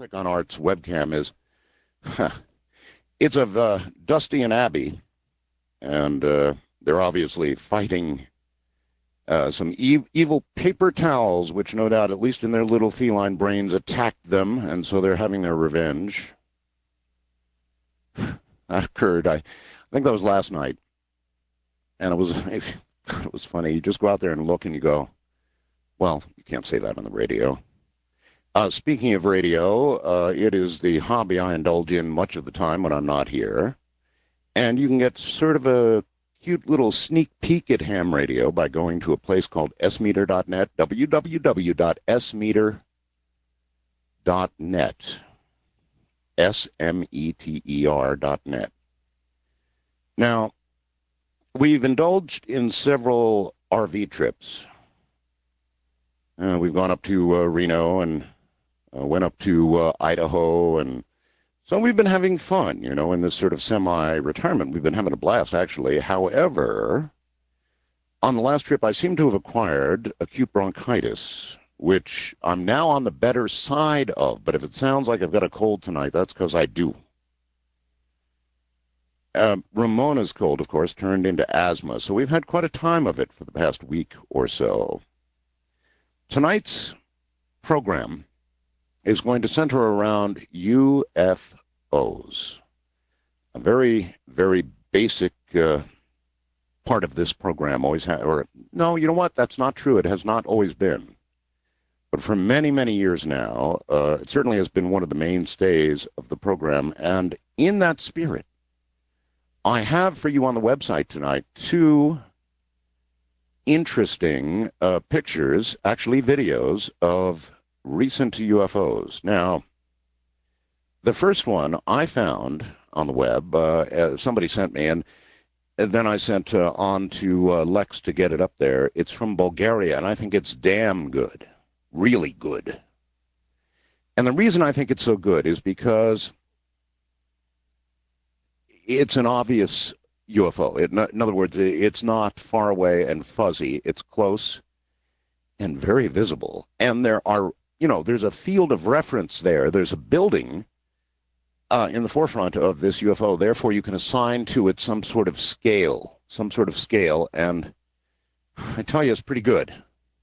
click on Art's webcam is, it's of Dusty and Abby, and they're obviously fighting some evil paper towels, which no doubt, at least in their little feline brains, attacked them, and so they're having their revenge. That occurred, I think that was last night, and it was funny. You just go out there and look, and you go, well, you can't say that on the radio. Speaking of radio, it is the hobby I indulge in much of the time when I'm not here. And you can get sort of a cute little sneak peek at ham radio by going to a place called smeter.net, www.smeter.net, SMETER.net. Now, we've indulged in several RV trips. We've gone up to Reno and went up to Idaho, and so we've been having fun, in this sort of semi-retirement. We've been having a blast, actually. However, on the last trip, I seem to have acquired acute bronchitis, which I'm now on the better side of. But if it sounds like I've got a cold tonight, that's because I do. Ramona's cold, of course, turned into asthma, so we've had quite a time of it for the past week or so. Tonight's program is going to center around UFOs. A very, very basic part of this program always has, or no, you know what? That's not true. It has not always been. But for many, many years now, it certainly has been one of the mainstays of the program. And in that spirit, I have for you on the website tonight two interesting pictures, actually videos, of recent UFOs. Now, the first one I found on the web, somebody sent me, and then I sent on to Lex to get it up there. It's from Bulgaria, and I think it's damn good, really good. And the reason I think it's so good is because it's an obvious UFO. In other words, it's not far away and fuzzy. It's close and very visible. And there are, there's a field of reference there. There's a building in the forefront of this UFO. Therefore, you can assign to it some sort of scale. And I tell you, it's pretty good.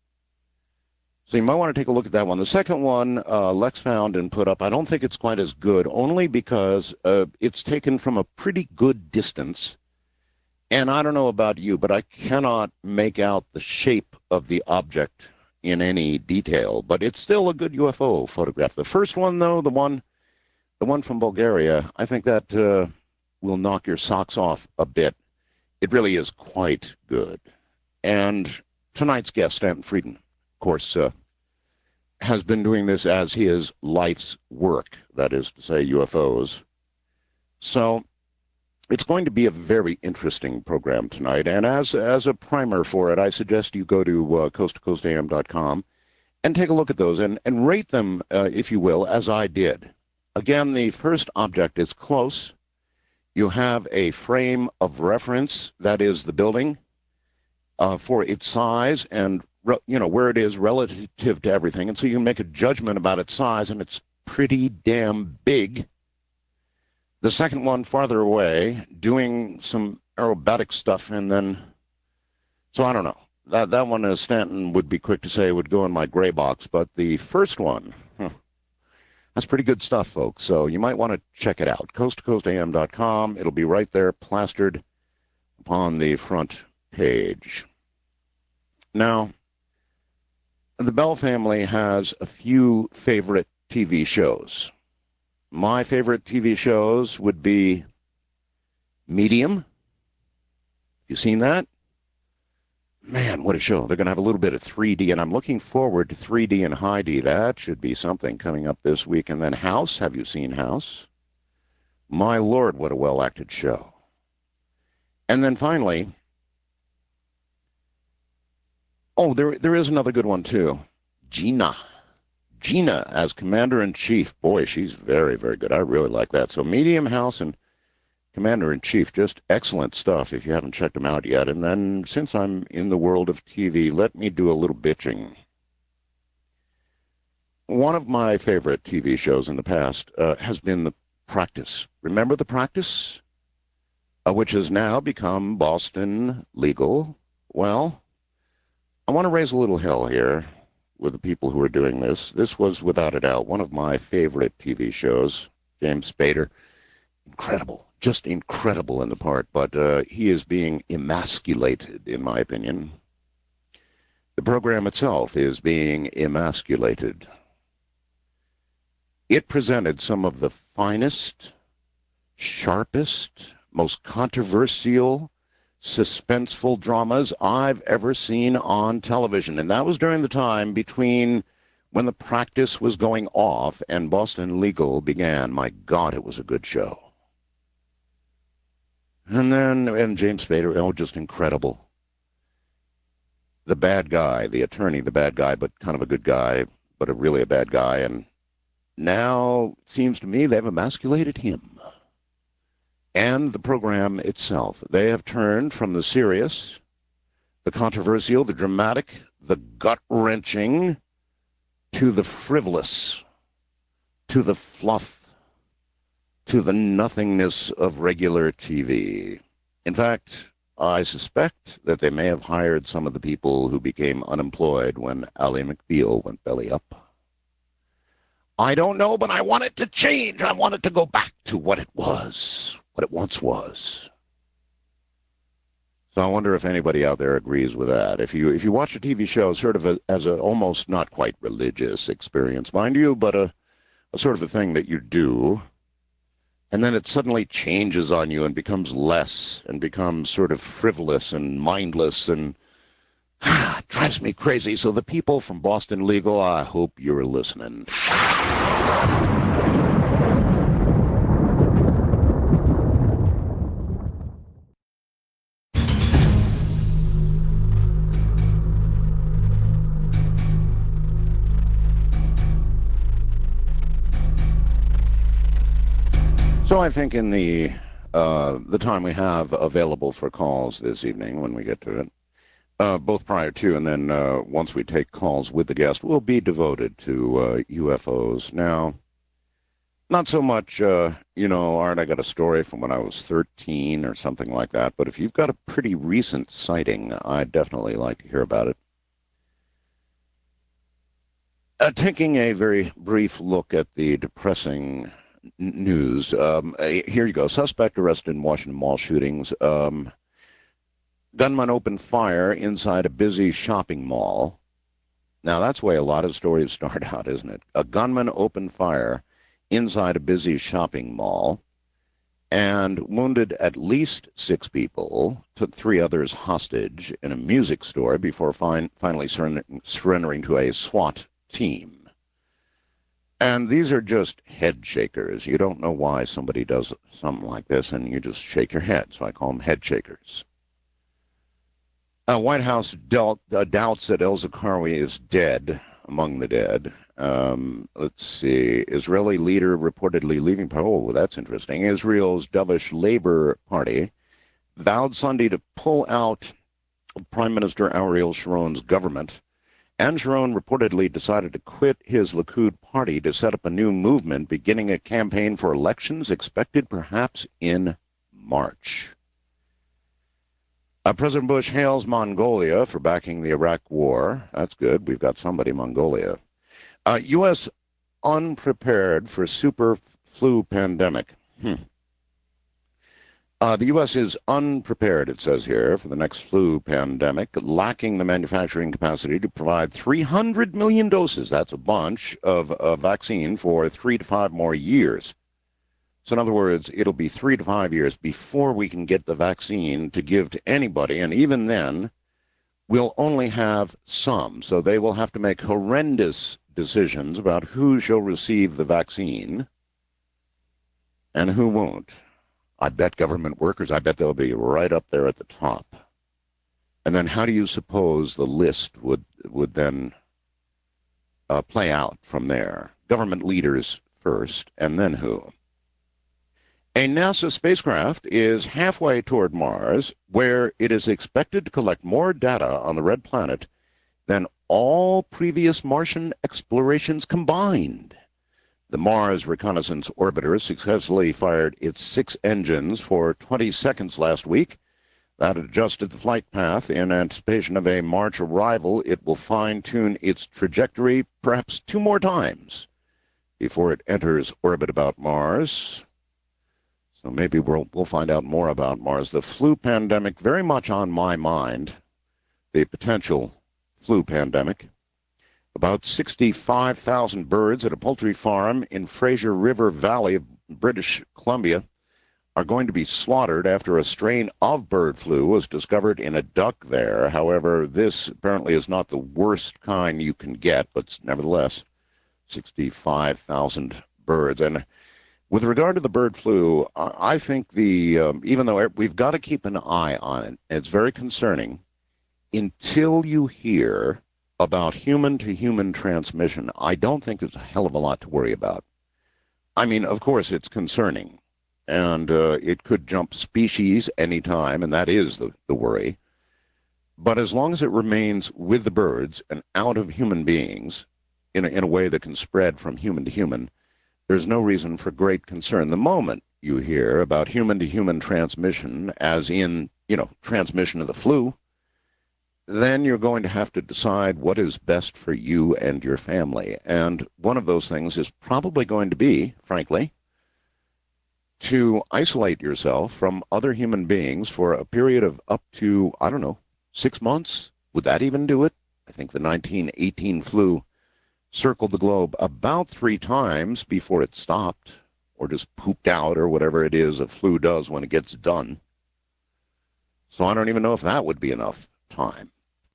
So you might want to take a look at that one. The second one, Lex found and put up. I don't think it's quite as good, only because it's taken from a pretty good distance. And I don't know about you, but I cannot make out the shape of the object in any detail. But it's still a good UFO photograph. The first one, though, the one from Bulgaria, I think that will knock your socks off a bit. It really is quite good. And tonight's guest, Stanton Frieden, of course, has been doing this as his life's work, that is to say, UFOs. So it's going to be a very interesting program tonight, and as a primer for it, I suggest you go to coasttocoastam.com and take a look at those and rate them, if you will, as I did. Again, the first object is close. You have a frame of reference, that is the building, for its size and where it is relative to everything, and so you can make a judgment about its size, and it's pretty damn big. The second one farther away, doing some aerobatic stuff, and then, so I don't know. That one, as Stanton would be quick to say, would go in my gray box. But the first one, that's pretty good stuff, folks. So you might want to check it out. coasttocoastam.com. It'll be right there, plastered upon the front page. Now, the Bell family has a few favorite TV shows. My favorite TV shows would be Medium. You seen that? Man, what a show. They're going to have a little bit of 3D, and I'm looking forward to 3D and high D. That should be something coming up this week. And then House. Have you seen House? My Lord, what a well-acted show. And then finally, there is another good one, too. Gina as Commander-in-Chief. Boy, she's very, very good. I really like that. So Medium, House, and Commander-in-Chief, just excellent stuff if you haven't checked them out yet. And then, since I'm in the world of TV, let me do a little bitching. One of my favorite TV shows in the past has been The Practice. Remember The Practice? Which has now become Boston Legal. Well, I want to raise a little hell here with the people who are doing this. This was, without a doubt, one of my favorite TV shows. James Spader, incredible, just incredible in the part, but he is being emasculated, in my opinion. The program itself is being emasculated. It presented some of the finest, sharpest, most controversial, suspenseful dramas I've ever seen on television. And that was during the time between when The Practice was going off and Boston Legal began. My God, it was a good show. And James Spader, oh, just incredible. The bad guy, the attorney, the bad guy, but kind of a good guy, but really a bad guy. And now, it seems to me, they've emasculated him. And the program itself. They have turned from the serious, the controversial, the dramatic, the gut-wrenching, to the frivolous, to the fluff, to the nothingness of regular TV. In fact, I suspect that they may have hired some of the people who became unemployed when Ally McBeal went belly up. I don't know, but I want it to change. I want it to go back to what it was, what it once was. So I wonder if anybody out there agrees with that. If you watch a TV show sort of as a almost not quite religious experience, mind you, but a sort of a thing that you do, and then it suddenly changes on you and becomes less and becomes sort of frivolous and mindless and it drives me crazy. So the people from Boston Legal, I hope you're listening. So I think in the time we have available for calls this evening, when we get to it, both prior to and then once we take calls with the guest, will be devoted to UFOs. Now, not so much, Art, I got a story from when I was 13 or something like that, but if you've got a pretty recent sighting, I'd definitely like to hear about it. Taking a very brief look at the depressing news. Here you go. Suspect arrested in Washington Mall shootings. Gunman opened fire inside a busy shopping mall. Now, that's the way a lot of stories start out, isn't it? A gunman opened fire inside a busy shopping mall and wounded at least 6 people, took 3 others hostage in a music store before finally surrendering to a SWAT team. And these are just head shakers. You don't know why somebody does something like this, and you just shake your head. So I call them head shakers. White House doubts that El Zarqawi is dead, among the dead. Let's see. Israeli leader reportedly leaving power. Oh, that's interesting. Israel's dovish Labor Party vowed Sunday to pull out Prime Minister Ariel Sharon's government. And Sharon reportedly decided to quit his Likud party to set up a new movement, beginning a campaign for elections expected perhaps in March. President Bush hails Mongolia for backing the Iraq war. That's good. We've got somebody in Mongolia. U.S. unprepared for super flu pandemic. The U.S. is unprepared, it says here, for the next flu pandemic, lacking the manufacturing capacity to provide 300 million doses, that's a bunch, of a vaccine for 3 to 5 more years. So in other words, it'll be 3 to 5 years before we can get the vaccine to give to anybody, and even then, we'll only have some. So they will have to make horrendous decisions about who shall receive the vaccine and who won't. I bet government workers, I bet they'll be right up there at the top. And then how do you suppose the list would then play out from there? Government leaders first, and then who? A NASA spacecraft is halfway toward Mars, where it is expected to collect more data on the red planet than all previous Martian explorations combined. The Mars Reconnaissance Orbiter successfully fired its 6 engines for 20 seconds last week. That adjusted the flight path in anticipation of a March arrival. It will fine-tune its trajectory perhaps 2 more times before it enters orbit about Mars. So maybe we'll find out more about Mars. The flu pandemic, very much on my mind, the potential flu pandemic. About 65,000 birds at a poultry farm in Fraser River Valley of British Columbia are going to be slaughtered after a strain of bird flu was discovered in a duck there. However, this apparently is not the worst kind you can get, but nevertheless, 65,000 birds. And with regard to the bird flu, I think even though we've got to keep an eye on it, it's very concerning. Until you hear about human-to-human transmission, I don't think there's a hell of a lot to worry about. I mean, of course, it's concerning, and it could jump species anytime, and that is the worry. But as long as it remains with the birds and out of human beings in a way that can spread from human to human, there's no reason for great concern. The moment you hear about human-to-human transmission, as in, transmission of the flu, then you're going to have to decide what is best for you and your family. And one of those things is probably going to be, frankly, to isolate yourself from other human beings for a period of up to, 6 months. Would that even do it? I think the 1918 flu circled the globe about 3 times before it stopped, or just pooped out, or whatever it is a flu does when it gets done. So I don't even know if that would be enough time.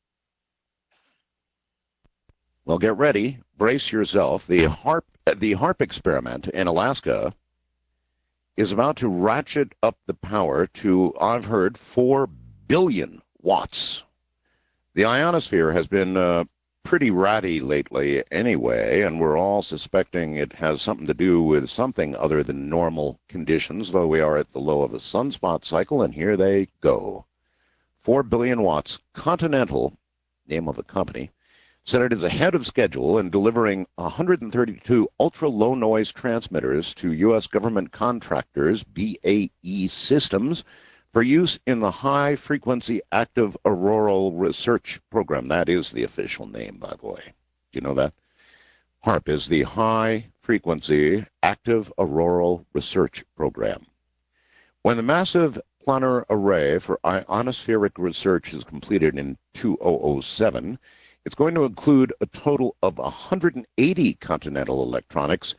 Well, get ready, brace yourself. The HAARP experiment in Alaska is about to ratchet up the power to, I've heard, 4 billion watts. The ionosphere has been pretty ratty lately anyway, and we're all suspecting it has something to do with something other than normal conditions, though we are at the low of a sunspot cycle, and here they go. 4 billion watts. Continental, name of a company, said it is ahead of schedule in delivering 132 ultra-low-noise transmitters to U.S. government contractors, BAE Systems, for use in the High-Frequency Active Auroral Research Program. That is the official name, by the way. Do you know that? HAARP is the High-Frequency Active Auroral Research Program. When the massive planar array for ionospheric research is completed in 2007, it's going to include a total of 180 Continental Electronics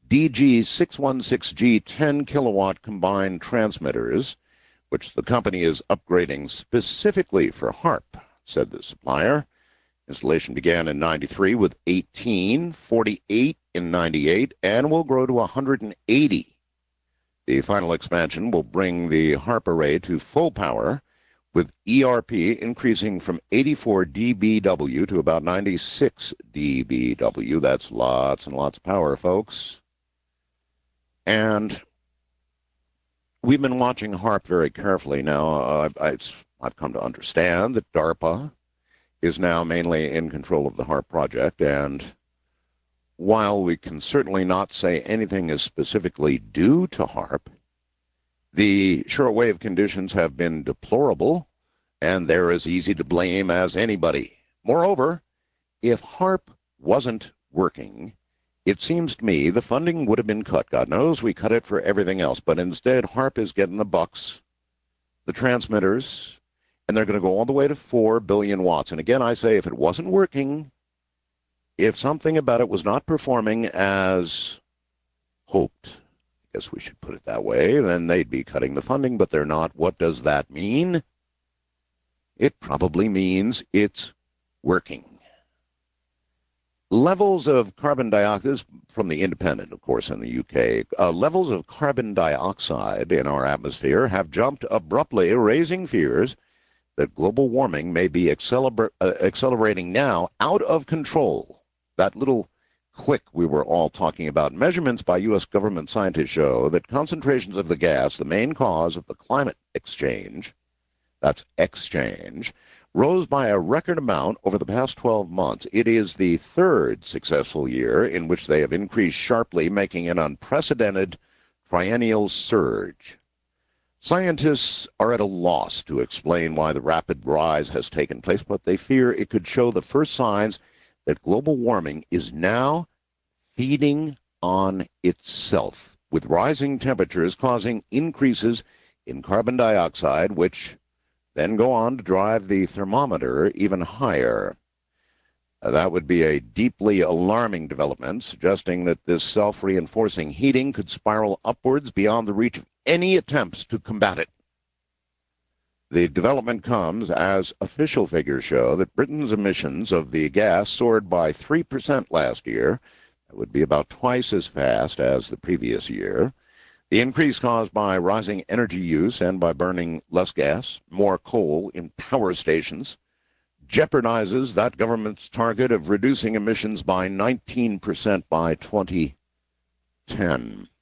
DG616G 10-kilowatt combined transmitters, which the company is upgrading specifically for HAARP, said the supplier. Installation began in 93 with 18, 48 in 98, and will grow to 180. The final expansion will bring the HAARP array to full power, with ERP increasing from 84 dBW to about 96 dBW. That's lots and lots of power, folks. And we've been watching HAARP very carefully now. I've come to understand that DARPA is now mainly in control of the HAARP project, and while we can certainly not say anything is specifically due to HAARP, the shortwave conditions have been deplorable, and they're as easy to blame as anybody. Moreover, if HAARP wasn't working, it seems to me the funding would have been cut. God knows we cut it for everything else, but instead HAARP is getting the bucks, the transmitters, and they're going to go all the way to 4 billion watts. And again, I say if it wasn't working, if something about it was not performing as hoped, I guess we should put it that way, then they'd be cutting the funding, but they're not. What does that mean? It probably means it's working. Levels of carbon dioxide, this is from the Independent, of course, in the UK. Levels of carbon dioxide in our atmosphere have jumped abruptly, raising fears that global warming may be accelerating now out of control. That little click we were all talking about. Measurements by U.S. government scientists show that concentrations of the gas, the main cause of the climate exchange, that's exchange, rose by a record amount over the past 12 months. It is the third successful year in which they have increased sharply, making an unprecedented triennial surge. Scientists are at a loss to explain why the rapid rise has taken place, but they fear it could show the first signs that global warming is now feeding on itself, with rising temperatures causing increases in carbon dioxide, which then go on to drive the thermometer even higher. That would be a deeply alarming development, suggesting that this self-reinforcing heating could spiral upwards beyond the reach of any attempts to combat it. The development comes as official figures show that Britain's emissions of the gas soared by 3% last year. That would be about twice as fast as the previous year. The increase caused by rising energy use and by burning less gas, more coal in power stations, jeopardizes that government's target of reducing emissions by 19% by 2010.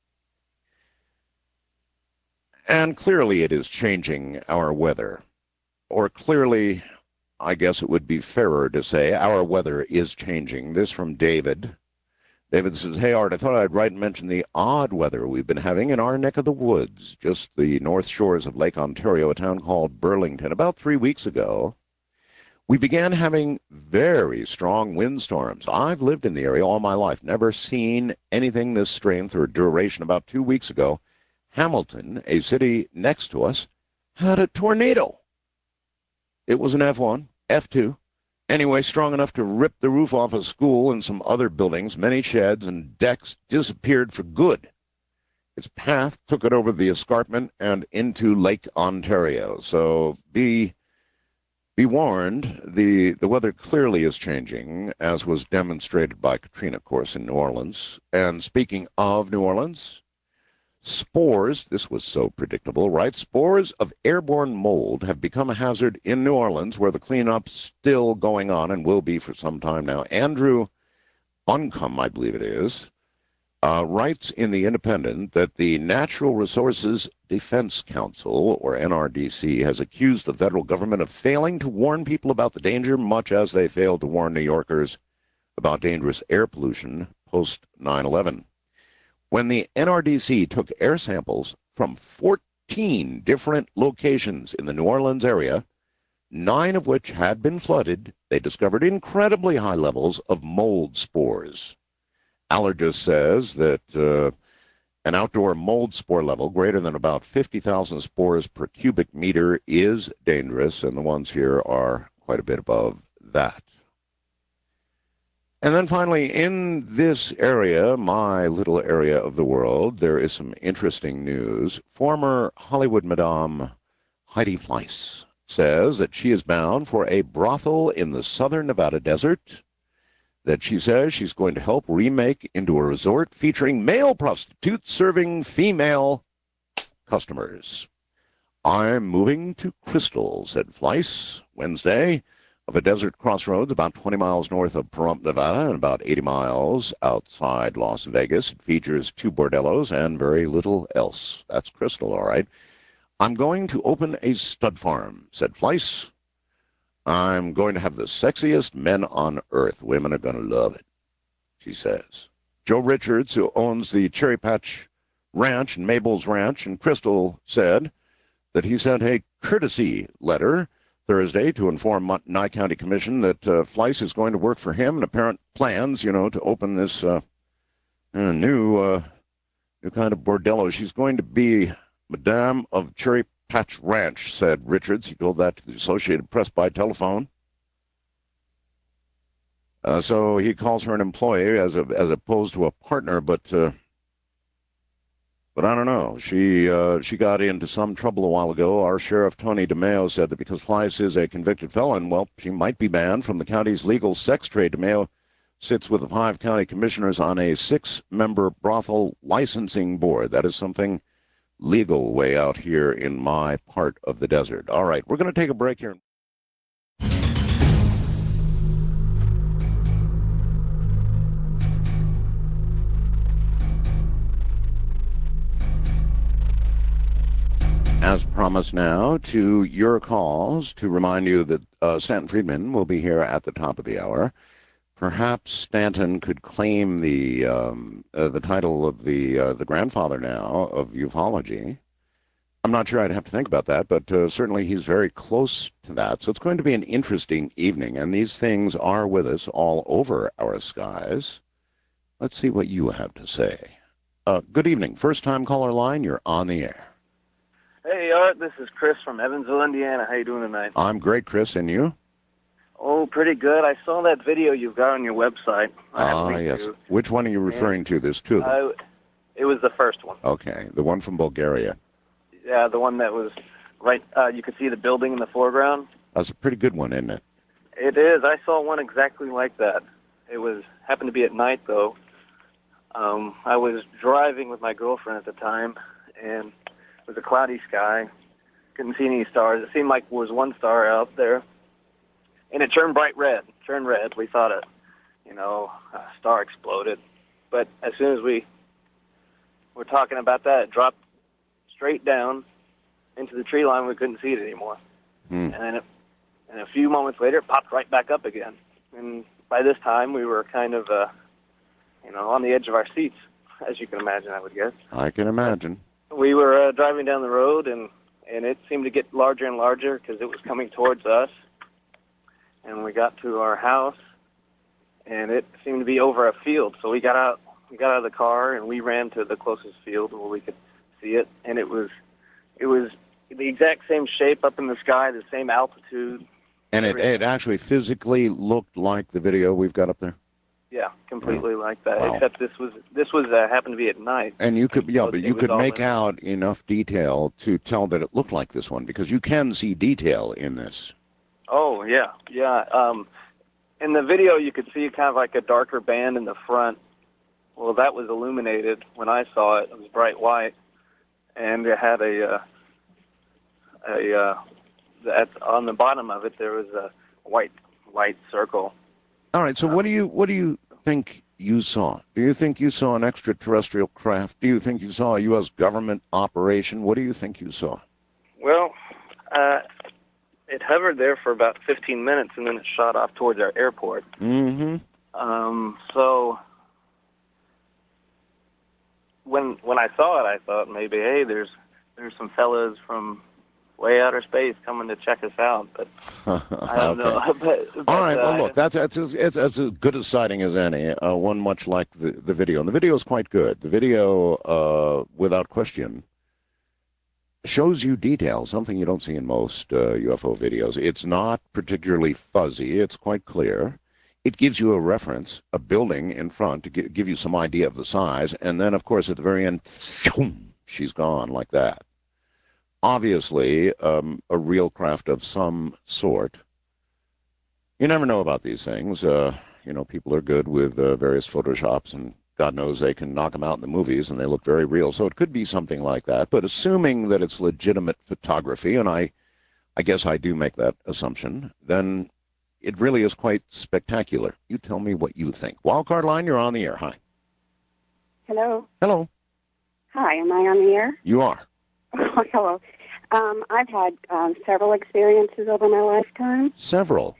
And clearly it is changing our weather. Or clearly, I guess it would be fairer to say, our weather is changing. This from David. David says, hey, Art, I thought I'd write and mention the odd weather we've been having in our neck of the woods, just the north shores of Lake Ontario, a town called Burlington. About 3 weeks ago, we began having very strong windstorms. I've lived in the area all my life, never seen anything this strength or duration. About 2 weeks ago, Hamilton, a city next to us, had a tornado. It was an F1, F2. Anyway, strong enough to rip the roof off a school and some other buildings. Many sheds and decks disappeared for good. Its path took it over the escarpment and into Lake Ontario. So be warned, the weather clearly is changing, as was demonstrated by Katrina, of course, in New Orleans. And speaking of New Orleans, spores, this was so predictable, right? Spores of airborne mold have become a hazard in New Orleans, where the cleanup's still going on and will be for some time now. Andrew Buncombe, I believe it is, writes in The Independent that the Natural Resources Defense Council, or NRDC, has accused the federal government of failing to warn people about the danger, much as they failed to warn New Yorkers about dangerous air pollution post 9/11. When the NRDC took air samples from 14 different locations in the New Orleans area, 9 of which had been flooded, they discovered incredibly high levels of mold spores. Allergist says that an outdoor mold spore level greater than about 50,000 spores per cubic meter is dangerous, and the ones here are quite a bit above that. And then finally, in this area, my little area of the world, there is some interesting news. Former Hollywood Madame Heidi Fleiss says that she is bound for a brothel in the southern Nevada desert that she says she's going to help remake into a resort featuring male prostitutes serving female customers. I'm moving to Crystal, said Fleiss Wednesday, of a desert crossroads about 20 miles north of Pahrump, Nevada, and about 80 miles outside Las Vegas. It features 2 bordellos and very little else. That's Crystal, all right. I'm going to open a stud farm, said Fleiss. I'm going to have the sexiest men on earth. Women are going to love it, she says. Joe Richards, who owns the Cherry Patch Ranch and Mabel's Ranch in Crystal, said that he sent a courtesy letter Thursday to inform Nye County Commission that Fleiss is going to work for him, and apparent plans, to open this new kind of bordello. She's going to be Madame of Cherry Patch Ranch, said Richards. He told that to the Associated Press by telephone. So he calls her an employee as opposed to a partner, but I don't know. She got into some trouble a while ago. Our Sheriff Tony DeMeo said that because Fleiss is a convicted felon, well, she might be banned from the county's legal sex trade. DeMeo sits with the 5 county commissioners on a 6-member brothel licensing board. That is something legal way out here in my part of the desert. All right, we're going to take a break here. as promised now, to your calls to remind you that Stanton Friedman will be here at the top of the hour. Perhaps Stanton could claim the title of the grandfather now of ufology. I'm not sure. I'd have to think about that, but certainly he's very close to that. So it's going to be an interesting evening, and these things are with us all over our skies. Let's see what you have to say. Good evening. First-time caller line, you're on the air. Hey, Art, this is Chris from Evansville, Indiana. How you doing tonight? I'm great, Chris, and you? Oh, pretty good. I saw that video you've got on your website. Yes. Which one are you referring to? There's two of them. It was the first one. Okay, the one from Bulgaria. Yeah, the one that was right, you could see the building in the foreground. That's a pretty good one, isn't it? It is. I saw one exactly like that. It happened to be at night, though. I was driving with my girlfriend at the time, and it was a cloudy sky. Couldn't see any stars. It seemed like there was one star out there, and it turned bright red. We thought a star exploded. But as soon as we were talking about that, it dropped straight down into the tree line. We couldn't see it anymore. And then a few moments later, it popped right back up again. And by this time, we were kind of, on the edge of our seats, as you can imagine, I would guess. I can imagine. We were driving down the road, and it seemed to get larger and larger because it was coming towards us. And we got to our house, and it seemed to be over a field. So we got out of the car, and we ran to the closest field where we could see it. And it was the exact same shape up in the sky, the same altitude. And it actually physically looked like the video we've got up there? Yeah, completely like that. Wow. Except this was happened to be at night. And you could, but you could make out enough detail to tell that it looked like this one, because you can see detail in this. Oh, yeah. In the video, you could see kind of like a darker band in the front. Well, that was illuminated when I saw it. It was bright white, and it had on the bottom of it there was a white circle. All right. So what do you think you saw? Do you think you saw an extraterrestrial craft? Do you think you saw a U.S. government operation? What do you think you saw? Well, it hovered there for about 15 minutes, and then it shot off towards our airport. Mm-hmm. So when I saw it, I thought maybe, hey, there's some fellas from way outer space coming to check us out, but I don't know. But, all right. Well, look, that's as good a sighting as any. One much like the video, and the video is quite good. The video, without question, shows you detail, something you don't see in most UFO videos. It's not particularly fuzzy. It's quite clear. It gives you a reference, a building in front to give you some idea of the size, and then, of course, at the very end, she's gone like that. Obviously, a real craft of some sort. You never know about these things. People are good with various Photoshops, and God knows they can knock them out in the movies, and they look very real. So it could be something like that. But assuming that it's legitimate photography, and I guess I do make that assumption, then it really is quite spectacular. You tell me what you think. Wildcard line, you're on the air. Hi. Hello. Hello. Hi, am I on the air? You are. Oh, hello. I've had several experiences over my lifetime. Several?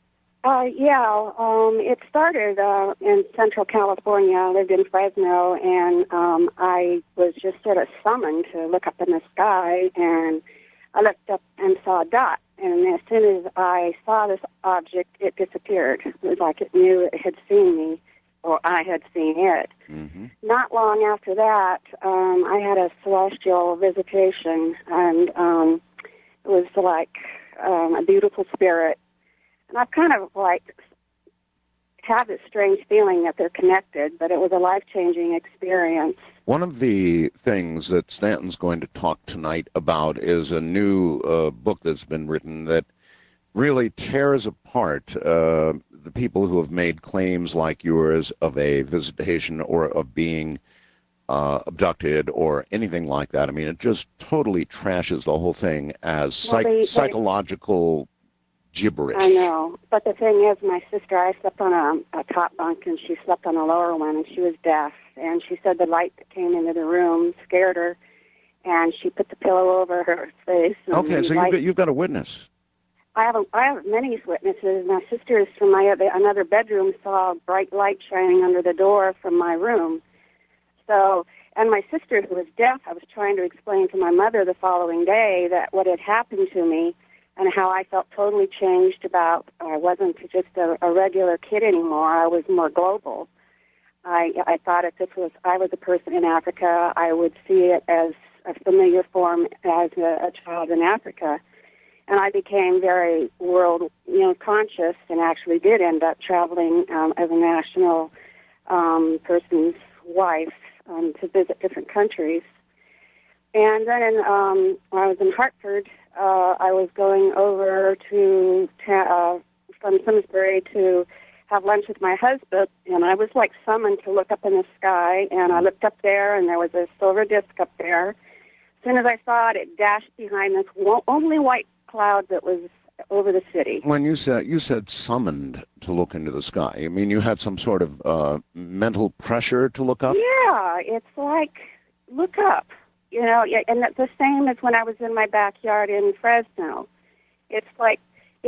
It started in Central California. I lived in Fresno, and I was just sort of summoned to look up in the sky, and I looked up and saw a dot. And as soon as I saw this object, it disappeared. It was like it knew it had seen me, or I had seen it. Mm-hmm. Not long after that, I had a celestial visitation, and it was like a beautiful spirit. And I've kind of have this strange feeling that they're connected, but it was a life-changing experience. One of the things that Stanton's going to talk tonight about is a new book that's been written that really tears apart the people who have made claims like yours of a visitation or of being abducted or anything like that. I mean, it just totally trashes the whole thing as psychological gibberish. I know. But the thing is, my sister, I slept on a top bunk, and she slept on a lower one, and she was deaf. And she said the light that came into the room scared her. and she put the pillow over her face. And Okay, so you've got a witness. I have many witnesses. My sisters from another bedroom saw a bright light shining under the door from my room. So, and my sister, who was deaf, I was trying to explain to my mother the following day that what had happened to me and how I felt totally changed about I wasn't just a regular kid anymore. I was more global. I thought if I was a person in Africa, I would see it as a familiar form as a child in Africa. And I became very world, conscious, and actually did end up traveling as a national person's wife to visit different countries. And then when I was in Hartford, I was going over from Simsbury to have lunch with my husband, and I was like summoned to look up in the sky, and I looked up there, and there was a silver disc up there. As soon as I saw it, it dashed behind this only white cloud that was over the city. When you said summoned to look into the sky, I mean you had some sort of mental pressure to look up? Yeah, it's like, look up, and that's the same as when I was in my backyard in Fresno. It's like,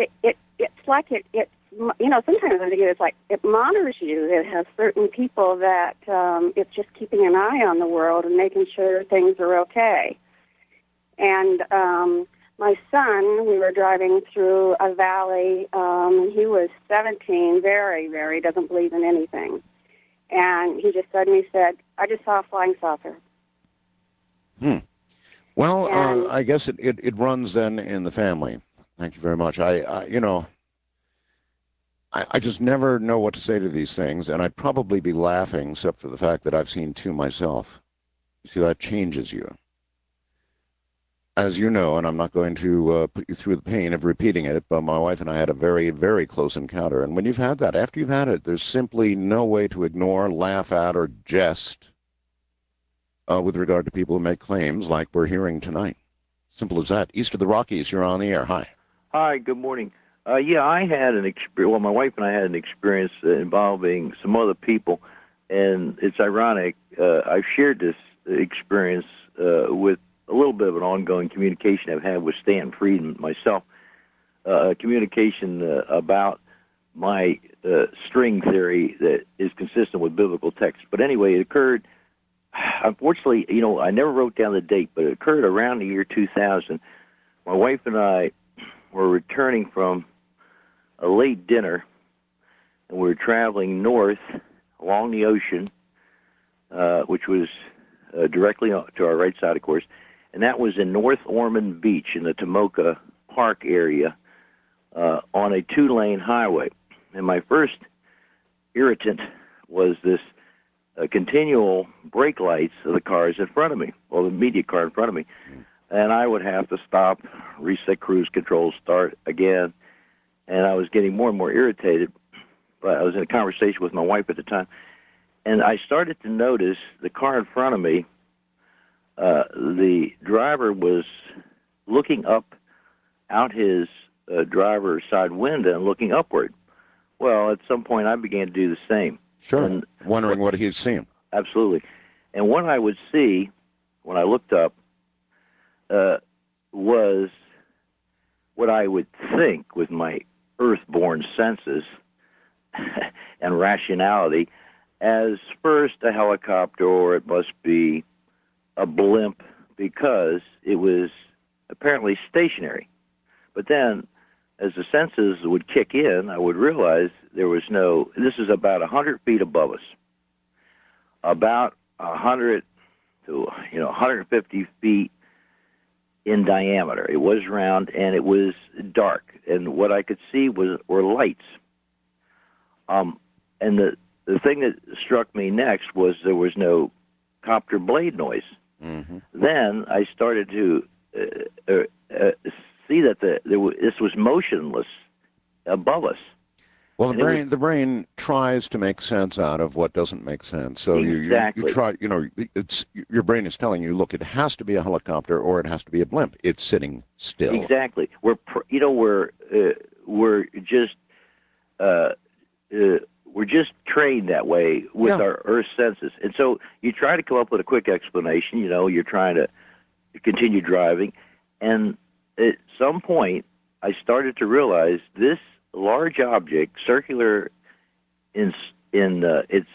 sometimes I think it's like it monitors you. It has certain people that it's just keeping an eye on the world and making sure things are okay. And my son, we were driving through a valley. He was 17, very, very doesn't believe in anything. And he just suddenly said, I just saw a flying saucer. Well, I guess it runs then in the family. Thank you very much. I just never know what to say to these things, and I'd probably be laughing except for the fact that I've seen two myself. You see, that changes you. As you know, and I'm not going to put you through the pain of repeating it, but my wife and I had a very, very close encounter. And when you've had that, after you've had it, there's simply no way to ignore, laugh at, or jest with regard to people who make claims like we're hearing tonight. Simple as that. East of the Rockies, you're on the air. Hi. Hi, good morning. I had an experience. Well, my wife and I had an experience involving some other people, and it's ironic. I've shared this experience with a little bit of an ongoing communication I've had with Stanton Friedman myself, communication about my string theory that is consistent with biblical text. But anyway, it occurred, unfortunately, I never wrote down the date, but it occurred around the year 2000. My wife and I were returning from a late dinner, and we were traveling north along the ocean, which was directly to our right side, of course, and that was in North Ormond Beach in the Tomoka Park area on a two-lane highway. And my first irritant was this continual brake lights of the cars in front of me, or the immediate car in front of me. And I would have to stop, reset cruise control, start again, and I was getting more and more irritated. But I was in a conversation with my wife at the time, and I started to notice the car in front of me, the driver was looking up out his driver's side window and looking upward. Well, at some point I began to do the same. Sure, and wondering what he's seeing. Absolutely. And what I would see when I looked up was what I would think with my earth-born senses and rationality as first a helicopter, or it must be a blimp, because it was apparently stationary. But then, as the senses would kick in, I would realize there was no, this is about 100 feet above us, about 100 to 150 feet in diameter. It was round, and it was dark, and what I could see were lights. And the thing that struck me next was there was no copter blade noise. Mm-hmm. Then I started to see that this was motionless above us. Well, the brain tries to make sense out of what doesn't make sense. So exactly. you try, it's your brain is telling you, look, it has to be a helicopter or it has to be a blimp. It's sitting still. Exactly. We're just trained that way with our earth senses. And so you try to come up with a quick explanation. You're trying to continued driving, and at some point, I started to realize this large object, circular in its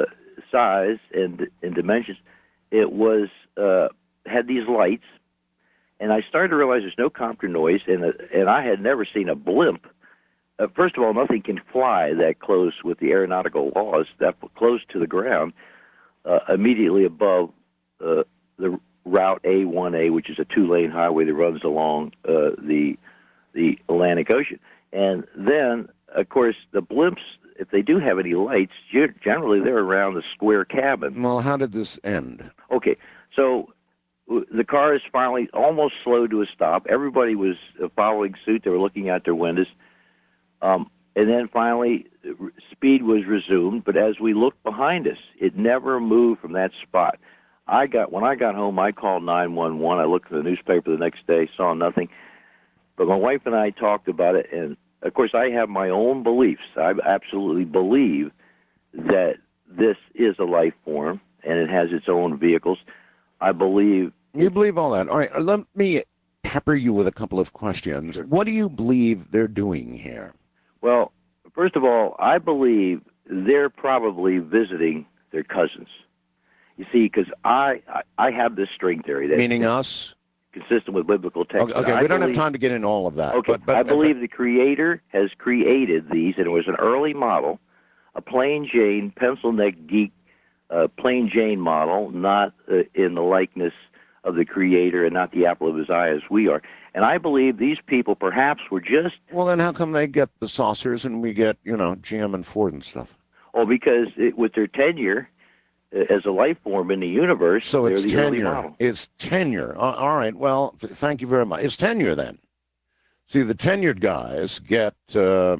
size and dimensions, it was had these lights, and I started to realize there's no Compton noise, and I had never seen a blimp. First of all, nothing can fly that close with the aeronautical laws, that close to the ground, immediately above the Route A1A, which is a 2-lane highway that runs along the Atlantic Ocean. And then, of course, the blimps, if they do have any lights, generally they're around the square cabin. Well, how did this end? Okay, so the car is finally almost slowed to a stop. Everybody was following suit. They were looking out their windows. And then finally, speed was resumed. But as we looked behind us, it never moved from that spot. When I got home, I called 911. I looked at the newspaper the next day, saw nothing. But my wife and I talked about it, and of course, I have my own beliefs. I absolutely believe that this is a life form, and it has its own vehicles. I believe... You believe all that. All right, let me pepper you with a couple of questions. What do you believe they're doing here? Well, first of all, I believe they're probably visiting their cousins. You see, because I have this string theory. Meaning us? Consistent with biblical text. Okay, we don't have time to get into all of that. Okay, but I believe the Creator has created these, and it was an early model, a plain Jane, pencil neck geek, plain Jane model, not in the likeness of the Creator and not the apple of his eye as we are. And I believe these people perhaps were just... Well, then how come they get the saucers and we get, GM and Ford and stuff? Oh, because with their tenure as a life form in the universe, so it's they're the early model. It's tenure. All right, well, thank you very much. It's tenure then. See, the tenured guys get, the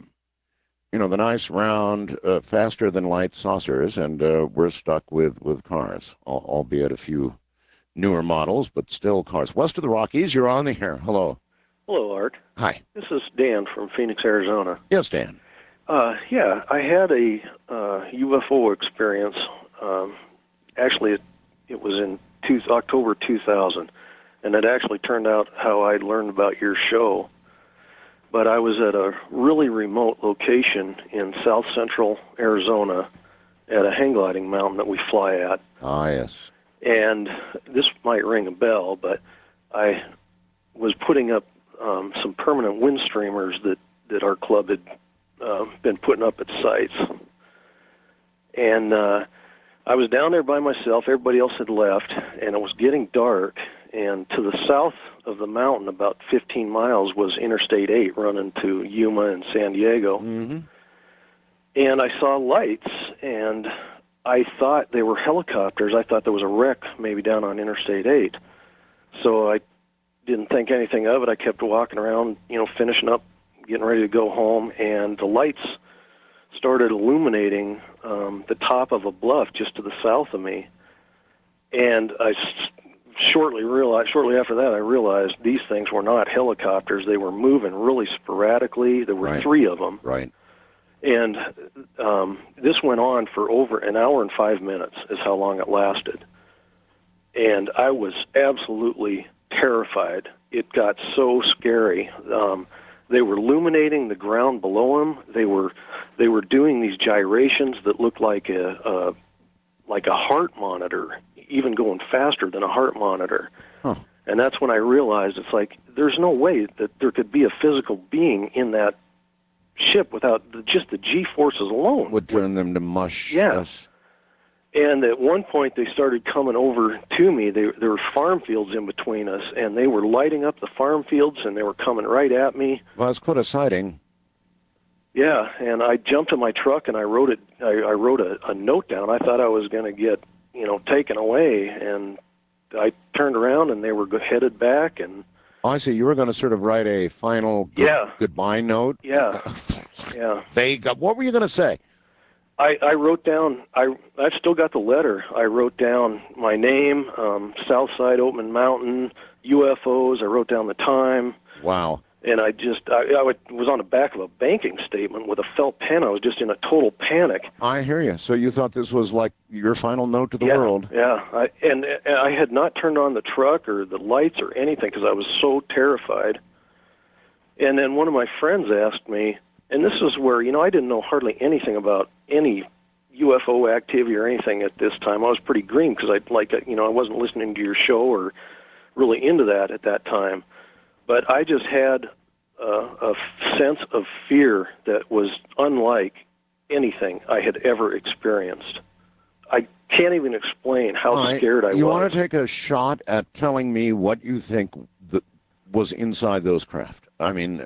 nice round, faster-than-light saucers, and we're stuck with cars, albeit a few newer models, but still cars. West of the Rockies, you're on the air. Hello. Hello, Art. Hi. This is Dan from Phoenix, Arizona. Yes, Dan. Yeah, I had a UFO experience. Actually, it was in October 2000, and it actually turned out how I learned about your show. But I was at a really remote location in south central Arizona at a hang gliding mountain that we fly at. Ah, yes. And this might ring a bell, but I was putting up some permanent wind streamers that our club had been putting up at sites. And I was down there by myself. Everybody else had left, and it was getting dark. And to the south of the mountain, about 15 miles, was Interstate 8 running to Yuma and San Diego. Mm-hmm. And I saw lights, and I thought they were helicopters. I thought there was a wreck maybe down on Interstate 8. So I didn't think anything of it. I kept walking around, finishing up, getting ready to go home, and the lights started illuminating the top of a bluff just to the south of me. And I shortly after that, I realized these things were not helicopters. They were moving really sporadically. There were three of them. Right. And this went on for over an hour and 5 minutes is how long it lasted. And I was absolutely terrified. It got so scary. They were illuminating the ground below them. They were doing these gyrations that looked like a heart monitor, even going faster than a heart monitor. Huh. And that's when I realized it's like there's no way that there could be a physical being in that ship without just the G-forces alone. Would turn them to mush. Yeah. Yes. And at one point, they started coming over to me. There were farm fields in between us, and they were lighting up the farm fields, and they were coming right at me. Well, it's quite a sighting. Yeah, and I jumped in my truck, and I wrote a note down. I thought I was going to get, taken away, and I turned around, and they were headed back, and... Oh, I see. You were going to sort of write a final goodbye note? Yeah, yeah. What were you going to say? I wrote down, I've still got the letter. I wrote down my name, Southside Oatman Mountain, UFOs. I wrote down the time. Wow. And I was on the back of a banking statement with a felt pen. I was just in a total panic. I hear you. So you thought this was like your final note to the Yeah, world. yeah. And I had not turned on the truck or the lights or anything because I was so terrified. And then one of my friends asked me, and this is where, I didn't know hardly anything about any UFO activity or anything at this time. I was pretty green because I wasn't listening to your show or really into that at that time. But I just had a sense of fear that was unlike anything I had ever experienced. I can't even explain how scared I was. You want to take a shot at telling me what you think was inside those craft? I mean,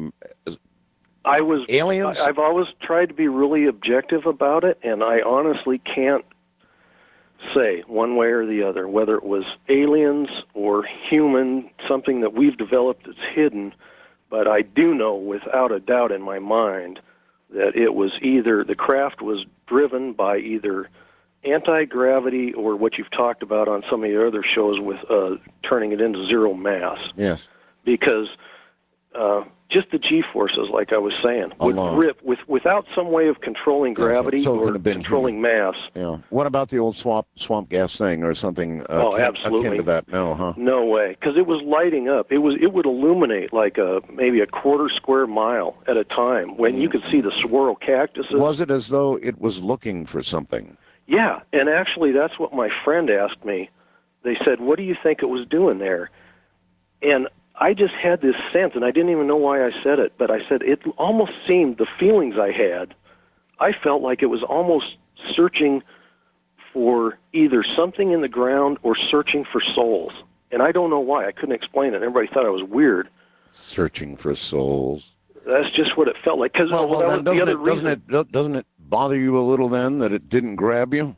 aliens? I've always tried to be really objective about it, and I honestly can't say one way or the other whether it was aliens or human, something that we've developed that's hidden. But I do know without a doubt in my mind that it was either the craft was driven by either anti-gravity or what you've talked about on some of your other shows with turning it into zero mass. Yes. Because just the G-forces, like I was saying, would rip without some way of controlling gravity or controlling mass. Yeah. What about the old swamp gas thing or something absolutely. akin to that? No, huh? No way, because it was lighting up. It would illuminate like maybe a quarter square mile at a time when you could see the swirl cactuses. Was it as though it was looking for something? Yeah, and actually that's what my friend asked me. They said, "What do you think it was doing there?" And I just had this sense, and I didn't even know why I said it, but I said it almost seemed, the feelings I had, I felt like it was almost searching for either something in the ground or searching for souls. And I don't know why. I couldn't explain it. Everybody thought I was weird. Searching for souls. That's just what it felt like. Because that was the other reason. Doesn't it bother you a little then that it didn't grab you?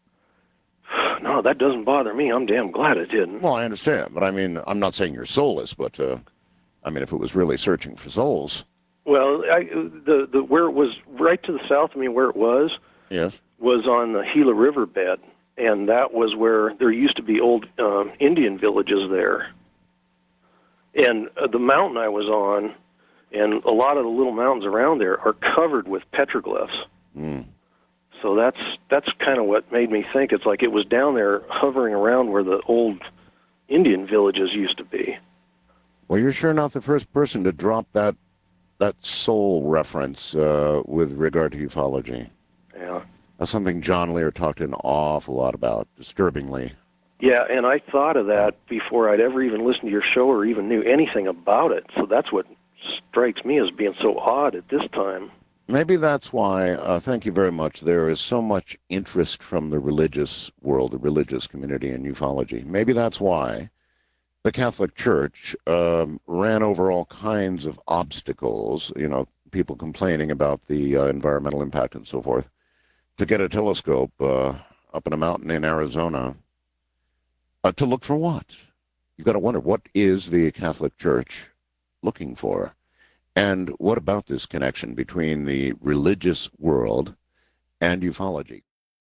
No, that doesn't bother me. I'm damn glad it didn't. Well, I understand, but I mean, I'm not saying you're soulless, but I mean, if it was really searching for souls. Well, the where it was right to the south of me, where it was, yes, was on the Gila River bed, and that was where there used to be old Indian villages there. And the mountain I was on, and a lot of the little mountains around there are covered with petroglyphs. Mm. So that's kind of what made me think it's like it was down there hovering around where the old Indian villages used to be. Well, you're sure not the first person to drop that soul reference with regard to ufology. Yeah. That's something John Lear talked an awful lot about, disturbingly. Yeah, and I thought of that before I'd ever even listened to your show or even knew anything about it. So that's what strikes me as being so odd at this time. Maybe that's why, thank you very much, there is so much interest from the religious world, the religious community in ufology. Maybe that's why the Catholic Church ran over all kinds of obstacles, people complaining about the environmental impact and so forth, to get a telescope up in a mountain in Arizona to look for what? You've got to wonder, what is the Catholic Church looking for? And what about this connection between the religious world and ufology?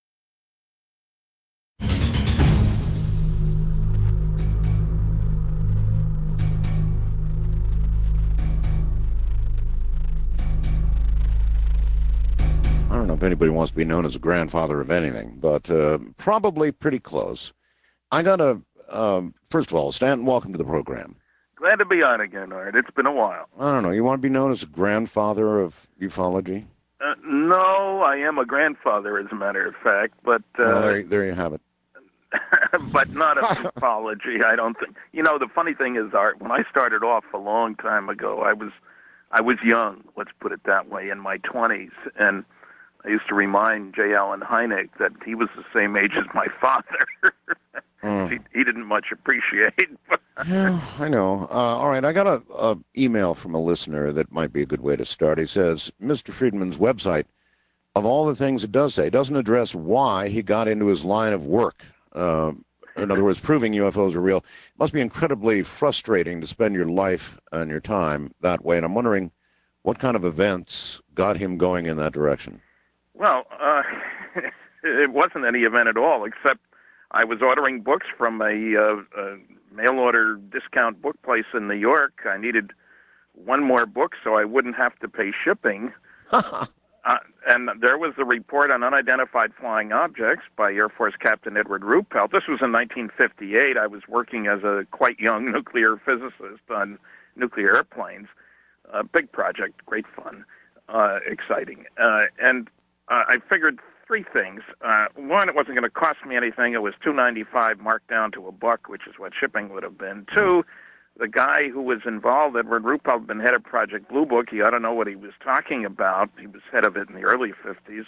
I don't know if anybody wants to be known as a grandfather of anything, but probably pretty close. I got first of all, Stanton, welcome to the program. Glad to be on again, Art. It's been a while. I don't know. You want to be known as a grandfather of ufology? No, I am a grandfather, as a matter of fact, but... well, there you have it. But not of ufology, I don't think. The funny thing is, Art, when I started off a long time ago, I was young, let's put it that way, in my 20s, and I used to remind J. Allen Hynek that he was the same age as my father. He didn't much appreciate. Yeah, I know. All right, I got a email from a listener that might be a good way to start. He says, Mr. Friedman's website, of all the things it does say, doesn't address why he got into his line of work. In other words, proving UFOs are real. It must be incredibly frustrating to spend your life and your time that way, and I'm wondering what kind of events got him going in that direction. Well, it wasn't any event at all, except I was ordering books from a mail-order discount book place in New York. I needed one more book so I wouldn't have to pay shipping. And there was the report on unidentified flying objects by Air Force Captain Edward Ruppelt. This was in 1958. I was working as a quite young nuclear physicist on nuclear airplanes. Big project, great fun, exciting. And I figured three things. One, it wasn't going to cost me anything. It was $2.95 marked down to $1, which is what shipping would have been. Two, the guy who was involved, Edward Ruppelt, had been head of Project Blue Book. He ought to know what he was talking about. He was head of it in the early 50s.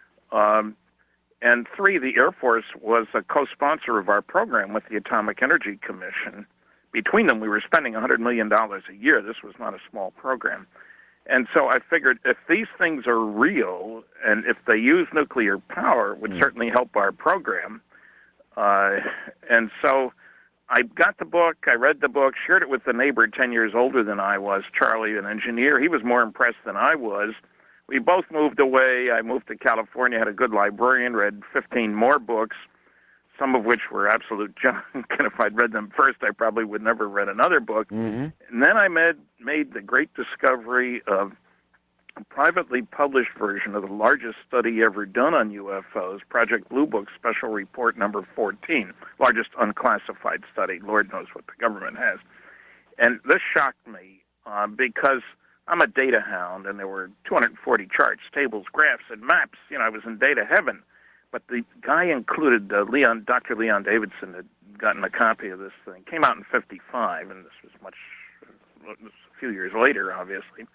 And three, the Air Force was a co-sponsor of our program with the Atomic Energy Commission. Between them, we were spending $100 million a year. This was not a small program. And so I figured if these things are real, and if they use nuclear power, it would certainly help our program. And so I got the book, I read the book, shared it with the neighbor 10 years older than I was, Charlie, an engineer. He was more impressed than I was. We both moved away. I moved to California, had a good librarian, read 15 more books, some of which were absolute junk. And if I'd read them first, I probably would never read another book. And then I made the great discovery of a privately published version of the largest study ever done on UFOs, Project Blue Book Special Report number 14, largest unclassified study. Lord knows what the government has. And this shocked me because I'm a data hound, and there were 240 charts, tables, graphs, and maps. I was in data heaven. But the guy included Dr. Leon Davidson had gotten a copy of this thing. Came out in '55, and this was a few years later, obviously.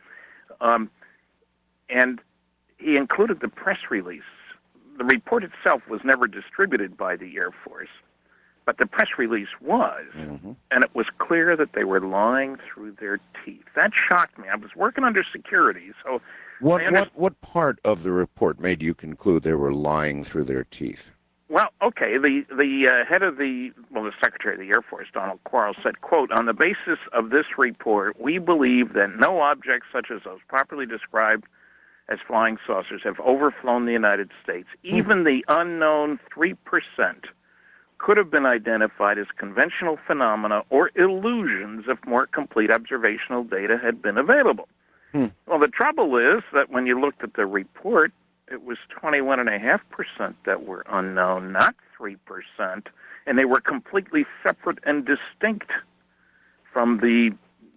And he included the press release. The report itself was never distributed by the Air Force, but the press release was, and it was clear that they were lying through their teeth. That shocked me. I was working under security, so... What part of the report made you conclude they were lying through their teeth? Well, okay, the head of the Secretary of the Air Force, Donald Quarles, said, quote, on the basis of this report, we believe that no objects such as those properly described as flying saucers have overflown the United States. Even the unknown 3% could have been identified as conventional phenomena or illusions if more complete observational data had been available. Well, the trouble is that when you looked at the report, it was 21.5% that were unknown, not 3%, and they were completely separate and distinct from the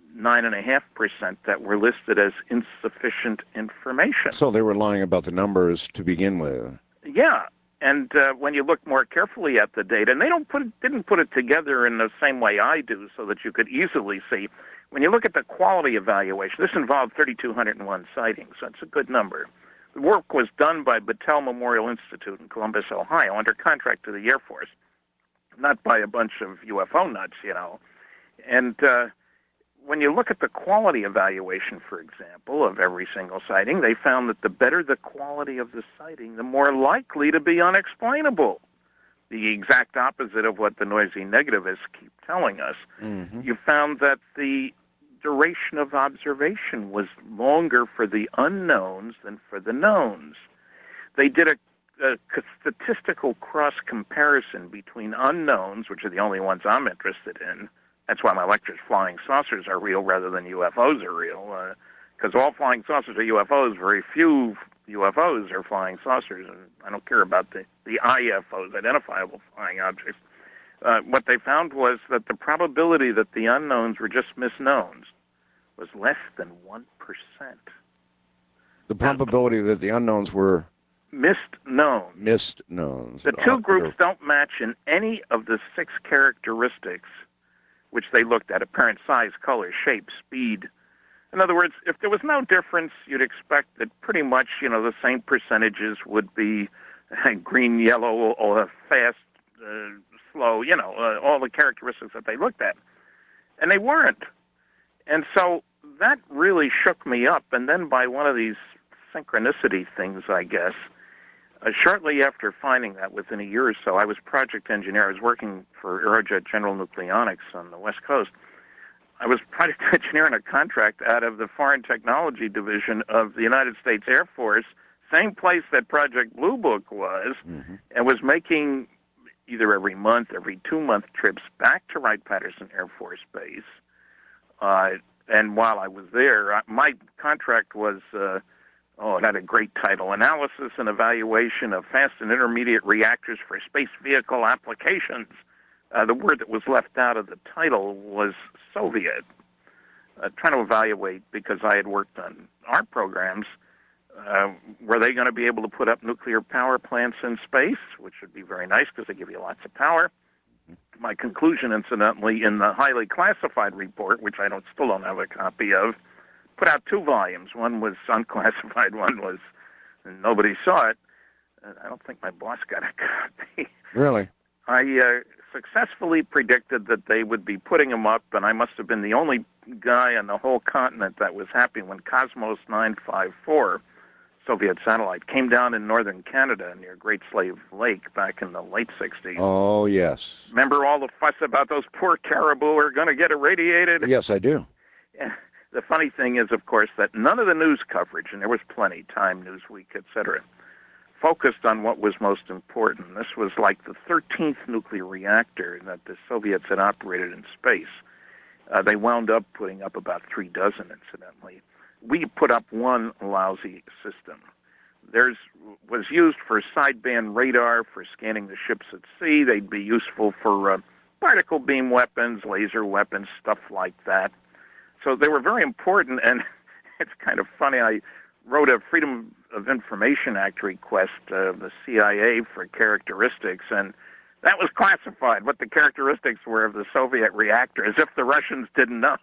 9.5% that were listed as insufficient information. So they were lying about the numbers to begin with. Yeah, and when you look more carefully at the data, and they didn't put it together in the same way I do so that you could easily see. When you look at the quality evaluation, this involved 3,201 sightings, so it's a good number. The work was done by Battelle Memorial Institute in Columbus, Ohio, under contract to the Air Force, not by a bunch of UFO nuts, And when you look at the quality evaluation, for example, of every single sighting, they found that the better the quality of the sighting, the more likely to be unexplainable. The exact opposite of what the noisy negativists keep telling us. You found that the duration of observation was longer for the unknowns than for the knowns. They did a statistical cross-comparison between unknowns, which are the only ones I'm interested in. That's why my lectures, flying saucers are real rather than UFOs are real, because all flying saucers are UFOs. Very few UFOs are flying saucers, and I don't care about the IFOs, identifiable flying objects. What they found was that the probability that the unknowns were just misknowns was less than 1%. The probability that the unknowns were misknowns. The two groups don't match in any of the 6 characteristics which they looked at: apparent size, color, shape, speed. In other words, if there was no difference, you'd expect that pretty much, the same percentages would be green, yellow, or fast, slow, all the characteristics that they looked at. And they weren't. And so that really shook me up. And then by one of these synchronicity things, I guess, shortly after finding that, within a year or so, I was project engineer. I was working for Aerojet General Nucleonics on the West Coast. I was project engineer on a contract out of the Foreign Technology Division of the United States Air Force, same place that Project Blue Book was, and was making either every month, every 2-month trips back to Wright-Patterson Air Force Base, And while I was there, my contract was, it had a great title, Analysis and Evaluation of Fast and Intermediate Reactors for Space Vehicle Applications. The word that was left out of the title was Soviet. Trying to evaluate, because I had worked on our programs, were they going to be able to put up nuclear power plants in space, which would be very nice because they give you lots of power. My conclusion, incidentally, in the highly classified report, which I still don't have a copy of, put out 2 volumes. One was unclassified, one was, and nobody saw it. I don't think my boss got a copy. Really? I successfully predicted that they would be putting them up, and I must have been the only guy on the whole continent that was happy when Cosmos 954, Soviet satellite, came down in northern Canada near Great Slave Lake back in the late 60s. Oh, yes. Remember all the fuss about those poor caribou who are going to get irradiated? Yes, I do. Yeah. The funny thing is, of course, that none of the news coverage, and there was plenty, Time, Newsweek, etc., focused on what was most important. This was like the 13th nuclear reactor that the Soviets had operated in space. They wound up putting up about 3 dozen, incidentally. We put up one lousy system. Theirs was used for sideband radar for scanning the ships at sea. They'd be useful for particle beam weapons, laser weapons, stuff like that. So they were very important, and it's kind of funny. I wrote a Freedom of Information Act request of the CIA for characteristics, and that was classified, what the characteristics were of the Soviet reactor, as if the Russians didn't know.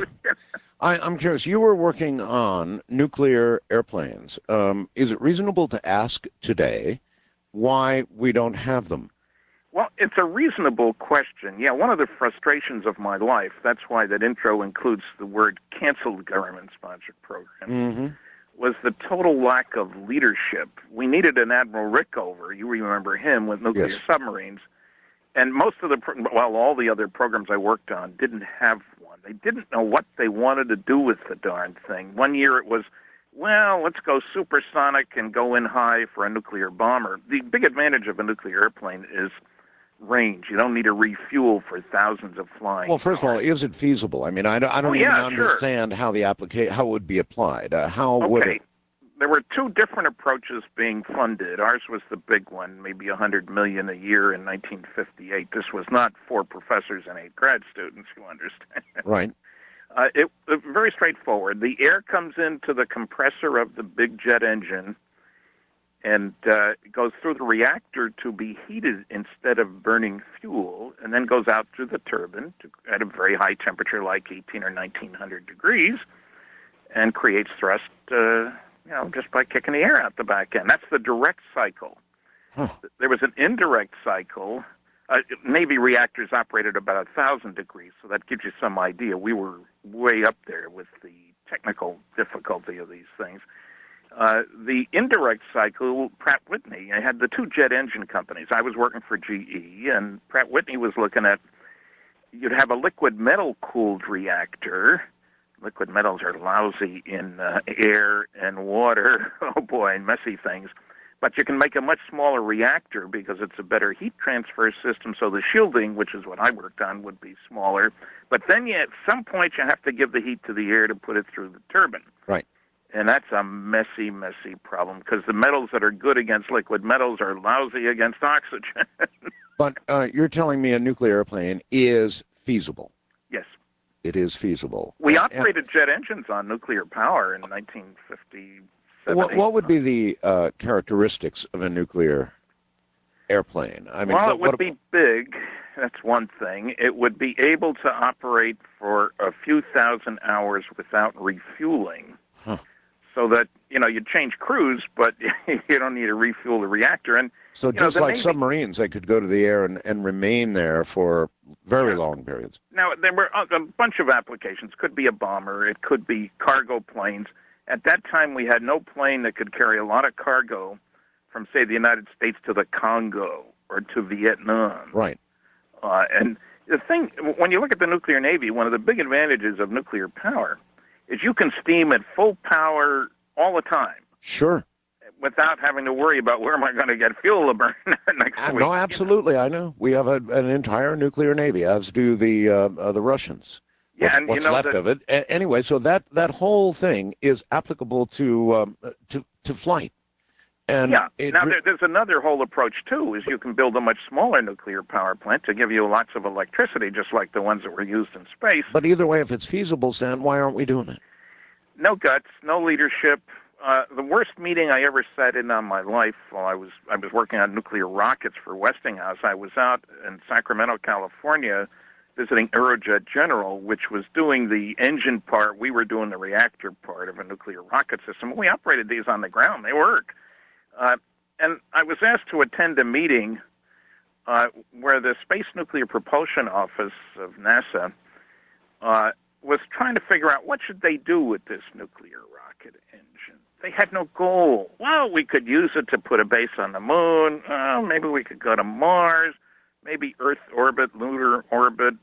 I'm curious. You were working on nuclear airplanes. Is it reasonable to ask today why we don't have them? Well, it's a reasonable question. Yeah, one of the frustrations of my life, that's why that intro includes the word canceled government-sponsored programs, was the total lack of leadership. We needed an Admiral Rickover. You remember him with nuclear submarines. And most of all the other programs I worked on didn't have one. They didn't know what they wanted to do with the darn thing. One year it was, well, let's go supersonic and go in high for a nuclear bomber. The big advantage of a nuclear airplane is range. You don't need to refuel for thousands of flying. Well, first of all, is it feasible? I mean, I don't even understand how how it would be applied. Would it? There were 2 different approaches being funded. Ours was the big one, maybe $100 million a year in 1958. This was not 4 professors and 8 grad students, you understand. Right. It very straightforward. The air comes into the compressor of the big jet engine and goes through the reactor to be heated instead of burning fuel, and then goes out through the turbine at a very high temperature, like 18 or 1900 degrees, and creates thrust, just by kicking the air out the back end. That's the direct cycle. Huh. There was an indirect cycle. Navy reactors operated about 1,000 degrees, so that gives you some idea. We were way up there with the technical difficulty of these things. The indirect cycle, Pratt Whitney, I had the 2 jet engine companies. I was working for GE, and Pratt Whitney was looking at, you'd have a liquid metal-cooled reactor. Liquid metals are lousy in air and water. Oh, boy, messy things. But you can make a much smaller reactor because it's a better heat transfer system, so the shielding, which is what I worked on, would be smaller. But then at some point you have to give the heat to the air to put it through the turbine. Right. And that's a messy, messy problem because the metals that are good against liquid metals are lousy against oxygen. But you're telling me a nuclear airplane is feasible? Yes. It is feasible. We operated jet engines on nuclear power in 1957. What would be the characteristics of a nuclear airplane? I mean, it would be big. That's one thing. It would be able to operate for a few thousand hours without refueling. Huh. So that, you change crews, but you don't need to refuel the reactor. And so just like submarines, they could go to the air and remain there for very long periods. Now, there were a bunch of applications. Could be a bomber. It could be cargo planes. At that time, we had no plane that could carry a lot of cargo from, say, the United States to the Congo or to Vietnam. Right. And the thing, when you look at the nuclear Navy, one of the big advantages of nuclear power is you can steam at full power all the time. Sure. Without having to worry about where am I going to get fuel to burn next week. No, absolutely. I know. We have an entire nuclear Navy, as do the Russians. Yeah, and what's left of it. Anyway, so that whole thing is applicable to flight. And yeah. Now, there's another whole approach, too, is you can build a much smaller nuclear power plant to give you lots of electricity, just like the ones that were used in space. But either way, if it's feasible, Stan, why aren't we doing it? No guts, no leadership. The worst meeting I ever sat in on my life while I was working on nuclear rockets for Westinghouse. I was out in Sacramento, California, visiting Aerojet General, which was doing the engine part. We were doing the reactor part of a nuclear rocket system. We operated these on the ground. They work. And I was asked to attend a meeting where the Space Nuclear Propulsion Office of NASA was trying to figure out what should they do with this nuclear rocket engine. They had no goal. Well, we could use it to put a base on the moon. Maybe we could go to Mars. Maybe Earth orbit, lunar orbit,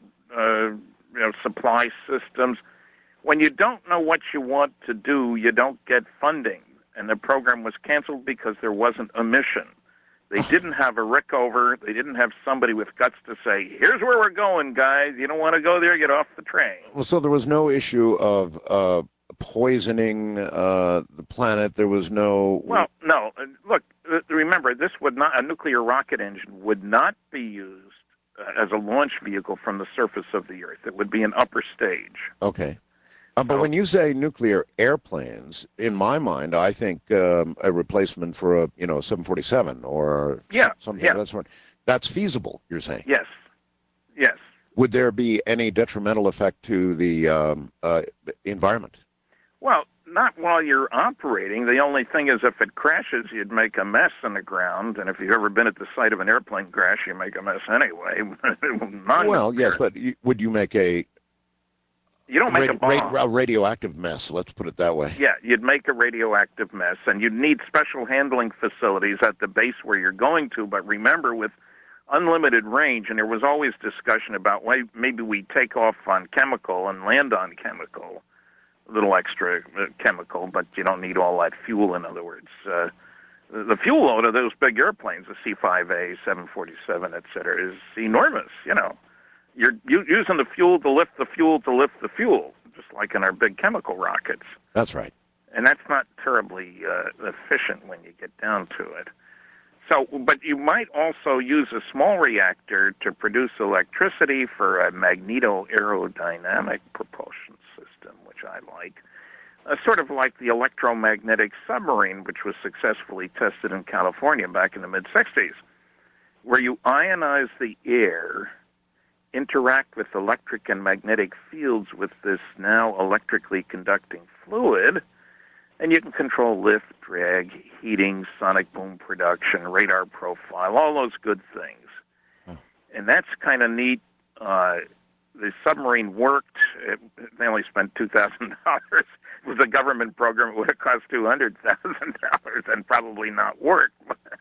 supply systems. When you don't know what you want to do, you don't get funding. And the program was canceled because there wasn't a mission. They didn't have a Rickover. They didn't have somebody with guts to say, here's where we're going, guys. You don't want to go there, get off the train. Well, so there was no issue of poisoning the planet. There was no... Well, no. Look, remember, a nuclear rocket engine would not be used as a launch vehicle from the surface of the Earth. It would be an upper stage. Okay. But when you say nuclear airplanes, in my mind, I think a replacement for a 747 or something of that sort. That's feasible, you're saying? Yes. Yes. Would there be any detrimental effect to the environment? Well, not while you're operating. The only thing is if it crashes, you'd make a mess in the ground. And if you've ever been at the site of an airplane crash, you make a mess anyway. Well, yes, but would you make a... You don't make a bomb. A radioactive mess, let's put it that way. Yeah, you'd make a radioactive mess, and you'd need special handling facilities at the base where you're going to. But remember, with unlimited range, and there was always discussion about why maybe we take off on chemical and land on chemical, a little extra chemical, but you don't need all that fuel, in other words. The fuel load of those big airplanes, the C-5A, 747, et cetera, is enormous, You're using the fuel to lift the fuel to lift the fuel, just like in our big chemical rockets. That's right. And that's not terribly efficient when you get down to it. So, but you might also use a small reactor to produce electricity for a magneto-aerodynamic propulsion system, which I like. Sort of like the electromagnetic submarine, which was successfully tested in California back in the mid-'60s, where you ionize the air, interact with electric and magnetic fields with this now electrically conducting fluid, and you can control lift, drag, heating, sonic boom production, radar profile, all those good things. And that's kind of neat. The submarine worked. They only spent $2,000. It was a government program. It would have cost $200,000 and probably not worked.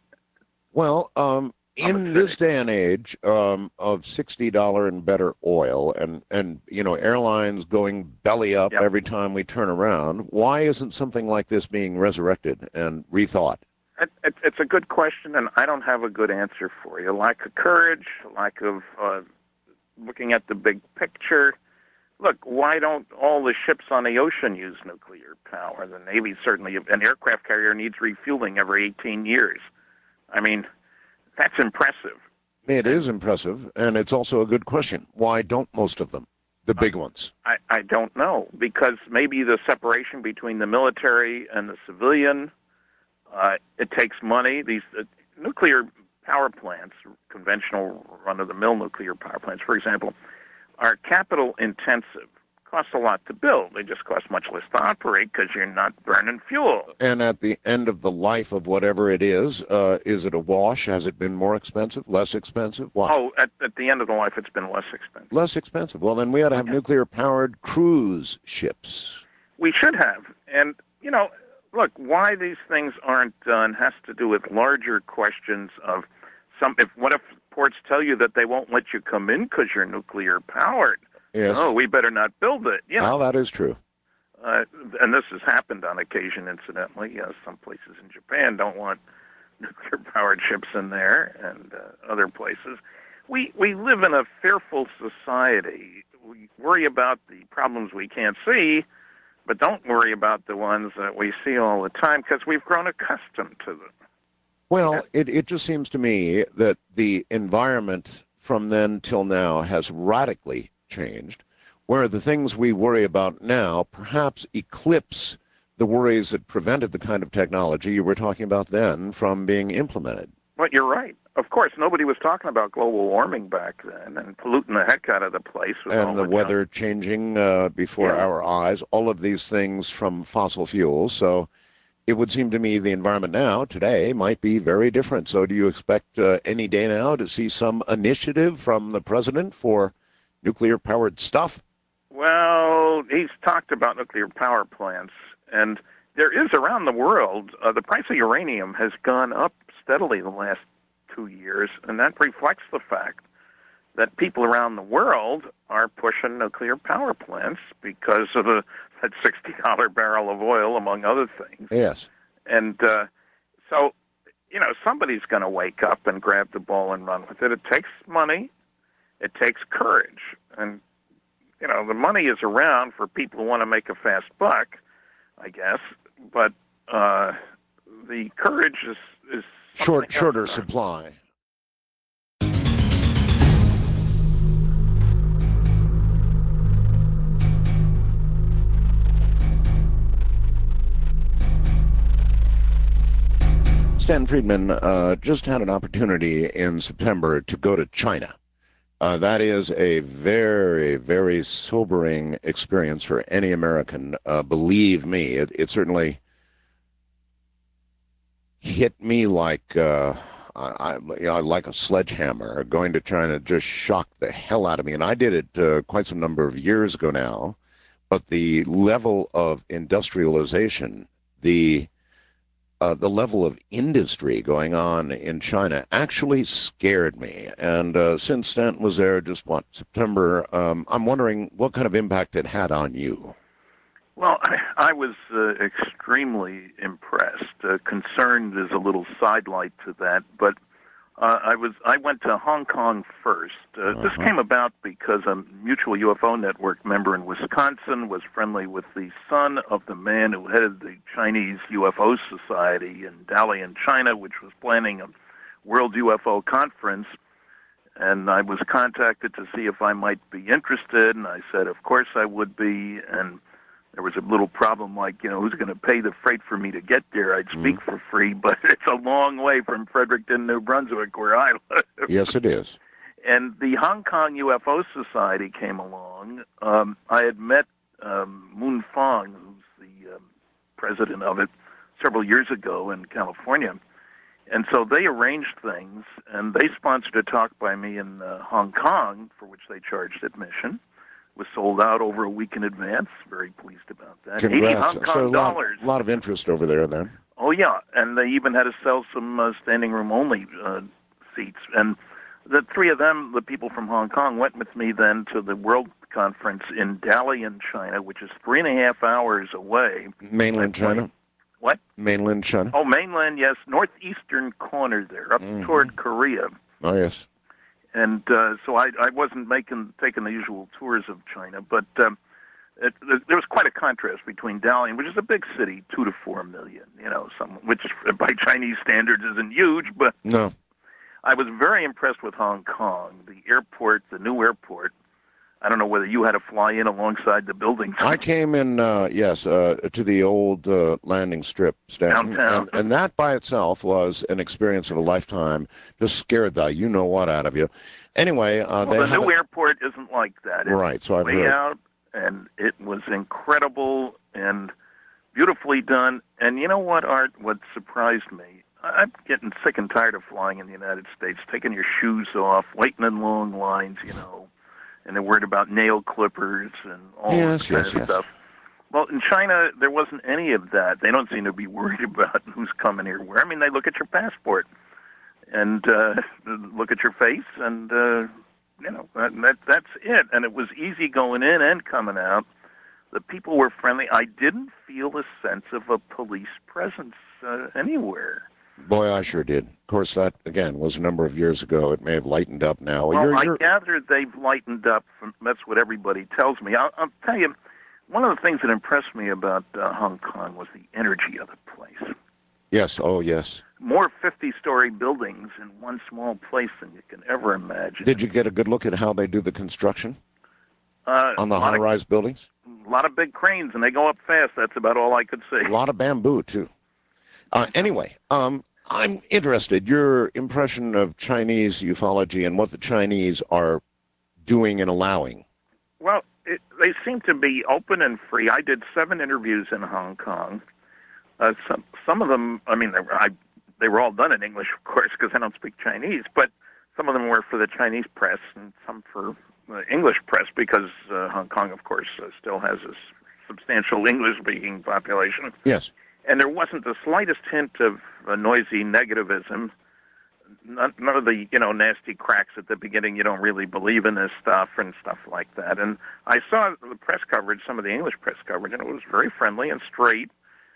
Well, in this day and age of $60 and better oil and airlines going belly up every time we turn around, why isn't something like this being resurrected and rethought? It's a good question, and I don't have a good answer for you. Lack of courage, lack of looking at the big picture. Look, why don't all the ships on the ocean use nuclear power? The Navy certainly, an aircraft carrier needs refueling every 18 years. I mean, that's impressive. It is impressive, and it's also a good question. Why don't most of them, the big ones? I don't know, because maybe the separation between the military and the civilian, it takes money. These nuclear power plants, conventional run-of-the-mill nuclear power plants, for example, are capital intensive. Cost a lot to build. They just cost much less to operate because you're not burning fuel. And at the end of the life of whatever it is it a wash? Has it been more expensive, less expensive? What? Oh, at the end of the life, it's been less expensive. Less expensive. Well, then we ought to have nuclear-powered cruise ships. We should have. And, look, why these things aren't done has to do with larger questions of what if ports tell you that they won't let you come in because you're nuclear-powered? Yes. Oh, we better not build it. Well, that is true. And this has happened on occasion, incidentally. Some places in Japan don't want nuclear-powered ships in there, and other places. We live in a fearful society. worry about the problems we can't see, but don't worry about the ones that we see all the time because we've grown accustomed to them. Well, it just seems to me that the environment from then till now has radically changed, where the things we worry about now perhaps eclipse the worries that prevented the kind of technology you were talking about then from being implemented. Well, you're right. Of course, nobody was talking about global warming back then and polluting the heck out of the place. With all And the weather changing before our eyes, all of these things from fossil fuels. So it would seem to me the environment now, today, might be very different. So do you expect any day now to see some initiative from the president for nuclear-powered stuff? Well, he's talked about nuclear power plants, and there is around the world, the price of uranium has gone up steadily the last 2 years, and that reflects the fact that people around the world are pushing nuclear power plants because of that $60 barrel of oil, among other things. Yes. And so, somebody's going to wake up and grab the ball and run with it. It takes money. It takes courage. And, the money is around for people who want to make a fast buck, I guess. But the courage is shorter supply. Stan Friedman just had an opportunity in September to go to China. That is a very, very sobering experience for any American. Believe me, it certainly hit me like like a sledgehammer. Going to China just shocked the hell out of me, and I did it quite some number of years ago now. But the level of industrialization, the level of industry going on in China actually scared me. And since Stanton was there just, September, I'm wondering what kind of impact it had on you. Well, I was extremely impressed. Concerned is a little sidelight to that, but I went to Hong Kong first. This came about because a mutual UFO network member in Wisconsin was friendly with the son of the man who headed the Chinese UFO Society in Dalian, China, which was planning a World UFO Conference. And I was contacted to see if I might be interested, and I said, of course I would be. And there was a little problem, like, who's going to pay the freight for me to get there? I'd speak for free, but it's a long way from Fredericton, New Brunswick, where I live. Yes, it is. And the Hong Kong UFO Society came along. I had met Moon Fong, who's the president of it, several years ago in California. And so they arranged things, and they sponsored a talk by me in Hong Kong, for which they charged admission. Was sold out over a week in advance. Very pleased about that. Congrats. 80 Hong Kong dollars. A lot of interest over there then. Oh, yeah. And they even had to sell some standing room only seats. And the three of them, the people from Hong Kong, went with me then to the World Conference in Dalian, China, which is 3.5 hours away. Mainland China? What? Mainland China? Oh, mainland, yes. Northeastern corner there, up toward Korea. Oh, yes. And so I wasn't taking the usual tours of China, but there was quite a contrast between Dalian, which is a big city, 2 to 4 million, which by Chinese standards isn't huge, but no. I was very impressed with Hong Kong, the airport, the new airport. I don't know whether you had to fly in alongside the building. I came in, to the old landing strip, Stanton, downtown. And that by itself was an experience of a lifetime. Just scared the you-know-what out of you. Anyway, the new airport isn't like that. It's right, so I've way heard. out, and it was incredible and beautifully done. And you know what, Art? What surprised me? I'm getting sick and tired of flying in the United States, taking your shoes off, waiting in long lines, and they're worried about nail clippers and all that kind of stuff. Well, in China, there wasn't any of that. They don't seem to be worried about who's coming here where. I mean, they look at your passport and look at your face, and, that's it. And it was easy going in and coming out. The people were friendly. I didn't feel a sense of a police presence anywhere. Boy, I sure did. Of course, that, again, was a number of years ago. It may have lightened up now. Well, I gather they've lightened up. That's what everybody tells me. I'll tell you, one of the things that impressed me about Hong Kong was the energy of the place. Yes, oh, yes. More 50-story buildings in one small place than you can ever imagine. Did you get a good look at how they do the construction on the high-rise buildings? A lot of big cranes, and they go up fast. That's about all I could see. A lot of bamboo, too. Anyway, I'm interested. Your impression of Chinese ufology and what the Chinese are doing and allowing. Well, they seem to be open and free. I did 7 interviews in Hong Kong. Some of them, I mean, they were all done in English, of course, because I don't speak Chinese, but some of them were for the Chinese press and some for the English press, because Hong Kong, of course, still has a substantial English-speaking population. Yes. And there wasn't the slightest hint of noisy negativism. None of the, nasty cracks at the beginning, you don't really believe in this stuff and stuff like that. And I saw the press coverage, some of the English press coverage, and it was very friendly and straight.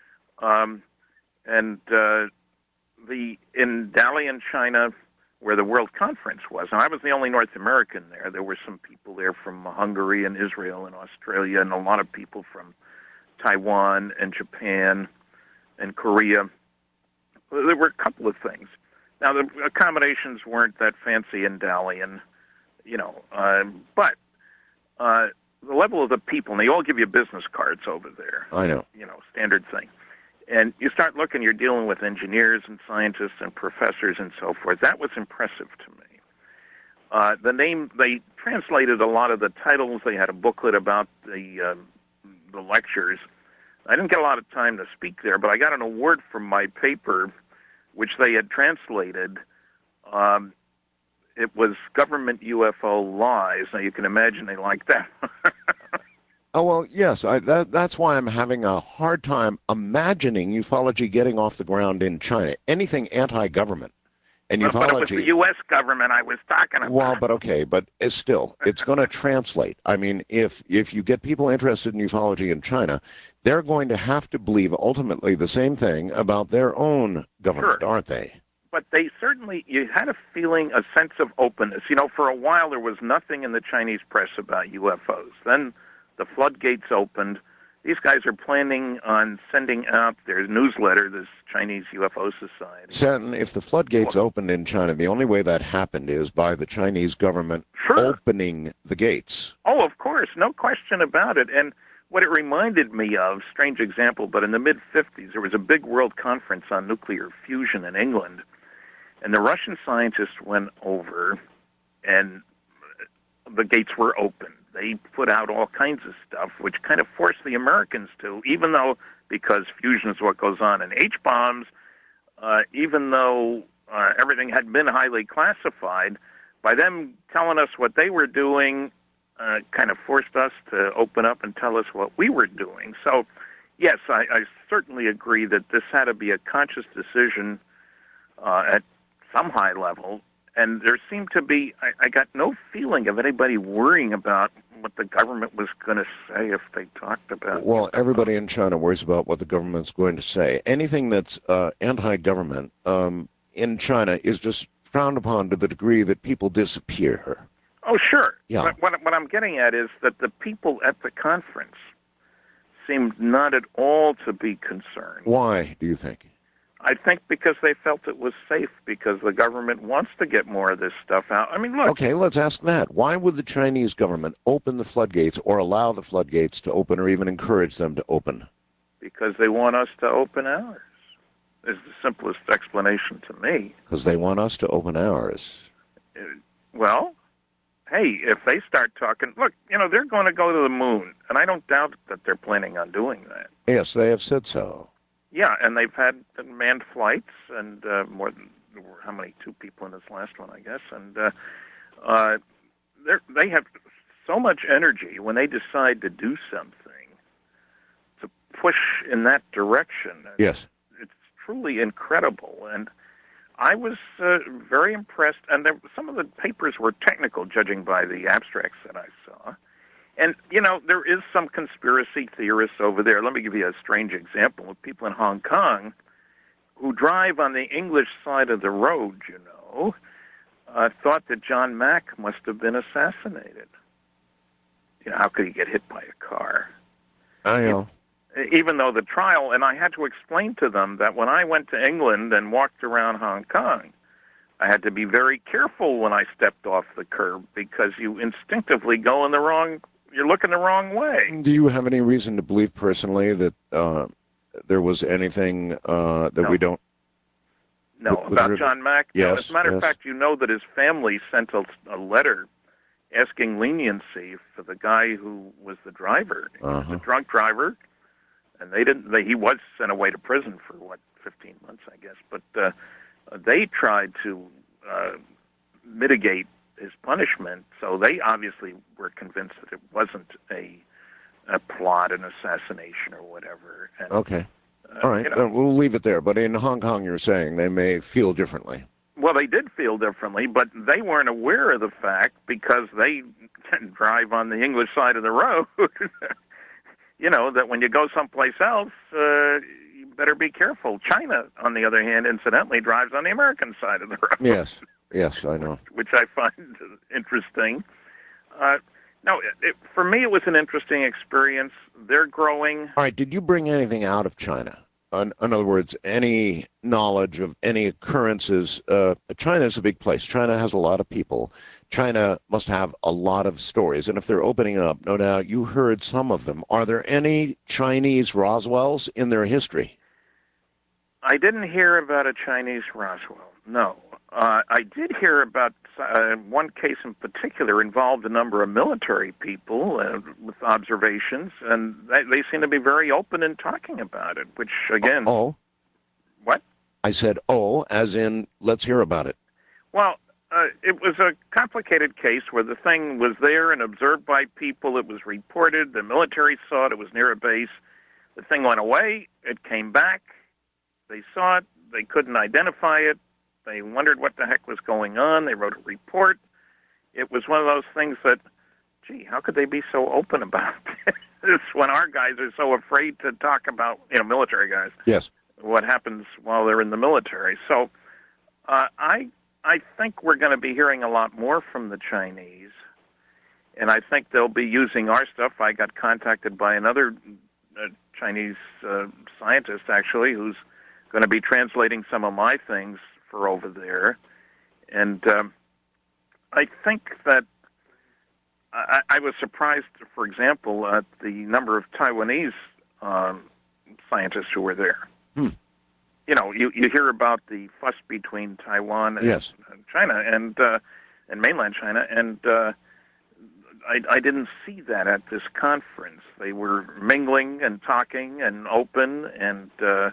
In Dalian, China, where the World Conference was, and I was the only North American there. There were some people there from Hungary and Israel and Australia, and a lot of people from Taiwan and Japan and Korea. There were a couple of things. Now, the accommodations weren't that fancy in Dalian, but the level of the people, and they all give you business cards over there. I know. Standard thing. And you start looking, you're dealing with engineers and scientists and professors and so forth. That was impressive to me. They translated a lot of the titles. They had a booklet about the lectures. I didn't get a lot of time to speak there, but I got an award from my paper, which they had translated. It was Government UFO Lies. Now, you can imagine they liked that. Oh, well, yes. That's why I'm having a hard time imagining ufology getting off the ground in China. Anything anti-government. And ufology, but it was the U.S. government I was talking about. Well, but okay, but it's going to translate. I mean, if you get people interested in ufology in China, they're going to have to believe ultimately the same thing about their own government, sure, aren't they? But they certainly, you had a feeling, a sense of openness. For a while there was nothing in the Chinese press about UFOs. Then the floodgates opened. These guys are planning on sending out their newsletter, this Chinese UFO Society. Seton, if the floodgates opened in China, the only way that happened is by the Chinese government opening the gates. Oh, of course, no question about it. And what it reminded me of, strange example, but in the mid-'50s, there was a big world conference on nuclear fusion in England, and the Russian scientists went over, and the gates were open. They put out all kinds of stuff, which kind of forced the Americans to, even though, because fusion is what goes on in H-bombs, even though everything had been highly classified, by them telling us what they were doing, kind of forced us to open up and tell us what we were doing. So, yes, I certainly agree that this had to be a conscious decision at some high level. And there seemed to be, I got no feeling of anybody worrying about what the government was going to say if they talked about it. Well, everybody in China worries about what the government's going to say. Anything that's anti-government in China is just frowned upon to the degree that people disappear. Oh, sure. Yeah. But what I'm getting at is that the people at the conference seemed not at all to be concerned. Why, do you think? I think because they felt it was safe, because the government wants to get more of this stuff out. I mean, look. Okay, let's ask that. Why would the Chinese government open the floodgates or allow the floodgates to open or even encourage them to open? Because they want us to open ours. Is the simplest explanation to me. Because they want us to open ours. Well, hey, if they start talking, look, they're going to go to the moon, and I don't doubt that they're planning on doing that. Yes, they have said so. Yeah, and they've had manned flights, and more than, how many, 2 people in this last one, I guess, and they have so much energy when they decide to do something, to push in that direction. Yes. It's truly incredible, and I was very impressed, and some of the papers were technical, judging by the abstracts that I saw. And, there is some conspiracy theorists over there. Let me give you a strange example. People in Hong Kong who drive on the English side of the road, thought that John Mack must have been assassinated. How could he get hit by a car? I know. Even though the trial, and I had to explain to them that when I went to England and walked around Hong Kong, I had to be very careful when I stepped off the curb because you instinctively go you're looking the wrong way. Do you have any reason to believe personally that there was anything that we don't? No, about John Mack? Yes. No, as a matter of fact, that his family sent a letter asking leniency for the guy who was the driver. He was a drunk driver, and he was sent away to prison for, 15 months, I guess. But they tried to mitigate his punishment, so they obviously were convinced that it wasn't a plot, an assassination, or whatever. And, okay. All right. We'll leave it there. But in Hong Kong, you're saying they may feel differently. Well, they did feel differently, but they weren't aware of the fact because they drive on the English side of the road. That when you go someplace else, you better be careful. China, on the other hand, incidentally, drives on the American side of the road. Yes, I know. Which I find interesting. For me, it was an interesting experience. They're growing. All right, did you bring anything out of China? In other words, any knowledge of any occurrences? China is a big place. China has a lot of people. China must have a lot of stories. And if they're opening up, no doubt you heard some of them. Are there any Chinese Roswells in their history? I didn't hear about a Chinese Roswell, no. I did hear about one case in particular involved a number of military people with observations, and they seem to be very open in talking about it, which, again... Oh? What? I said, as in, let's hear about it. Well, it was a complicated case where the thing was there and observed by people. It was reported. The military saw it. It was near a base. The thing went away. It came back. They saw it. They couldn't identify it. They wondered what the heck was going on. They wrote a report. It was one of those things that, gee, how could they be so open about this when our guys are so afraid to talk about, military guys? Yes. What happens while they're in the military. So I think we're going to be hearing a lot more from the Chinese, and I think they'll be using our stuff. I got contacted by another Chinese scientist, actually, who's going to be translating some of my things for over there. And I think that I was surprised, for example, at the number of Taiwanese scientists who were there. You hear about the fuss between Taiwan and China and mainland China, and I didn't see that at this conference. They were mingling and talking and open, and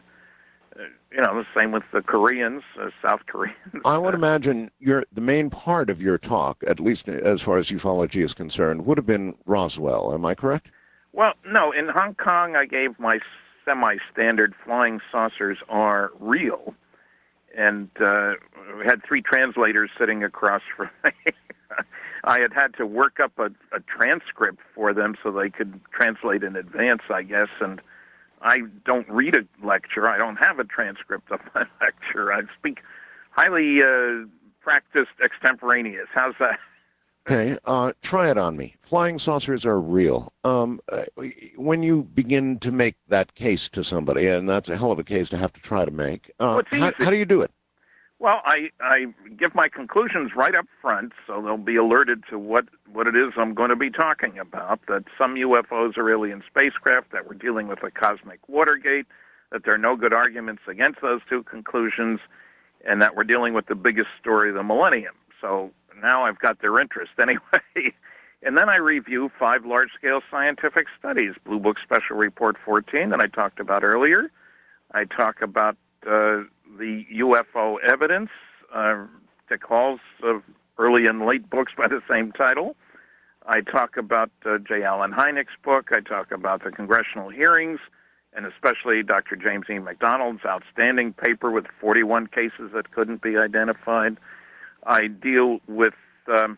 the same with the Koreans, South Koreans. I would imagine the main part of your talk, at least as far as ufology is concerned, would have been Roswell. Am I correct? Well, no. In Hong Kong, I gave my semi-standard flying saucers are real, and we had 3 translators sitting across from me. I had to work up a transcript for them so they could translate in advance, I guess, and I don't read a lecture. I don't have a transcript of my lecture. I speak highly practiced extemporaneous. How's that? Okay, try it on me. Flying saucers are real. When you begin to make that case to somebody, and that's a hell of a case to have to try to make, how do you do it? Well, I give my conclusions right up front, so they'll be alerted to what it is I'm going to be talking about, that some UFOs are alien spacecraft, that we're dealing with a cosmic Watergate, that there are no good arguments against those 2 conclusions, and that we're dealing with the biggest story of the millennium. So now I've got their interest anyway. And then I review 5 large-scale scientific studies, Blue Book Special Report 14 that I talked about earlier. I talk about the UFO evidence, Dick Hall's early and late books by the same title. I talk about J. Allen Hynek's book. I talk about the congressional hearings, and especially Dr. James E. McDonald's outstanding paper with 41 cases that couldn't be identified. I deal with, there's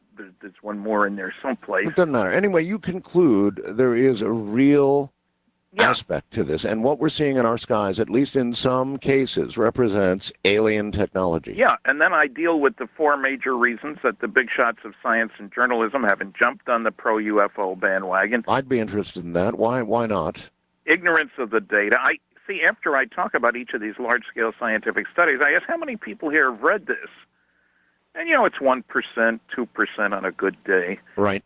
one more in there someplace. It doesn't matter. Anyway, you conclude there is a real aspect to this. And what we're seeing in our skies, at least in some cases, represents alien technology. Yeah, and then I deal with the four major reasons that the big shots of science and journalism haven't jumped on the pro-UFO bandwagon. I'd be interested in that. Why not? Ignorance of the data. I see, after I talk about each of these large-scale scientific studies, I ask how many people here have read this? And, it's 1%, 2% on a good day. Right.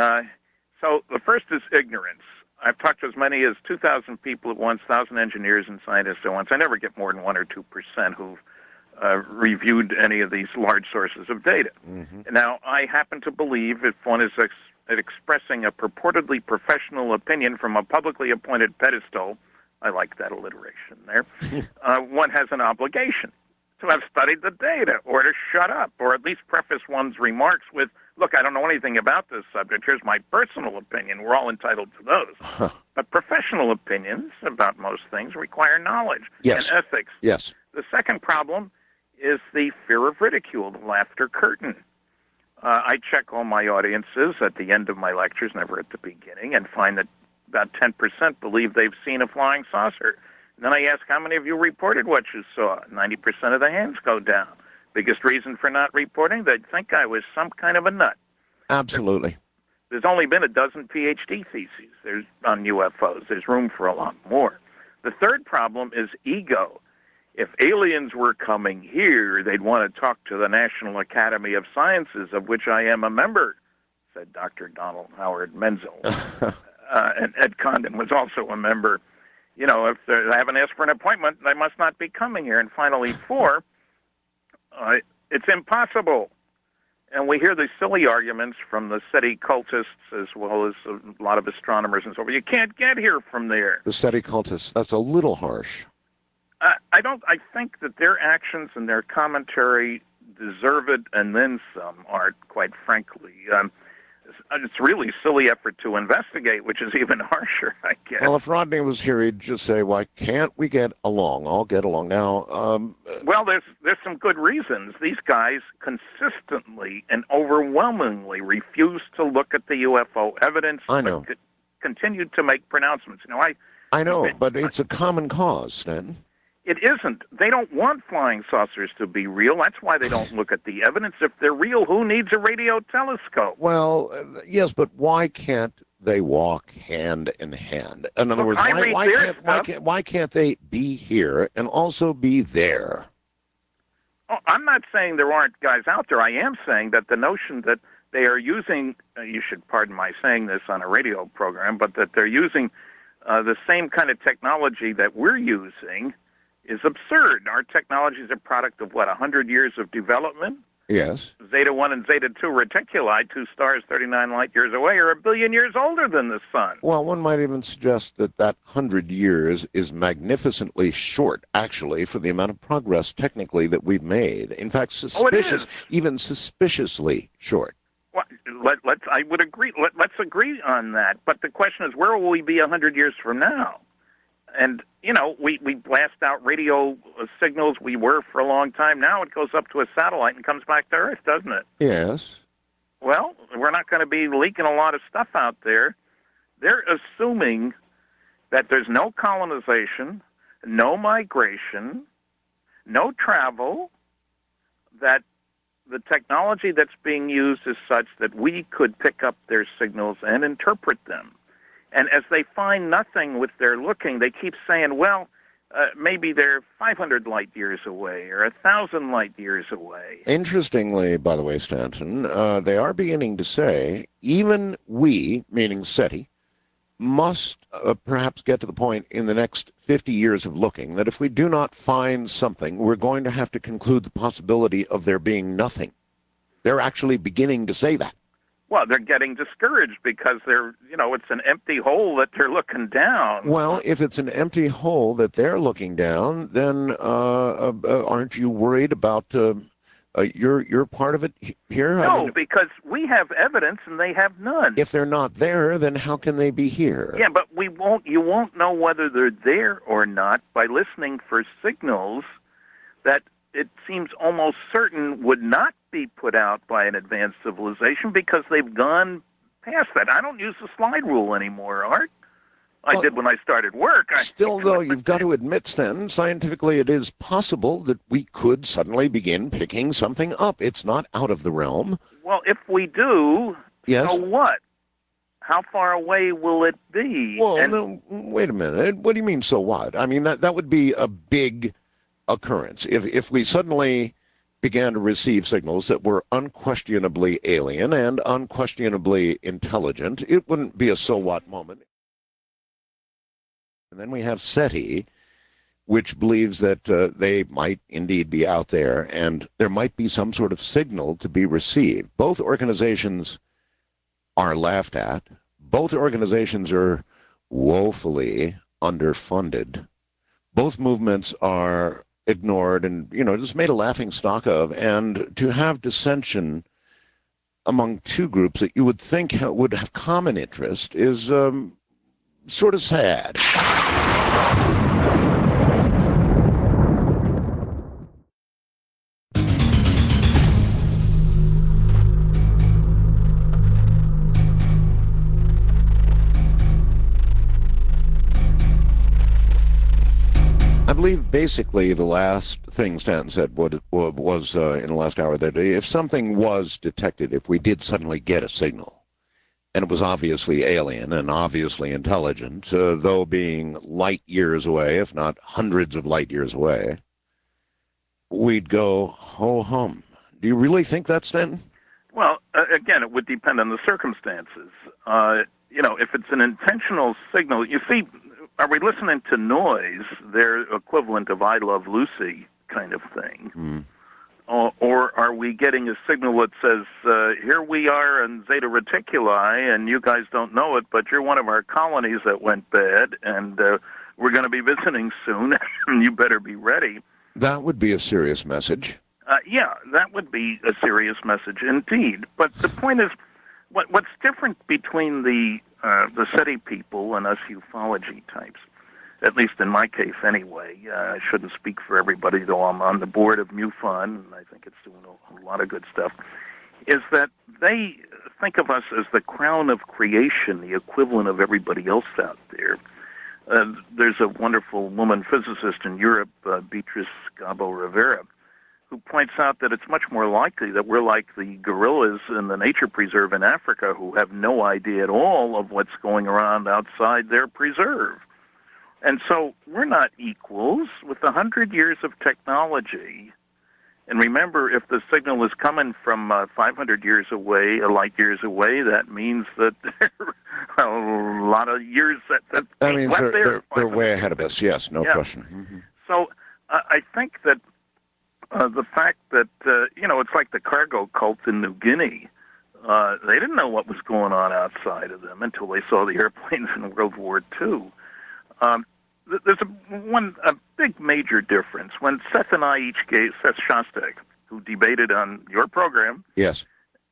So the first is ignorance. I've talked to as many as 2,000 people at once, 1,000 engineers and scientists at once. I never get more than 1 or 2% who've reviewed any of these large sources of data. Mm-hmm. Now, I happen to believe if one is expressing a purportedly professional opinion from a publicly appointed pedestal, I like that alliteration there, one has an obligation to have studied the data or to shut up or at least preface one's remarks with, look, I don't know anything about this subject. Here's my personal opinion. We're all entitled to those. But professional opinions about most things require knowledge and ethics. Yes. The second problem is the fear of ridicule, the laughter curtain. I check all my audiences at the end of my lectures, never at the beginning, and find that about 10% believe they've seen a flying saucer. And then I ask, how many of you reported what you saw? 90% of the hands go down. Biggest reason for not reporting? They'd think I was some kind of a nut. Absolutely. There's only been a dozen PhD theses on UFOs. There's room for a lot more. The third problem is ego. If aliens were coming here, they'd want to talk to the National Academy of Sciences, of which I am a member, said Dr. Donald Howard Menzel. And Ed Condon was also a member. If they haven't asked for an appointment, they must not be coming here. And finally, 4, it's impossible. And we hear these silly arguments from the SETI cultists as well as a lot of astronomers and so forth. You can't get here from there. The SETI cultists, that's a little harsh. I think that their actions and their commentary deserve it and then some, Art, quite frankly. It's really a silly effort to investigate, which is even harsher, I guess. Well, if Rodney was here, he'd just say, why can't we get along? I'll get along. Now, well, there's some good reasons. These guys consistently and overwhelmingly refuse to look at the UFO evidence. I know. But continued to make pronouncements. I know, but it's a common cause, Stanton. It isn't. They don't want flying saucers to be real. That's why they don't look at the evidence. If they're real, who needs a radio telescope? Well, yes, but why can't they walk hand in hand? In other words, why can't they be here and also be there? Oh, I'm not saying there aren't guys out there. I am saying that the notion that they are using, you should pardon my saying this on a radio program, but that they're using the same kind of technology that we're using is absurd. Our technology is a product of, 100 years of development? Yes. Zeta 1 and Zeta 2 reticuli, 2 stars 39 light years away, are 1 billion years older than the sun. Well, one might even suggest that 100 years is magnificently short, actually, for the amount of progress technically that we've made. In fact, even suspiciously short. Well, I would agree. Let's agree on that. But the question is, where will we be 100 years from now? And, we blast out radio signals. We were for a long time. Now it goes up to a satellite and comes back to Earth, doesn't it? Yes. Well, we're not going to be leaking a lot of stuff out there. They're assuming that there's no colonization, no migration, no travel, that the technology that's being used is such that we could pick up their signals and interpret them. And as they find nothing with their looking, they keep saying, well, maybe they're 500 light years away or 1,000 light years away. Interestingly, by the way, Stanton, they are beginning to say, even we, meaning SETI, must perhaps get to the point in the next 50 years of looking that if we do not find something, we're going to have to conclude the possibility of there being nothing. They're actually beginning to say that. Well, they're getting discouraged because it's an empty hole that they're looking down. Well, if it's an empty hole that they're looking down, then aren't you worried about your part of it here? No, because we have evidence and they have none. If they're not there, then how can they be here? Yeah, but you won't know whether they're there or not by listening for signals that it seems almost certain would not be put out by an advanced civilization because they've gone past that. I don't use the slide rule anymore, Art. I did when I started work. Still, though, you've got to admit, Sten, scientifically it is possible that we could suddenly begin picking something up. It's not out of the realm. Well, if we do, Yes. so what? How far away will it be? Well, no, wait a minute. What do you mean, so what? I mean, that would be a big occurrence. If we suddenly began to receive signals that were unquestionably alien and unquestionably intelligent, it wouldn't be a so what moment. And then we have SETI, which believes that they might indeed be out there, and there might be some sort of signal to be received. Both organizations are laughed at. Both organizations are woefully underfunded. Both movements are ignored and, just made a laughing stock of. And to have dissension among two groups that you would think would have common interest is sort of sad. I believe basically the last thing Stanton said was in the last hour that if something was detected, if we did suddenly get a signal, and it was obviously alien and obviously intelligent, though being light years away, if not hundreds of light years away, we'd go ho-hum. Do you really think that, Stanton? Well, again, it would depend on the circumstances. If it's an intentional signal, you see, are we listening to noise, their equivalent of I Love Lucy kind of thing? Mm. Or are we getting a signal that says, here we are in Zeta Reticuli, and you guys don't know it, but you're one of our colonies that went bad, and we're going to be visiting soon, and you better be ready. That would be a serious message. Yeah, that would be a serious message indeed. But the point is, what's different between the SETI people and us ufology types, at least in my case anyway, I shouldn't speak for everybody, though I'm on the board of MUFON, and I think it's doing a lot of good stuff, is that they think of us as the crown of creation, the equivalent of everybody else out there. There's a wonderful woman physicist in Europe, Beatrice Gabo Rivera, who points out that it's much more likely that we're like the gorillas in the nature preserve in Africa who have no idea at all of what's going around outside their preserve. And so we're not equals with 100 years of technology. And remember, if the signal is coming from 500 years away, light years away, that means that there are a lot of years that I mean, they're way ahead of us, yes, no question. Mm-hmm. So I think that the fact that, it's like the cargo cult in New Guinea. They didn't know what was going on outside of them until they saw the airplanes in World War II. There's a big major difference. When Seth and I Seth Shostak, who debated on your program, yes,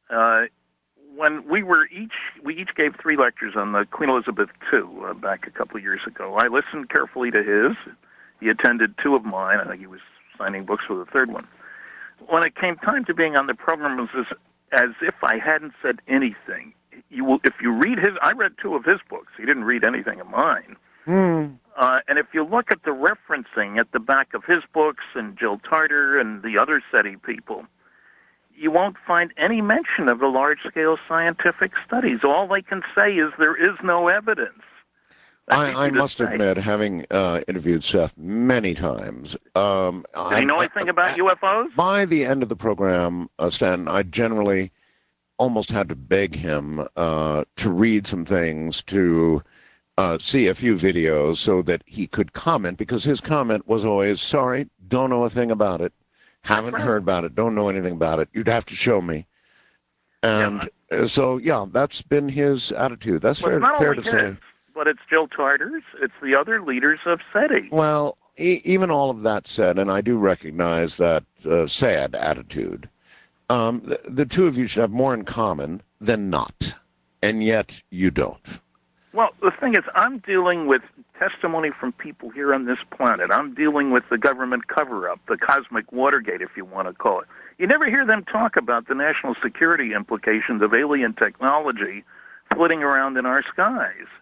when we each gave 3 lectures on the Queen Elizabeth II back a couple of years ago. I listened carefully to his. He attended 2 of mine. I think he was signing books for the 3rd one. When it came time to being on the program, it was as if I hadn't said anything. If you read I read 2 of his books. He didn't read anything of mine. And if you look at the referencing at the back of his books and Jill Tarter and the other SETI people, you won't find any mention of the large-scale scientific studies. All they can say is there is no evidence. I must admit, having interviewed Seth many times, did he know anything about UFOs? By the end of the program, Stan, I generally almost had to beg him to read some things, to see a few videos so that he could comment, because his comment was always, sorry, don't know a thing about it, haven't heard about it, don't know anything about it, you'd have to show me. And so, that's been his attitude. That's fair to say. But it's Jill Tarter's, it's the other leaders of SETI. Well, even all of that said, and I do recognize that sad attitude, the two of you should have more in common than not, and yet you don't. Well, the thing is, I'm dealing with testimony from people here on this planet. I'm dealing with the government cover-up, the cosmic Watergate, if you want to call it. You never hear them talk about the national security implications of alien technology flitting around in our skies.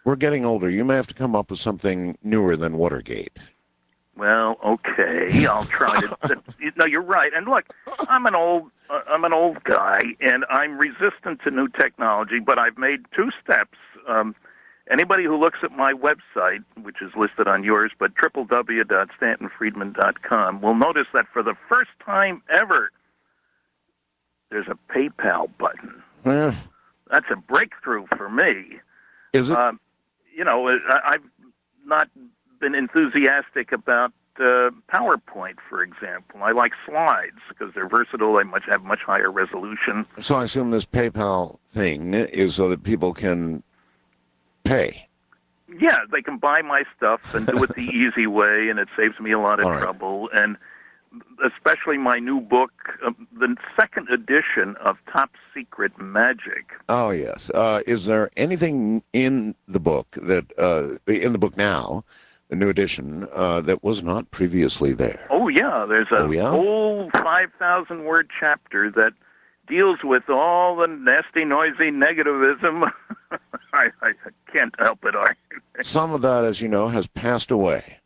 We're getting older. You may have to come up with something newer than Watergate. Well, okay, I'll try to. No, you're right. And look, I'm an old guy, and I'm resistant to new technology. But I've made two steps. Anybody who looks at my website, which is listed on yours, but www.stantonfriedman.com, will notice that for the first time ever, there's a PayPal button. Yeah. That's a breakthrough for me. Is it? I've not been enthusiastic about PowerPoint, for example. I like slides because they're versatile. They have much higher resolution. So I assume this PayPal thing is so that people can pay. Yeah, they can buy my stuff and do it the easy way, and it saves me a lot of trouble. And especially my new book, the second edition of Top Secret Magic. Oh, yes. Is there anything in the book now, the new edition, that was not previously there? Oh, yeah. There's a whole 5,000-word chapter that deals with all the nasty, noisy negativism. I can't help it. Some of that, as you know, has passed away.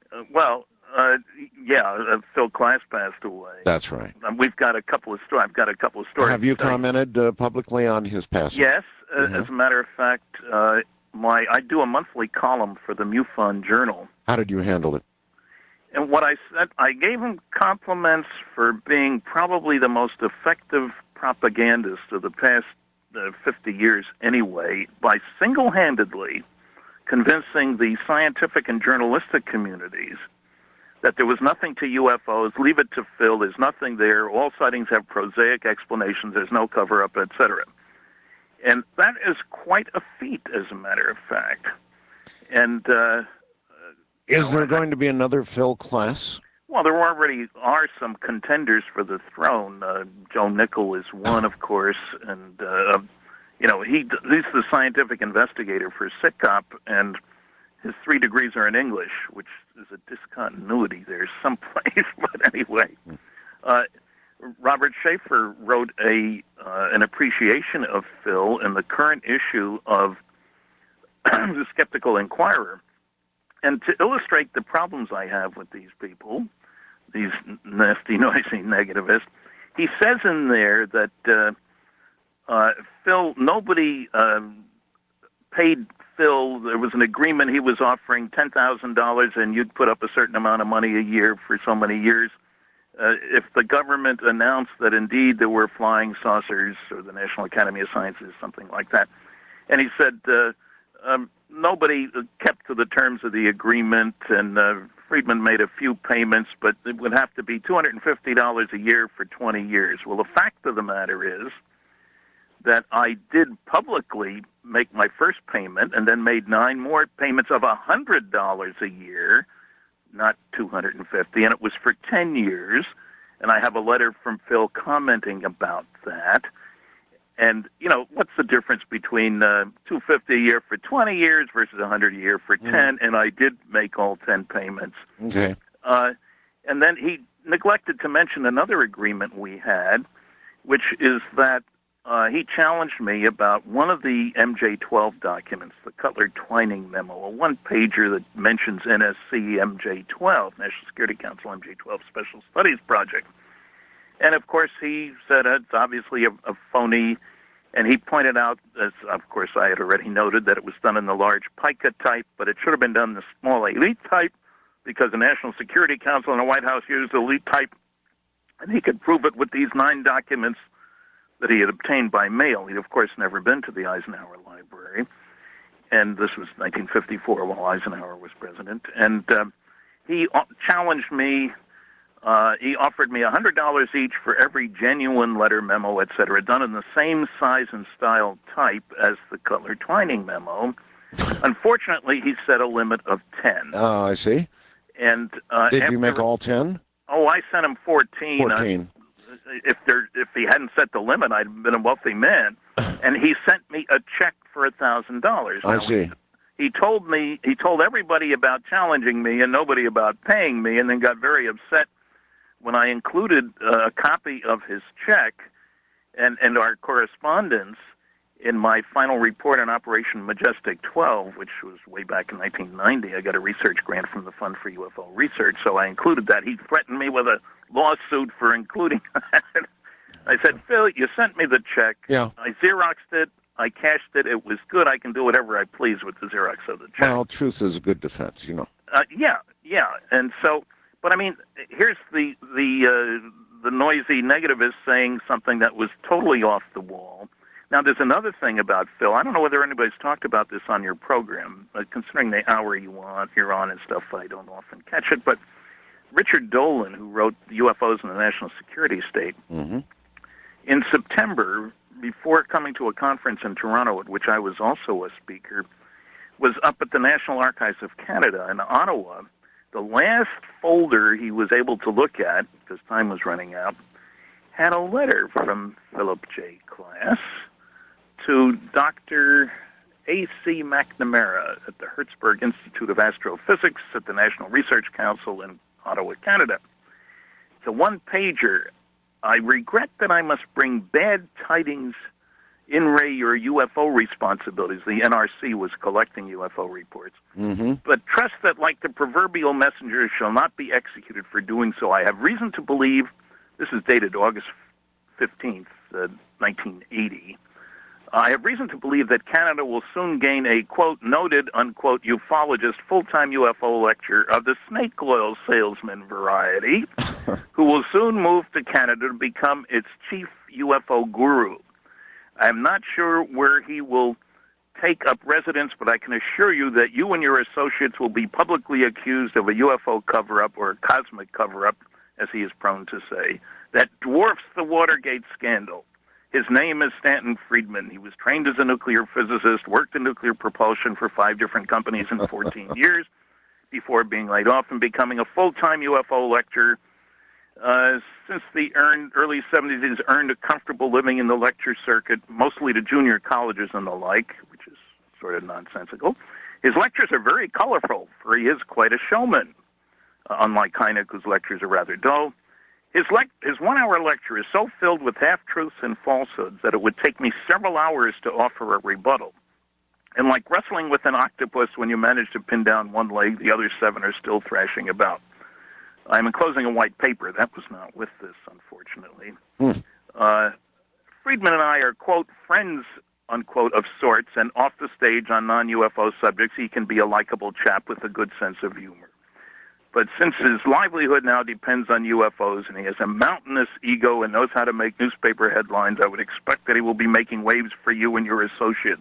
Phil Klass passed away. That's right. We've got a couple of stories. I've got a couple of stories. Have you commented publicly on his passing? Yes. As a matter of fact, I do a monthly column for the MUFON Journal. How did you handle it? And what I said, I gave him compliments for being probably the most effective propagandist of the past 50 years anyway, by single-handedly convincing the scientific and journalistic communities that there was nothing to UFOs, leave it to Phil, there's nothing there, all sightings have prosaic explanations, there's no cover-up, etc. And that is quite a feat, as a matter of fact. And is there going to be another Phil Klass? Well, there already are some contenders for the throne. Joe Nickel is one, of course, and he's the scientific investigator for SITCOP, and his 3 degrees are in English, which is a discontinuity there someplace. But anyway, Robert Schaefer wrote an appreciation of Phil in the current issue of the Skeptical Inquirer. And to illustrate the problems I have with these people, these nasty, noisy negativists, he says in there that nobody paid Phil. There was an agreement. He was offering $10,000, and you'd put up a certain amount of money a year for so many years. If the government announced that indeed there were flying saucers, or the National Academy of Sciences, something like that, and he said nobody kept to the terms of the agreement, and Friedman made a few payments, but it would have to be $250 a year for 20 years. Well, the fact of the matter is that I did publicly make my first payment and then made 9 more payments of $100 a year, not $250, and it was for 10 years. And I have a letter from Phil commenting about that. And, what's the difference between $250 a year for 20 years versus $100 a year for 10? And I did make all 10 payments. Okay. And then he neglected to mention another agreement we had, which is that he challenged me about one of the MJ-12 documents, the Cutler-Twining memo, a one-pager that mentions NSC MJ-12, National Security Council MJ-12 Special Studies Project. And, of course, he said it's obviously a phony, and he pointed out, as of course I had already noted, that it was done in the large pica type, but it should have been done in the small elite type because the National Security Council and the White House used elite type, and he could prove it with these 9 documents that he had obtained by mail. He'd, of course, never been to the Eisenhower Library, and this was 1954 while Eisenhower was president. And he challenged me. He offered me $100 each for every genuine letter, memo, etc., done in the same size and style type as the Cutler-Twining memo. Unfortunately, he set a limit of 10. Oh, I see. And did you make all 10? Oh, I sent him 14. 14. If he hadn't set the limit, I'd been a wealthy man. And he sent me a check for $1,000. I see. He told everybody about challenging me and nobody about paying me, and then got very upset when I included a copy of his check and our correspondence in my final report on Operation Majestic 12, which was way back in 1990, I got a research grant from the Fund for UFO Research, so I included that. He threatened me with a lawsuit for including that. I said, Phil, you sent me the check. Yeah. I Xeroxed it. I cashed it. It was good. I can do whatever I please with the Xerox of the check. Well, truth is a good defense, you know. Yeah. And so, but I mean, here's the noisy negativist saying something that was totally off the wall. Now, there's another thing about Phil. I don't know whether anybody's talked about this on your program, considering the hour you're on and stuff. I don't often catch it, but Richard Dolan, who wrote UFOs in the National Security State, in September, before coming to a conference in Toronto, at which I was also a speaker, was up at the National Archives of Canada in Ottawa. The last folder he was able to look at, because time was running out, had a letter from Philip J. Klass to Dr. A.C. McNamara at the Hertzberg Institute of Astrophysics at the National Research Council in Ottawa, Canada. It's a one-pager. I regret that I must bring bad tidings in Ray your UFO responsibilities. The NRC was collecting UFO reports. But trust that, like the proverbial messenger, shall not be executed for doing so. I have reason to believe, this is dated August 15th, 1980, I have reason to believe that Canada will soon gain a, quote, noted, unquote, ufologist full-time UFO lecturer of the snake oil salesman variety, who will soon move to Canada to become its chief UFO guru. I am not sure where he will take up residence, but I can assure you that you and your associates will be publicly accused of a UFO cover-up or a cosmic cover-up, as he is prone to say, that dwarfs the Watergate scandal. His name is Stanton Friedman. He was trained as a nuclear physicist, worked in nuclear propulsion for 5 different companies in 14 years before being laid off and becoming a full-time UFO lecturer. Since the early 70s, he's earned a comfortable living in the lecture circuit, mostly to junior colleges and the like, which is sort of nonsensical. His lectures are very colorful, for he is quite a showman, unlike Hynek, whose lectures are rather dull. His 1-hour lecture is so filled with half-truths and falsehoods that it would take me several hours to offer a rebuttal. And like wrestling with an octopus, when you manage to pin down one leg, the other 7 are still thrashing about. I'm enclosing a white paper. That was not with this, unfortunately. Friedman and I are, quote, friends, unquote, of sorts, and off the stage on non-UFO subjects, he can be a likable chap with a good sense of humor. But since his livelihood now depends on UFOs and he has a mountainous ego and knows how to make newspaper headlines, I would expect that he will be making waves for you and your associates.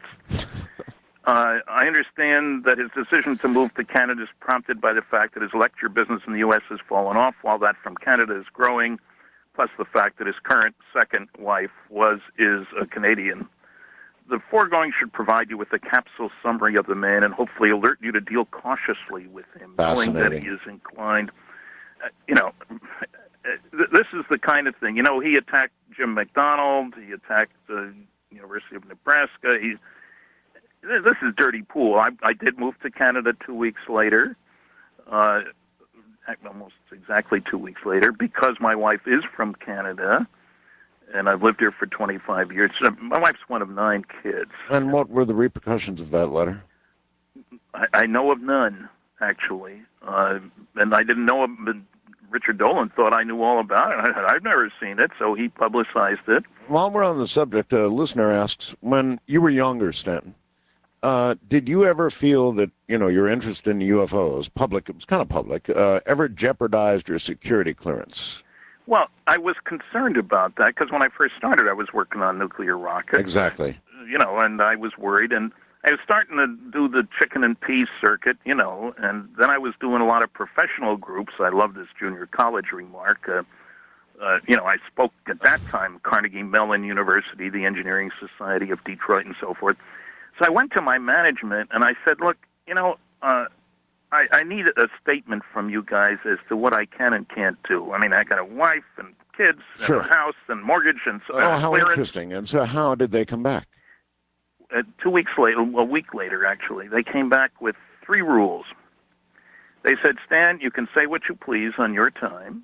I understand that his decision to move to Canada is prompted by the fact that his lecture business in the U.S. has fallen off while that from Canada is growing, plus the fact that his current second wife is a Canadian. The foregoing should provide you with a capsule summary of the man and hopefully alert you to deal cautiously with him, knowing that he is inclined. This is the kind of thing. You know, he attacked Jim McDonald. He attacked the University of Nebraska. This is dirty pool. I did move to Canada 2 weeks later, almost exactly 2 weeks later, because my wife is from Canada. And I've lived here for 25 years. My wife's one of 9 kids. And what were the repercussions of that letter? I know of none, actually. And I didn't know of it. Richard Dolan thought I knew all about it. I've never seen it, so he publicized it. While we're on the subject, a listener asks, when you were younger, Stanton, did you ever feel that, your interest in UFOs, public, it was kind of public, ever jeopardized your security clearance? Well, I was concerned about that because when I first started, I was working on nuclear rockets. Exactly. And I was worried. And I was starting to do the chicken and peas circuit, and then I was doing a lot of professional groups. I love this junior college remark. I spoke at that time, Carnegie Mellon University, the Engineering Society of Detroit, and so forth. So I went to my management, and I said, look, I need a statement from you guys as to what I can and can't do. I mean, I got a wife and kids and a house and mortgage and so on. Oh, how interesting. And so how did they come back? 2 weeks later, a week later, actually, they came back with 3 rules. They said, Stan, you can say what you please on your time.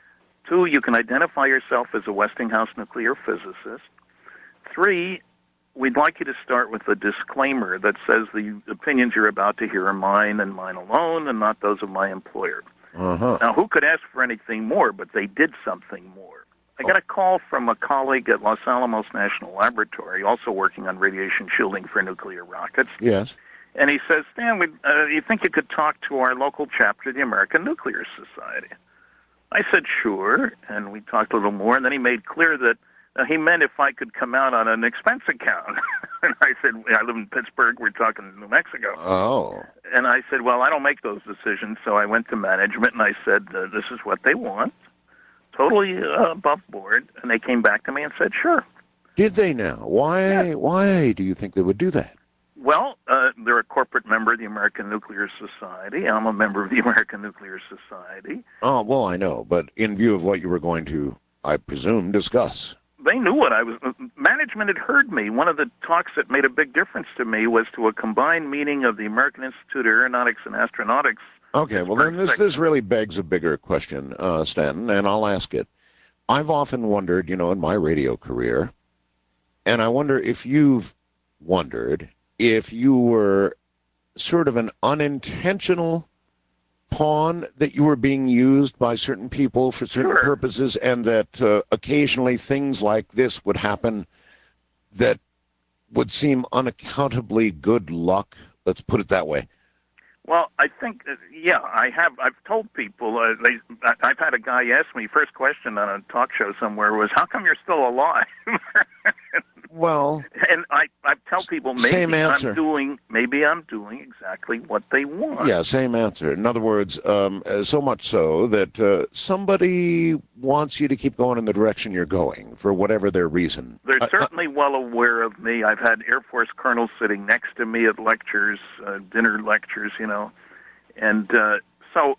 2, you can identify yourself as a Westinghouse nuclear physicist. 3, we'd like you to start with a disclaimer that says the opinions you're about to hear are mine and mine alone and not those of my employer. Uh-huh. Now, who could ask for anything more, but they did something more. I got a call from a colleague at Los Alamos National Laboratory, also working on radiation shielding for nuclear rockets. Yes. And he says, Stan, you think you could talk to our local chapter of the American Nuclear Society? I said, sure, and we talked a little more, and then he made clear that he meant if I could come out on an expense account. And I said, I live in Pittsburgh, we're talking New Mexico. Oh. And I said, well, I don't make those decisions, so I went to management and I said, this is what they want, totally above board, and they came back to me and said, sure. Did they now? Why do you think they would do that? Well, they're a corporate member of the American Nuclear Society. I'm a member of the American Nuclear Society. Oh, well, I know, but in view of what you were going to, I presume, discuss. They knew what I was. Management had heard me. One of the talks that made a big difference to me was to a combined meeting of the American Institute of Aeronautics and Astronautics. Okay, well, then this really begs a bigger question, Stanton, and I'll ask it. I've often wondered, in my radio career, and I wonder if you've wondered if you were sort of an unintentional pawn that you were being used by certain people for certain purposes, and that occasionally things like this would happen that would seem unaccountably good luck. Let's put it that way. Well, I think, I've told people, I've had a guy ask me, first question on a talk show somewhere was, how come you're still alive? Well, and I tell people same answer. Maybe I'm doing exactly what they want. Yeah, same answer. In other words, so much so that somebody wants you to keep going in the direction you're going for whatever their reason. They're certainly well aware of me. I've had Air Force colonels sitting next to me at lectures, dinner lectures, and so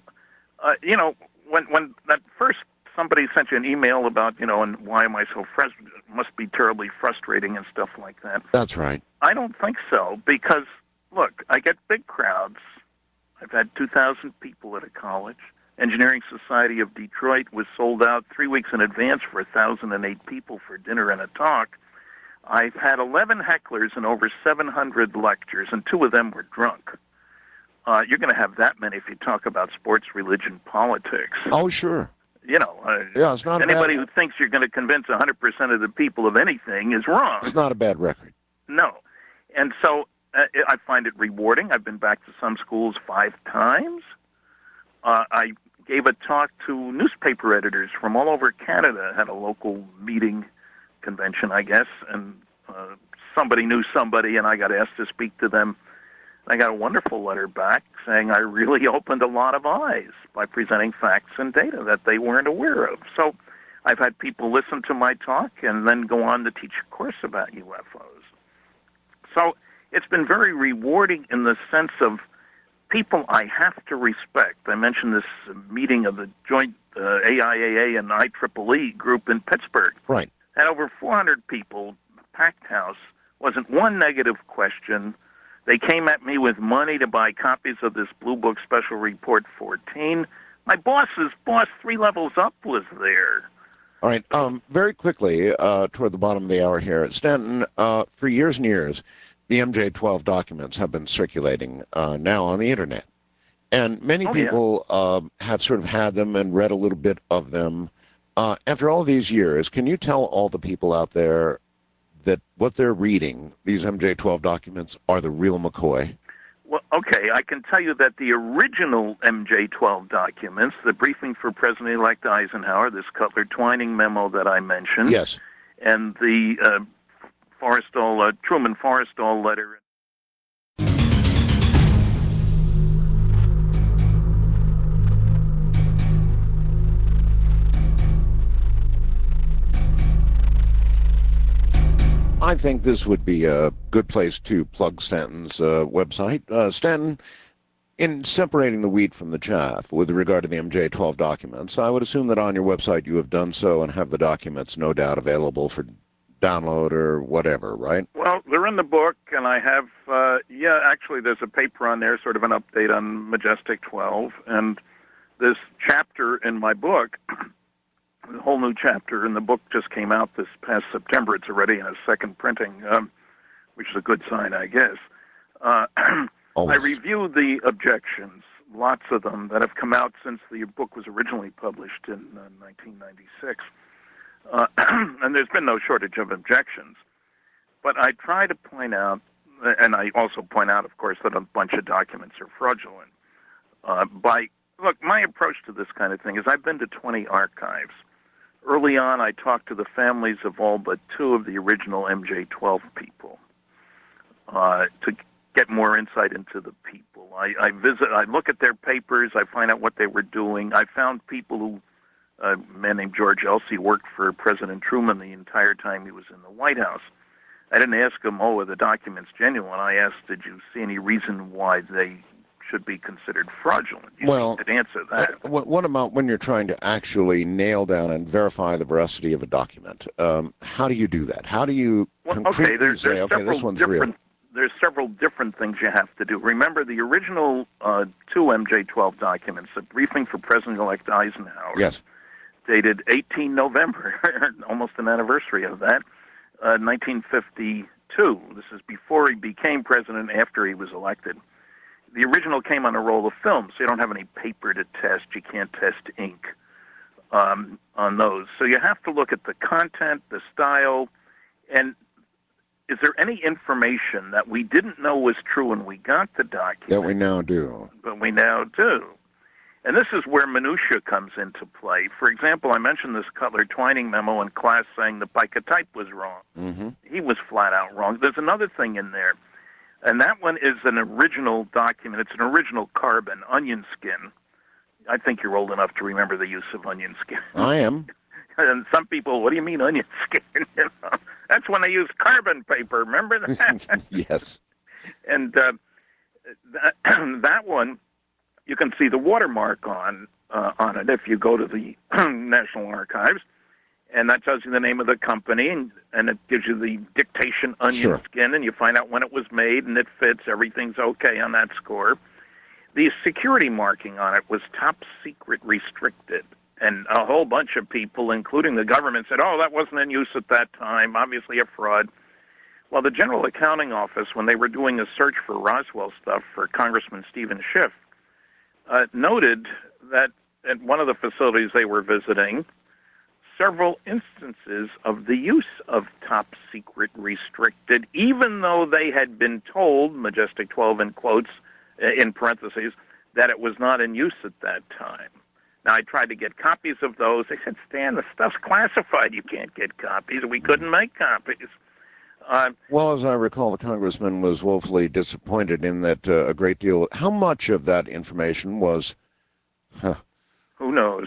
when that first somebody sent you an email about, and why am I so frustrated? It must be terribly frustrating and stuff like that. That's right. I don't think so, because, look, I get big crowds. I've had 2,000 people at a college. Engineering Society of Detroit was sold out 3 weeks in advance for 1,008 people for dinner and a talk. I've had 11 hecklers and over 700 lectures, and 2 of them were drunk. You're going to have that many if you talk about sports, religion, politics. Oh, sure. It's not anybody who thinks you're going to convince 100% of the people of anything is wrong. It's not a bad record. No. And so I find it rewarding. I've been back to some schools 5 times. I gave a talk to newspaper editors from all over Canada, had a local meeting convention, I guess, and somebody knew somebody, and I got asked to speak to them. I got a wonderful letter back saying I really opened a lot of eyes by presenting facts and data that they weren't aware of. So I've had people listen to my talk and then go on to teach a course about UFOs. So it's been very rewarding in the sense of people I have to respect. I mentioned this meeting of the joint AIAA and IEEE group in Pittsburgh. Right. Had over 400 people, packed house, wasn't one negative question. They came at me with money to buy copies of this Blue Book Special Report 14. My boss's boss, 3 levels up, was there. All right. Very quickly, toward the bottom of the hour here, Stanton, for years and years, the MJ-12 documents have been circulating now on the Internet. And many people have sort of had them and read a little bit of them. After all these years, can you tell all the people out there that what they're reading, these MJ-12 documents, are the real McCoy? Well, okay, I can tell you that the original MJ-12 documents, the briefing for President-elect Eisenhower, this Cutler-Twining memo that I mentioned, yes, and the Truman-Forrestal letter. I think this would be a good place to plug Stanton's website. Stanton, in separating the wheat from the chaff with regard to the MJ-12 documents, I would assume that on your website you have done so and have the documents no doubt available for download or whatever, right? Well, they're in the book, and I have, actually there's a paper on there, sort of an update on Majestic 12, and this chapter in my book, a whole new chapter, and the book just came out this past September. It's already in a second printing. which is a good sign, I guess. I Always. reviewed the objections, lots of them that have come out since the book was originally published in 1996. And there's been no shortage of objections. But I try to point out, and I also point out, of course, that a bunch of documents are fraudulent. Look, my approach to this kind of thing is I've been to 20 archives. Early on, I talked to the families of all but 2 of the original MJ-12 people to get more insight into the people. I visit, I look at their papers, I find out what they were doing. I found people who, a man named George Elsey worked for President Truman the entire time he was in the White House. I didn't ask him, are the documents genuine? I asked, did you see any reason why they should be considered fraudulent? You could answer that. What about when you're trying to actually nail down and verify the veracity of a document? How do you do that? How do you concretely say, okay, this one's real? There's several different things you have to do. Remember, the original 2 MJ-12 documents, the briefing for President-elect Eisenhower, yes, dated 18 November, almost an anniversary of that, 1952. This is before he became president, after he was elected. The original came on a roll of film, so you don't have any paper to test. You can't test ink on those. So you have to look at the content, the style, and is there any information that we didn't know was true when we got the document? That we now do. But we now do. And this is where minutia comes into play. For example, I mentioned this Cutler Twining memo in class saying the pica type was wrong. Mm-hmm. He was flat out wrong. There's another thing in there, and that one is an original document. It's an original carbon, onion skin. I think you're old enough to remember the use of onion skin. I am. And some people, what do you mean onion skin? You know, that's when they use carbon paper. Remember that? Yes. And that one, you can see the watermark on it if you go to the National Archives, and that tells you the name of the company, and it gives you the dictation onion skin, and you find out when it was made, and it fits. Everything's okay on that score. The security marking on it was top secret restricted. And a whole bunch of people, including the government, said, that wasn't in use at that time, obviously a fraud. Well, the General Accounting Office, when they were doing a search for Roswell stuff for Congressman Stephen Schiff, noted that at one of the facilities they were visiting, several instances of the use of top secret restricted, even though they had been told, Majestic 12 in quotes, in parentheses, that it was not in use at that time. Now, I tried to get copies of those. They said, Stan, the stuff's classified. You can't get copies. We couldn't make copies. Well, as I recall, the congressman was woefully disappointed in that a great deal. How much of that information was? Who knows?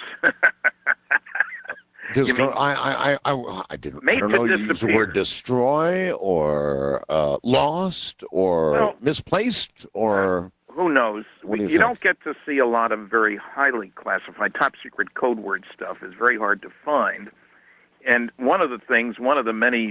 I don't know. You use the word destroy or lost or misplaced or. Who knows? You don't get to see a lot of very highly classified, top-secret code word stuff. Is very hard to find. And one of the many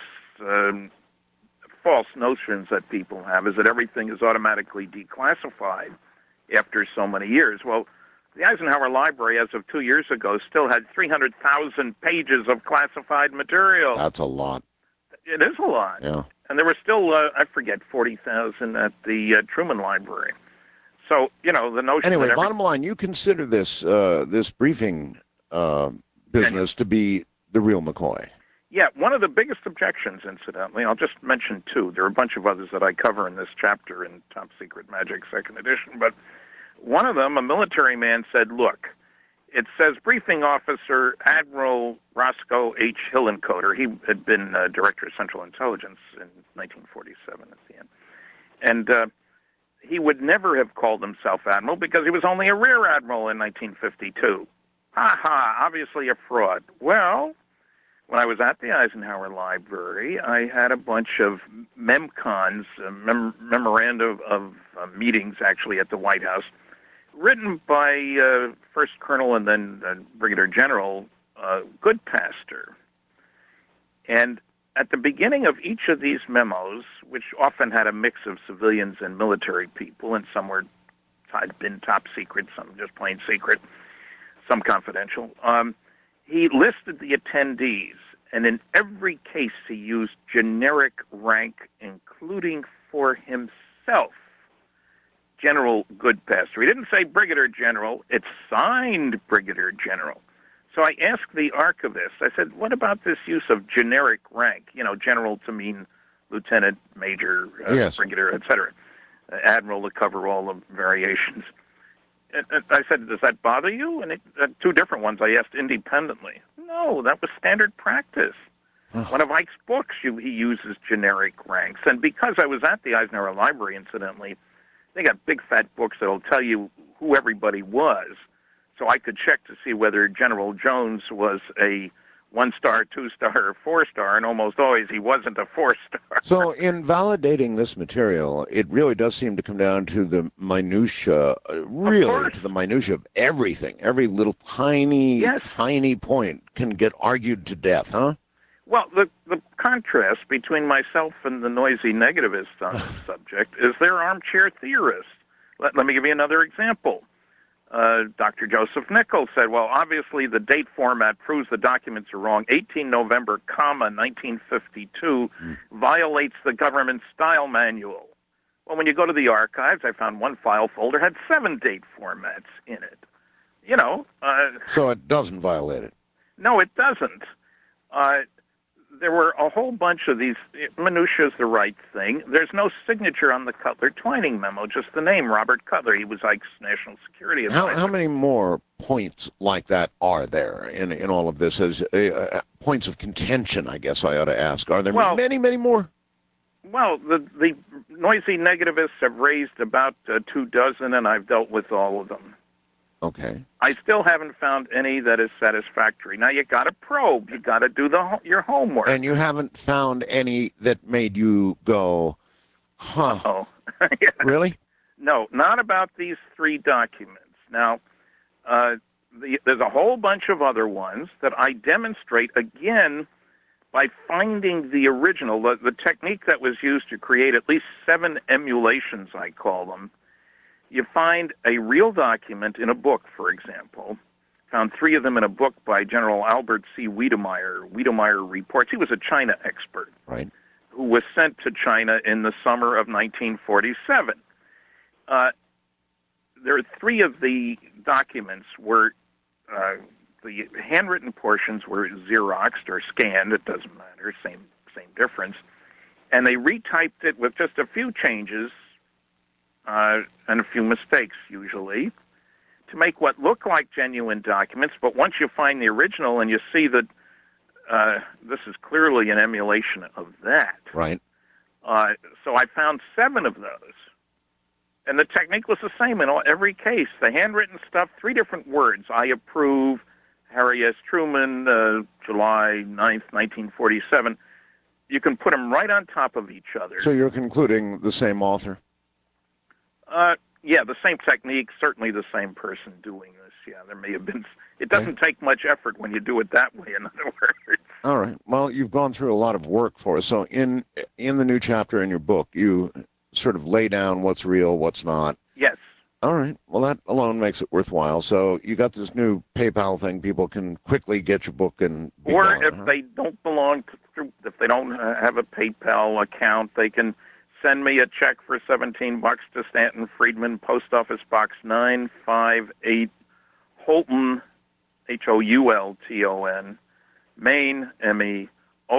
false notions that people have is that everything is automatically declassified after so many years. Well, the Eisenhower Library, as of 2 years ago, still had 300,000 pages of classified material. That's a lot. It is a lot. Yeah. And there were still, 40,000 at the Truman Library. So, the notion. Anyway, bottom line, you consider this this briefing business to be the real McCoy. Yeah, one of the biggest objections, incidentally, I'll just mention 2. There are a bunch of others that I cover in this chapter in Top Secret Magic 2nd edition, but one of them, a military man, said, look, it says briefing officer Admiral Roscoe H. Hillencoter. He had been director of Central Intelligence in 1947 at the end. And he would never have called himself admiral because he was only a rear admiral in 1952. Obviously a fraud. Well, when I was at the Eisenhower Library, I had a bunch of memcons, memoranda of meetings actually at the White House, written by First Colonel and then Brigadier General Goodpaster. And at the beginning of each of these memos, which often had a mix of civilians and military people, and some had been top secret, some just plain secret, some confidential, he listed the attendees, And in every case, he used generic rank, including for himself. General Goodpaster. He didn't say Brigadier General. It's signed Brigadier General. So I asked the archivist, I said, what about this use of generic rank? General to mean lieutenant, major, Yes. brigadier, etc. Admiral to cover all the variations. And I said, does that bother you? And two different ones I asked independently. No, that was standard practice. One of Ike's books, he uses generic ranks. And because I was at the Eisenhower Library, incidentally, they got big fat books that'll tell you who everybody was. So I could check to see whether General Jones was a 1-star, 2-star, or 4-star, and almost always he wasn't a 4-star. So in validating this material, it really does seem to come down to the minutia, really to the minutia of everything. Every little tiny point can get argued to death, huh? Well, the contrast between myself and the noisy negativists on this subject is they're armchair theorists. Let me give you another example. Dr. Joseph Nichols said, well, obviously the date format proves the documents are wrong. 18 November, 1952 violates the government style manual. Well, when you go to the archives, I found one file folder had 7 date formats in it. So it doesn't violate it. No, it doesn't. There were a whole bunch of these. Minutia is the right thing. There's no signature on the Cutler-Twining memo, just the name, Robert Cutler. He was Ike's national security advisor. How many more points like that are there in all of this as points of contention, I guess I ought to ask? Are there many, many more? Well, the noisy negativists have raised about 24, and I've dealt with all of them. Okay. I still haven't found any that is satisfactory. Now, you got to probe. You got to do your homework. And you haven't found any that made you go, huh? Oh, yeah. Really? No, not about these 3 documents. Now, there's a whole bunch of other ones that I demonstrate, again, by finding the original, the technique that was used to create at least 7 emulations, I call them. You find a real document in a book, for example. Found 3 of them in a book by General Albert C. Wiedemeyer, Wiedemeyer Reports. He was a China expert, right, who was sent to China in the summer of 1947. There are 3 of the documents where the handwritten portions were Xeroxed or scanned. It doesn't matter, same difference. And they retyped it with just a few changes and a few mistakes, usually, to make what look like genuine documents. But once you find the original and you see that this is clearly an emulation of that. Right. So I found 7 of those. And the technique was the same in every case. The handwritten stuff, 3 different words. I approve, Harry S. Truman, July 9th, 1947. You can put them right on top of each other. So you're concluding the same author? Yeah, the same technique, certainly the same person doing this. Yeah, there may have been. It doesn't take much effort when you do it that way, in other words. All right. Well, you've gone through a lot of work for us. So in the new chapter in your book, you sort of lay down what's real, what's not. Yes. All right. Well, that alone makes it worthwhile. So you got this new PayPal thing. People can quickly get your book and be or gone, if they don't belong to, if they don't have a PayPal account, they can send me a check for $17 to Stanton Friedman, Post Office Box 958, Houlton, Houlton, Maine, ME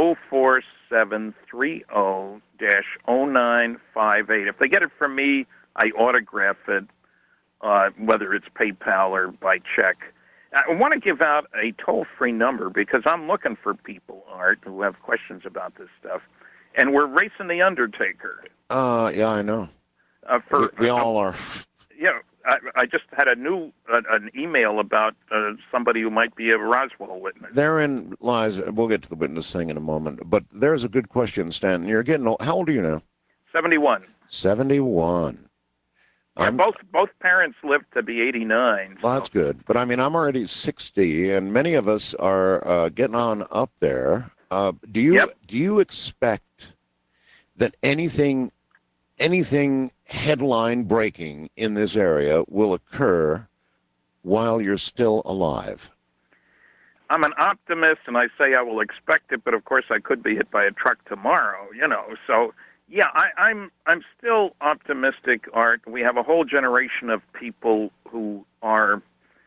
04730-0958. If they get it from me, I autograph it, whether it's PayPal or by check. I want to give out a toll-free number because I'm looking for people, Art, who have questions about this stuff. And we're racing the Undertaker. Yeah, I know. We all are. Yeah, I just had an email about somebody who might be a Roswell witness. Therein lies, we'll get to the witness thing in a moment, but there's a good question, Stanton. You're getting old. How old are you now? 71. 71. Yeah, both parents lived to be 89. Well, that's good. But, I mean, I'm already 60, and many of us are getting on up there. Do you expect that anything headline breaking in this area will occur while you're still alive? I'm an optimist, and I say I will expect it, but of course I could be hit by a truck tomorrow, So, yeah, I'm still optimistic, Art. We have a whole generation of people who are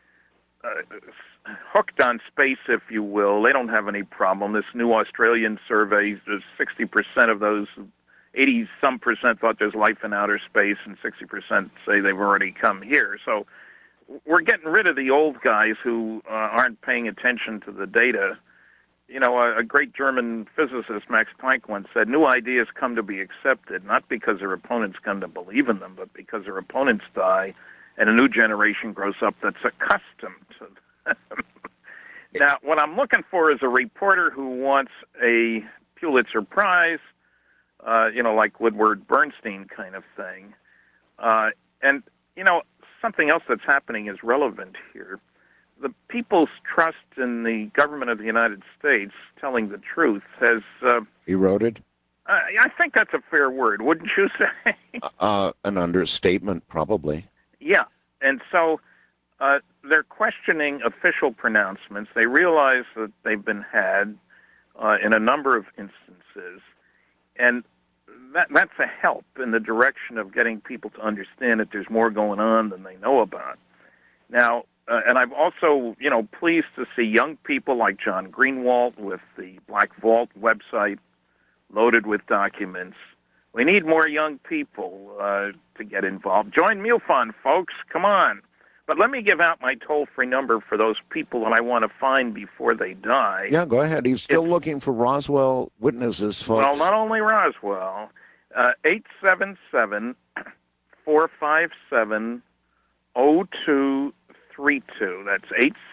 hooked on space, if you will. They don't have any problem. This new Australian survey, 60% of those, 80-some% thought there's life in outer space, and 60% say they've already come here. So we're getting rid of the old guys who aren't paying attention to the data. A great German physicist, Max Planck, once said, new ideas come to be accepted, not because their opponents come to believe in them, but because their opponents die, and a new generation grows up that's accustomed to them. Now, what I'm looking for is a reporter who wants a Pulitzer Prize, like Woodward Bernstein kind of thing. And something else that's happening is relevant here. The people's trust in the government of the United States telling the truth has eroded? I think that's a fair word, wouldn't you say? An understatement, probably. Yeah, and so they're questioning official pronouncements. They realize that they've been had in a number of instances, and that's a help in the direction of getting people to understand that there's more going on than they know about. Now, and I'm also, pleased to see young people like John Greenwald with the Black Vault website loaded with documents. We need more young people to get involved. Join MUFON, folks. Come on. But let me give out my toll-free number for those people that I want to find before they die. Yeah, go ahead. He's still looking for Roswell witnesses, folks. Well, not only Roswell. 877-457-0232. That's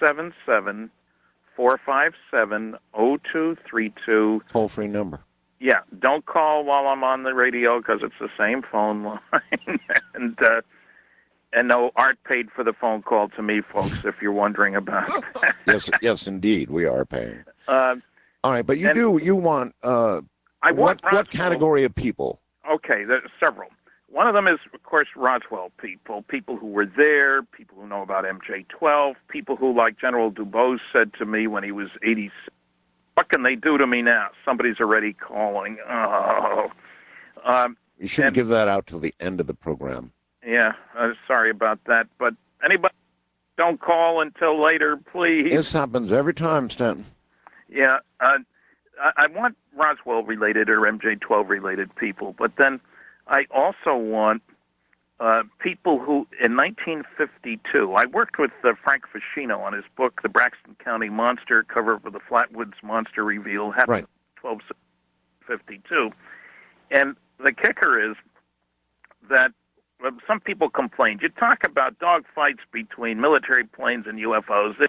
877-457-0232. Toll-free number. Yeah, don't call while I'm on the radio because it's the same phone line. And no, Art paid for the phone call to me, folks, if you're wondering about that. Yes, indeed, we are paying. All right, but you want, what category of people? Okay, there's several. One of them is, of course, Roswell people who were there, people who know about MJ-12, people who, like General Dubose said to me when he was 86, what can they do to me now? Somebody's already calling. Oh. You shouldn't give that out till the end of the program. Yeah, sorry about that. But anybody, don't call until later, please. This happens every time, Stanton. Yeah, I want Roswell-related or MJ-12-related people, but then I also want people who, in 1952, I worked with Frank Ficino on his book, The Braxton County Monster, cover of the Flatwoods Monster Reveal, happened in 1252. And the kicker is that some people complained. You talk about dogfights between military planes and UFOs,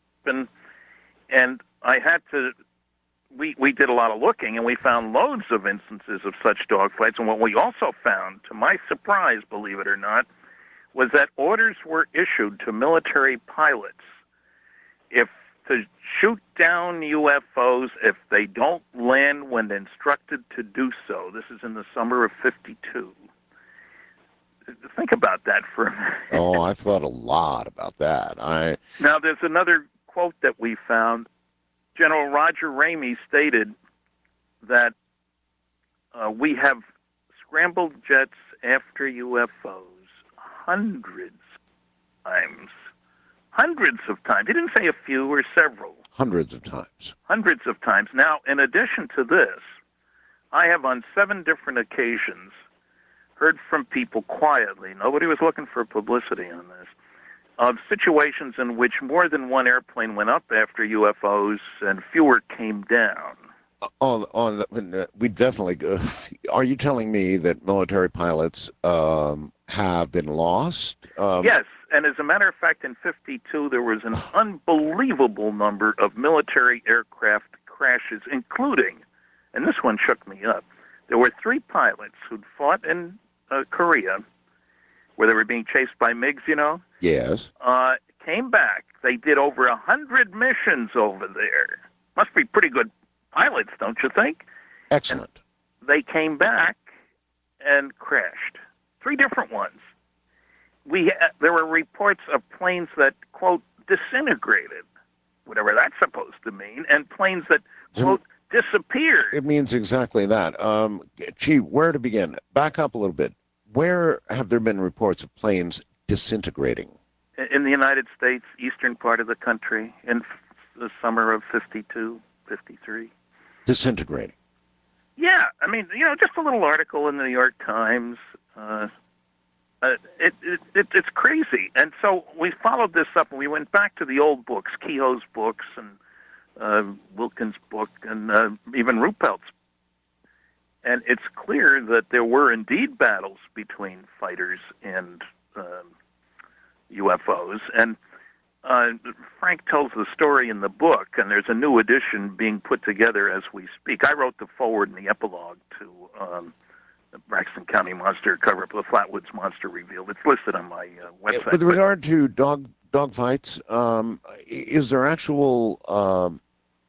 and I had to. We did a lot of looking, and we found loads of instances of such dogfights. And what we also found, to my surprise, believe it or not, was that orders were issued to military pilots to shoot down UFOs if they don't land when instructed to do so. This is in the summer of '52. Think about that for a minute. Oh, I've thought a lot about that. Now, there's another quote that we found. General Roger Ramey stated that we have scrambled jets after UFOs hundreds of times. He didn't say a few or several. Hundreds of times. Hundreds of times. Now, in addition to this, I have on 7 different occasions heard from people quietly, nobody was looking for publicity on this, of situations in which more than one airplane went up after UFOs and fewer came down. We definitely. Are you telling me that military pilots have been lost? Yes, and as a matter of fact, in '52 there was an unbelievable number of military aircraft crashes, including, and this one shook me up, there were 3 pilots who'd fought in Korea, where they were being chased by MiGs, Yes. Came back. They did over 100 missions over there. Must be pretty good pilots, don't you think? Excellent. And they came back and crashed. 3 different ones. There were reports of planes that, quote, disintegrated. whatever that's supposed to mean, and planes that, quote, disappeared. It means exactly that. Gee, where to begin? Back up a little bit. Where have there been reports of planes disintegrating? In the United States, eastern part of the country, in the summer of 52, 53. Disintegrating. Yeah, I mean, just a little article in the New York Times. It's crazy. And so we followed this up, and we went back to the old books, Kehoe's books, and Wilkins' book, and even Ruppelt's. And it's clear that there were indeed battles between fighters and UFOs. And Frank tells the story in the book, and there's a new edition being put together as we speak. I wrote the foreword and the epilogue to the Braxton County Monster cover-up, the Flatwoods Monster Revealed. It's listed on my website. With regard to dog fights, is there actual,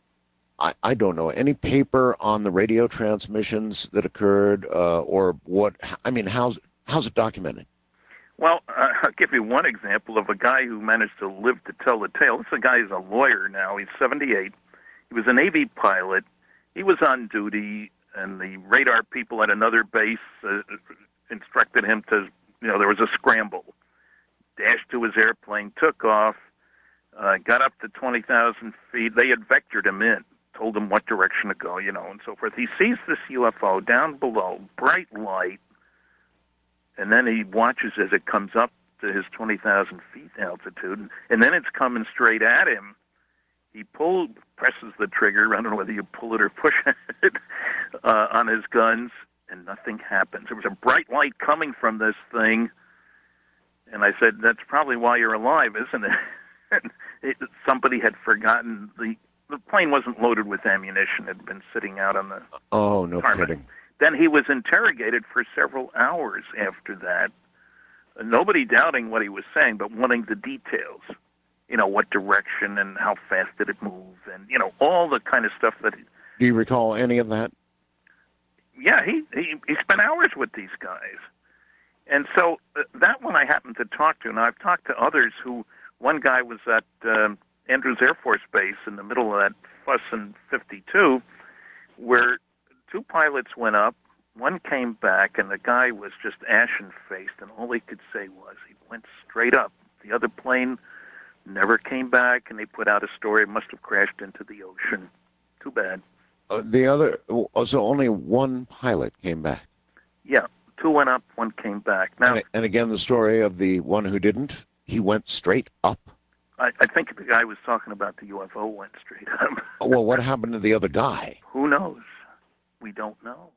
I don't know, any paper on the radio transmissions that occurred, or what? I mean, how's it documented? Well, I'll give you one example of a guy who managed to live to tell the tale. This guy is a lawyer now. He's 78. He was a Navy pilot. He was on duty, and the radar people at another base instructed him to, there was a scramble. Dashed to his airplane, took off, got up to 20,000 feet. They had vectored him in, told him what direction to go, and so forth. He sees this UFO down below, bright light, and then he watches as it comes up to his 20,000 feet altitude, and then it's coming straight at him. He presses the trigger, I don't know whether you pull it or push it, on his guns, and nothing happens. There was a bright light coming from this thing, and I said, that's probably why you're alive, isn't it? Somebody had forgotten, the plane wasn't loaded with ammunition. It had been sitting out on the no tarmac. kidding. Then he was interrogated for several hours after that, nobody doubting what he was saying, but wanting the details. What direction and how fast did it move, and, all the kind of stuff that... Do you recall any of that? Yeah, he spent hours with these guys. And so that one I happened to talk to, and I've talked to others who... One guy was at Andrews Air Force Base in the middle of that fuss in 52, where two pilots went up, one came back, and the guy was just ashen-faced, and all he could say was he went straight up. The other plane never came back, and they put out a story. It must have crashed into the ocean. Too bad. So only one pilot came back? Yeah, two went up, one came back. Now, and again, the story of the one who didn't? He went straight up? I think the guy was talking about the UFO went straight up. Well, what happened to the other guy? Who knows? We don't know.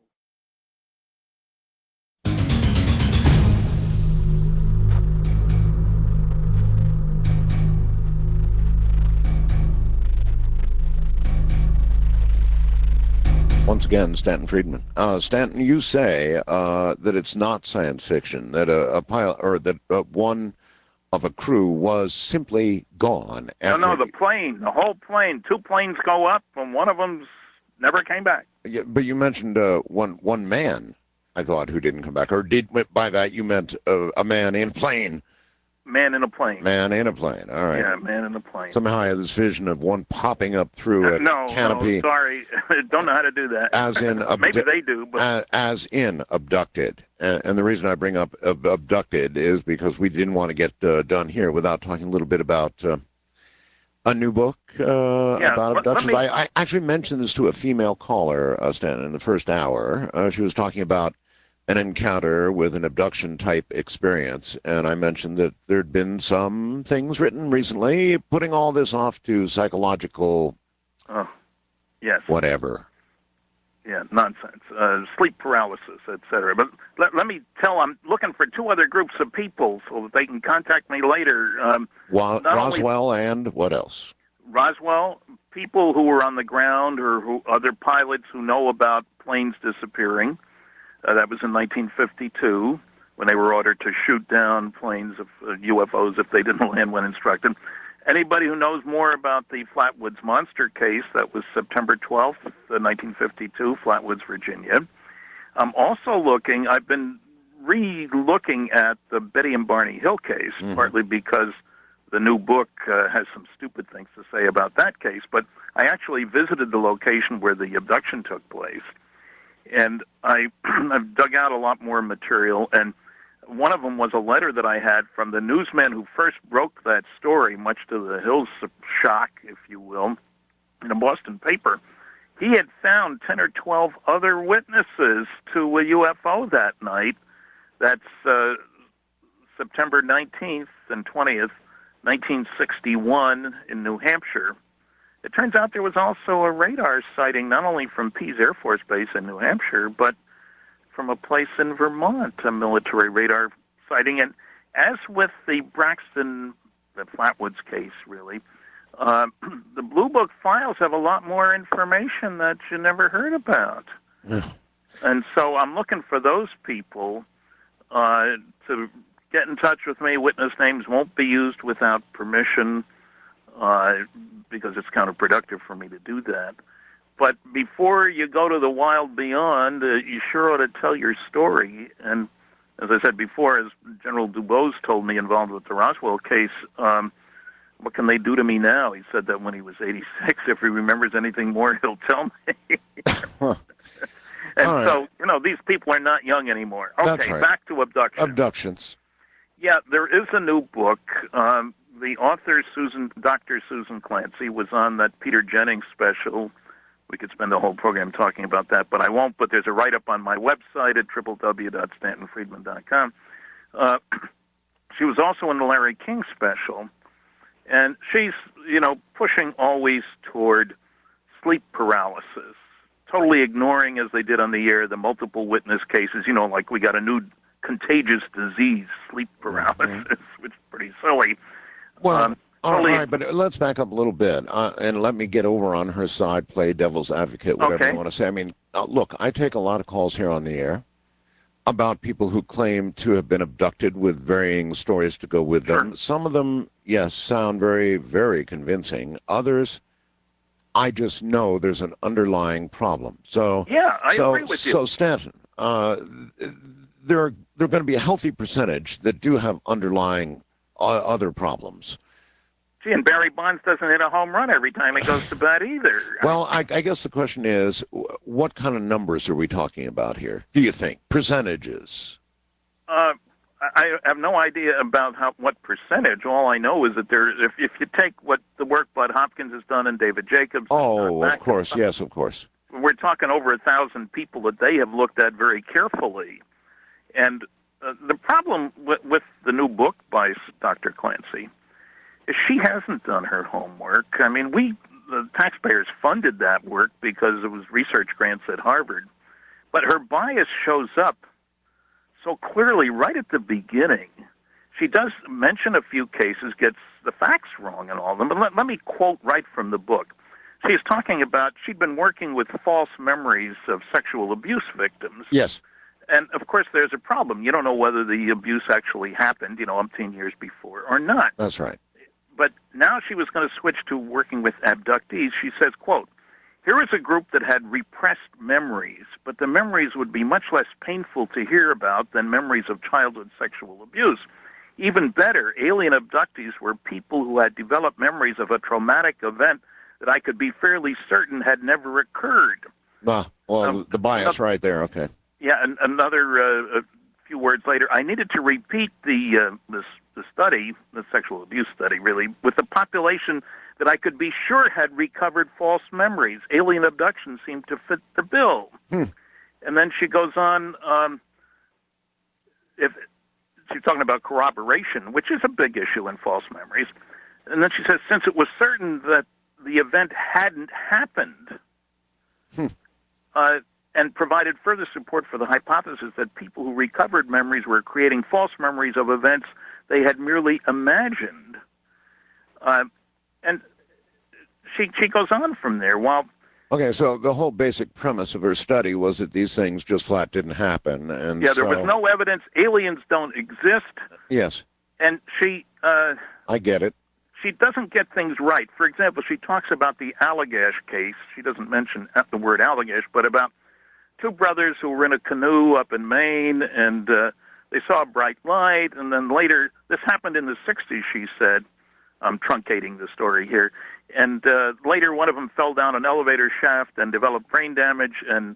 Once again, Stanton Friedman. Stanton, you say that it's not science fiction, that a pilot, or that one of a crew was simply gone. No, the plane, the whole plane. Two planes go up, and one of them never came back. Yeah, but you mentioned one man, I thought, who didn't come back. Or by that you meant a man in a plane? Man in a plane. Man in a plane. All right. Yeah, man in a plane. Somehow I had this vision of one popping up through a canopy. No, sorry. Don't know how to do that. As in maybe they do, but as in abducted. And the reason I bring up abducted is because we didn't want to get done here without talking a little bit about a new book about abductions. I actually mentioned this to a female caller, Stan, in the first hour. She was talking about an encounter with an abduction-type experience, and I mentioned that there'd been some things written recently putting all this off to psychological whatever. Yeah, nonsense. Sleep paralysis, etc. But let me tell, I'm looking for two other groups of people so that they can contact me later. Roswell and what else? Roswell, people who were on the ground or other pilots who know about planes disappearing. That was in 1952 when they were ordered to shoot down planes of UFOs if they didn't land when instructed. Anybody who knows more about the Flatwoods Monster case, that was September 12th, 1952, Flatwoods, Virginia. I'm also I've been re-looking at the Betty and Barney Hill case, partly because the new book has some stupid things to say about that case, but I actually visited the location where the abduction took place, and I've dug out a lot more material, and one of them was a letter that I had from the newsman who first broke that story, much to the Hill's shock, if you will, in a Boston paper. He had found 10 or 12 other witnesses to a UFO that night. That's September 19th and 20th, 1961 in New Hampshire. It turns out there was also a radar sighting, not only from Pease Air Force Base in New Hampshire, but from a place in Vermont, a military radar sighting. And as with the Braxton, the Flatwoods case, really, the Blue Book files have a lot more information that you never heard about. And so I'm looking for those people to get in touch with me. Witness names won't be used without permission because it's counterproductive for me to do that. But before you go to the wild beyond, you sure ought to tell your story. And as I said before, as General Dubose told me involved with the Roswell case, what can they do to me now? He said that when he was 86. If he remembers anything more, he'll tell me. And right. So, these people are not young anymore. Okay, That's right. Back to abductions. Abductions. Yeah, there is a new book. The author, Dr. Susan Clancy, was on that Peter Jennings special. We could spend the whole program talking about that, but I won't. But there's a write-up on my website at www.stantonfriedman.com. She was also in the Larry King special, and she's, pushing always toward sleep paralysis, totally ignoring, as they did on the air, the multiple witness cases, like we got a new contagious disease, sleep paralysis, which is pretty silly. Well, all totally. right, but let's back up a little bit and let me get over on her side, play devil's advocate, whatever you want to say. I mean, look, I take a lot of calls here on the air about people who claim to have been abducted with varying stories to go with them. Sure. Some of them, yes, sound very, very convincing. Others, I just know there's an underlying problem. So yeah, I agree with you. So Stanton, there are going to be a healthy percentage that do have underlying other problems. Gee, and Barry Bonds doesn't hit a home run every time he goes to bat either. Well, I guess the question is, what kind of numbers are we talking about here, do you think? Percentages? I have no idea about what percentage. All I know is that if you take what the work Bud Hopkins has done and David Jacobs... Oh, of course, yes, of course. We're talking over 1,000 people that they have looked at very carefully. And the problem with the new book by Dr. Clancy is she hasn't done her homework. I mean, the taxpayers funded that work because it was research grants at Harvard. But her bias shows up so clearly right at the beginning. She does mention a few cases, gets the facts wrong in all of them. But let me quote right from the book. She's talking about she'd been working with false memories of sexual abuse victims. Yes. And, of course, there's a problem. You don't know whether the abuse actually happened, umpteen years before or not. That's right. But now she was going to switch to working with abductees. She says, quote, "Here is a group that had repressed memories, but the memories would be much less painful to hear about than memories of childhood sexual abuse. Even better, alien abductees were people who had developed memories of a traumatic event that I could be fairly certain had never occurred." Well, the bias right there, okay. Yeah, and another a few words later, "I needed to repeat the study, the sexual abuse study, really, with the population that I could be sure had recovered false memories. Alien abduction seemed to fit the bill." And then she goes on, if she's talking about corroboration, which is a big issue in false memories. And then she says, since it was certain that the event hadn't happened, and provided further support for the hypothesis that people who recovered memories were creating false memories of events they had merely imagined. And she goes on from there. Okay, so the whole basic premise of her study was that these things just flat didn't happen. And there was no evidence. Aliens don't exist. Yes. And she... I get it. She doesn't get things right. For example, she talks about the Allagash case. She doesn't mention the word Allagash, but about two brothers who were in a canoe up in Maine, and they saw a bright light, and then later, this happened in the 60s, she said, I'm truncating the story here. And later, one of them fell down an elevator shaft and developed brain damage and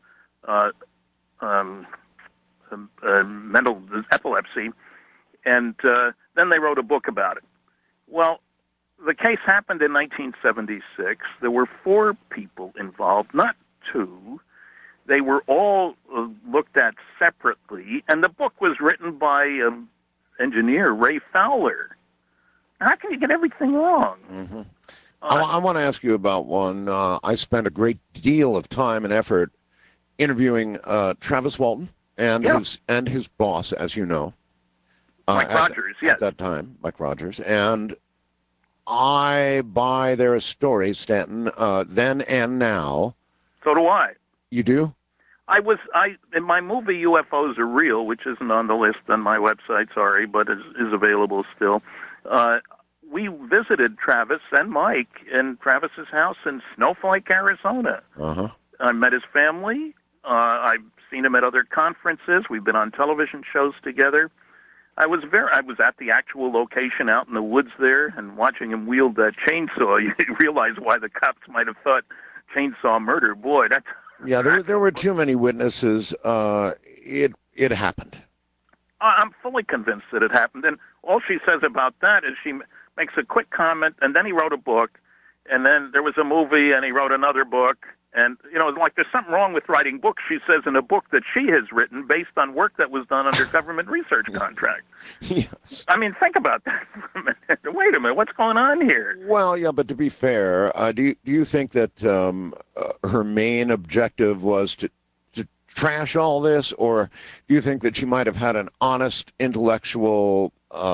mental epilepsy. And then they wrote a book about it. Well, the case happened in 1976. There were 4 people involved, not 2. They were all looked at separately, and the book was written by engineer Ray Fowler. How can you get everything wrong? Mm-hmm. I want to ask you about one. I spent a great deal of time and effort interviewing Travis Walton and his boss, as you know. Mike Rogers, yes. At that time, Mike Rogers. And I buy their stories, Stanton, then and now. So do I. You do? In my movie UFOs Are Real, which isn't on the list on my website, sorry, but is available still, we visited Travis and Mike in Travis's house in Snowflake, Arizona. Uh-huh. I met his family. I've seen him at other conferences. We've been on television shows together. I was at the actual location out in the woods there, and watching him wield that chainsaw, you realize why the cops might have thought chainsaw murder. Boy, that's... Yeah, there were too many witnesses. It happened. I'm fully convinced that it happened. And all she says about that is she makes a quick comment, and then he wrote a book, and then there was a movie, and he wrote another book. And, like there's something wrong with writing books, she says, in a book that she has written based on work that was done under government research contract. Yes. I mean, think about that for a minute. Wait a minute, what's going on here? Well, yeah, but to be fair, do you think that her main objective was to trash all this, or do you think that she might have had an honest intellectual,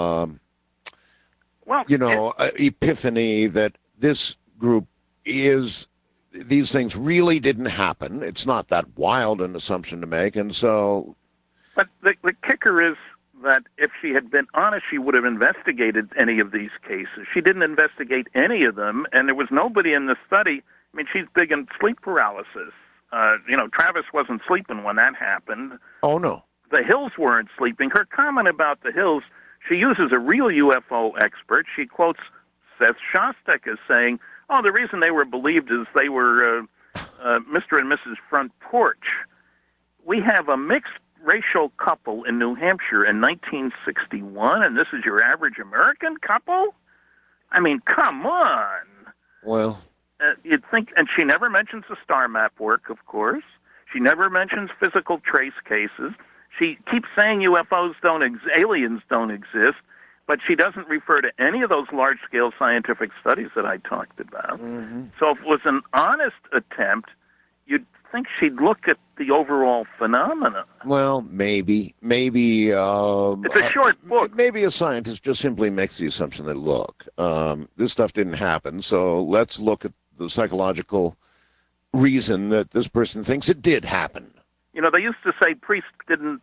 epiphany that this group these things really didn't happen? It's not that wild an assumption to make, and so... But the kicker is that if she had been honest, she would have investigated any of these cases. She didn't investigate any of them, and there was nobody in the study. I mean, she's big in sleep paralysis. Travis wasn't sleeping when that happened. Oh, no. The Hills weren't sleeping. Her comment about the Hills, she uses a real UFO expert. She quotes Seth Shostak as saying, the reason they were believed is they were Mr. and Mrs. Front Porch. We have a mixed racial couple in New Hampshire in 1961, and this is your average American couple? I mean, come on. Well... You'd think, and she never mentions the star map work, of course. She never mentions physical trace cases. She keeps saying UFOs aliens don't exist, but she doesn't refer to any of those large-scale scientific studies that I talked about. Mm-hmm. So if it was an honest attempt, you'd think she'd look at the overall phenomena. Well, maybe. It's a short book. Maybe a scientist just simply makes the assumption that, look, this stuff didn't happen, so let's look at the psychological reason that this person thinks it did happen. They used to say priests didn't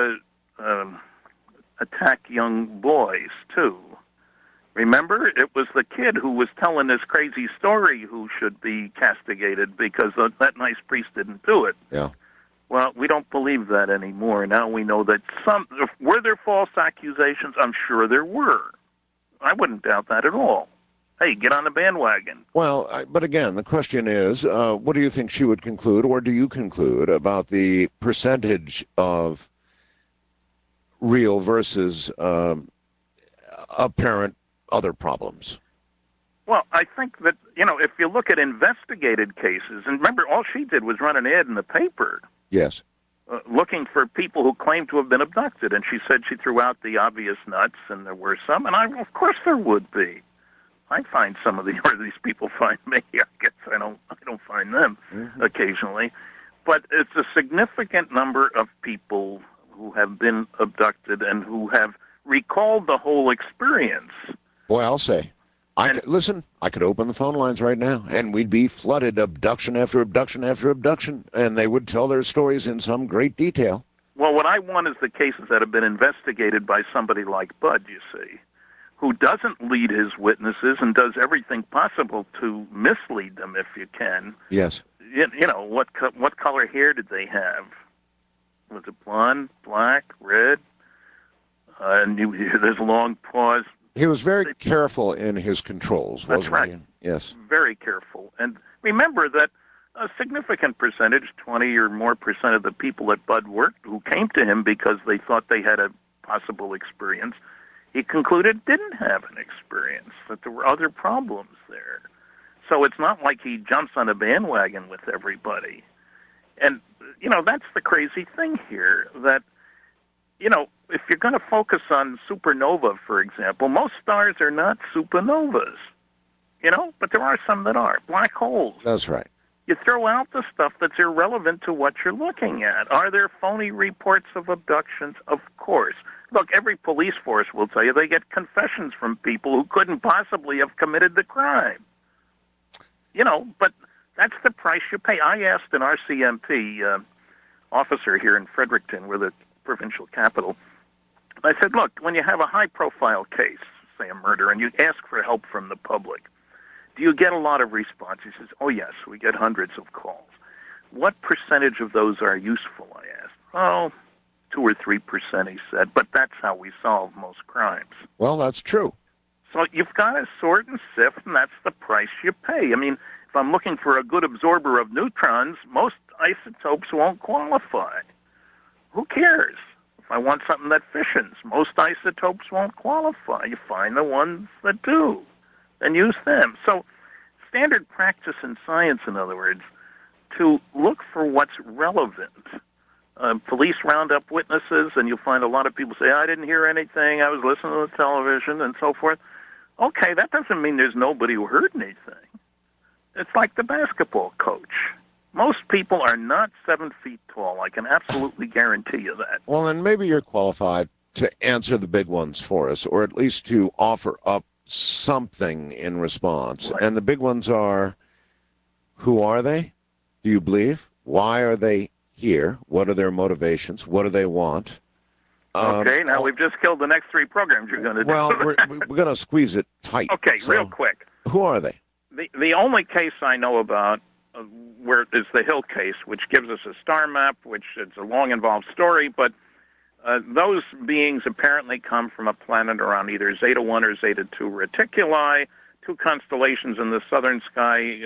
attack young boys, too. Remember? It was the kid who was telling this crazy story who should be castigated because that nice priest didn't do it. Yeah. Well, we don't believe that anymore. Now we know that were there false accusations? I'm sure there were. I wouldn't doubt that at all. Hey, get on the bandwagon. Well, but again, the question is, what do you think she would conclude, or do you conclude, about the percentage of real versus apparent other problems? Well, I think that, if you look at investigated cases, and remember, all she did was run an ad in the paper. Yes. Looking for people who claimed to have been abducted, and she said she threw out the obvious nuts, and there were some, and of course there would be. I find some of these people find me. I guess I don't find them occasionally. But it's a significant number of people who have been abducted and who have recalled the whole experience. Boy, I'll say. Listen, I could open the phone lines right now, and we'd be flooded abduction after abduction after abduction, and they would tell their stories in some great detail. Well, what I want is the cases that have been investigated by somebody like Bud, you see, who doesn't lead his witnesses and does everything possible to mislead them if you can. Yes. What color hair did they have? Was it blonde, black, red? And there's a long pause. He was very careful in his controls, That's wasn't right. he? Yes. Very careful. And remember that a significant percentage, 20 or more percent of the people at Bud worked who came to him because they thought they had a possible experience, he concluded didn't have an experience, that there were other problems there. So it's not like he jumps on a bandwagon with everybody. And, that's the crazy thing here, that, if you're going to focus on supernova, for example, most stars are not supernovas, but there are some that are. Black holes. That's right. You throw out the stuff that's irrelevant to what you're looking at. Are there phony reports of abductions? Of course. Look, every police force will tell you they get confessions from people who couldn't possibly have committed the crime. But that's the price you pay. I asked an RCMP officer here in Fredericton, we're the provincial capital, I said, look, when you have a high-profile case, say a murder, and you ask for help from the public, do you get a lot of response? He says, oh, yes, we get hundreds of calls. What percentage of those are useful, I asked. Oh, 2 or 3%, he said, but that's how we solve most crimes. Well, that's true. So you've got to sort and sift, and that's the price you pay. I mean, if I'm looking for a good absorber of neutrons, most isotopes won't qualify. Who cares? If I want something that fissions, most isotopes won't qualify. You find the ones that do and use them. So standard practice in science, in other words, to look for what's relevant. Police round up witnesses, and you'll find a lot of people say, I didn't hear anything, I was listening to the television, and so forth. Okay, that doesn't mean there's nobody who heard anything. It's like the basketball coach. Most people are not 7 feet tall. I can absolutely guarantee you that. Well, then maybe you're qualified to answer the big ones for us, or at least to offer up something in response. Right. And the big ones are, who are they? Do you believe? Why are they here? What are their motivations? What do they want? Okay, now we've just killed the next 3 programs you're going to do. Well, we're going to squeeze it tight. Okay, So, real quick. Who are they? The only case I know about where is the Hill case, which gives us a star map, which it's a long, involved story, but those beings apparently come from a planet around either Zeta 1 or Zeta 2 Reticuli, 2 constellations in the southern sky,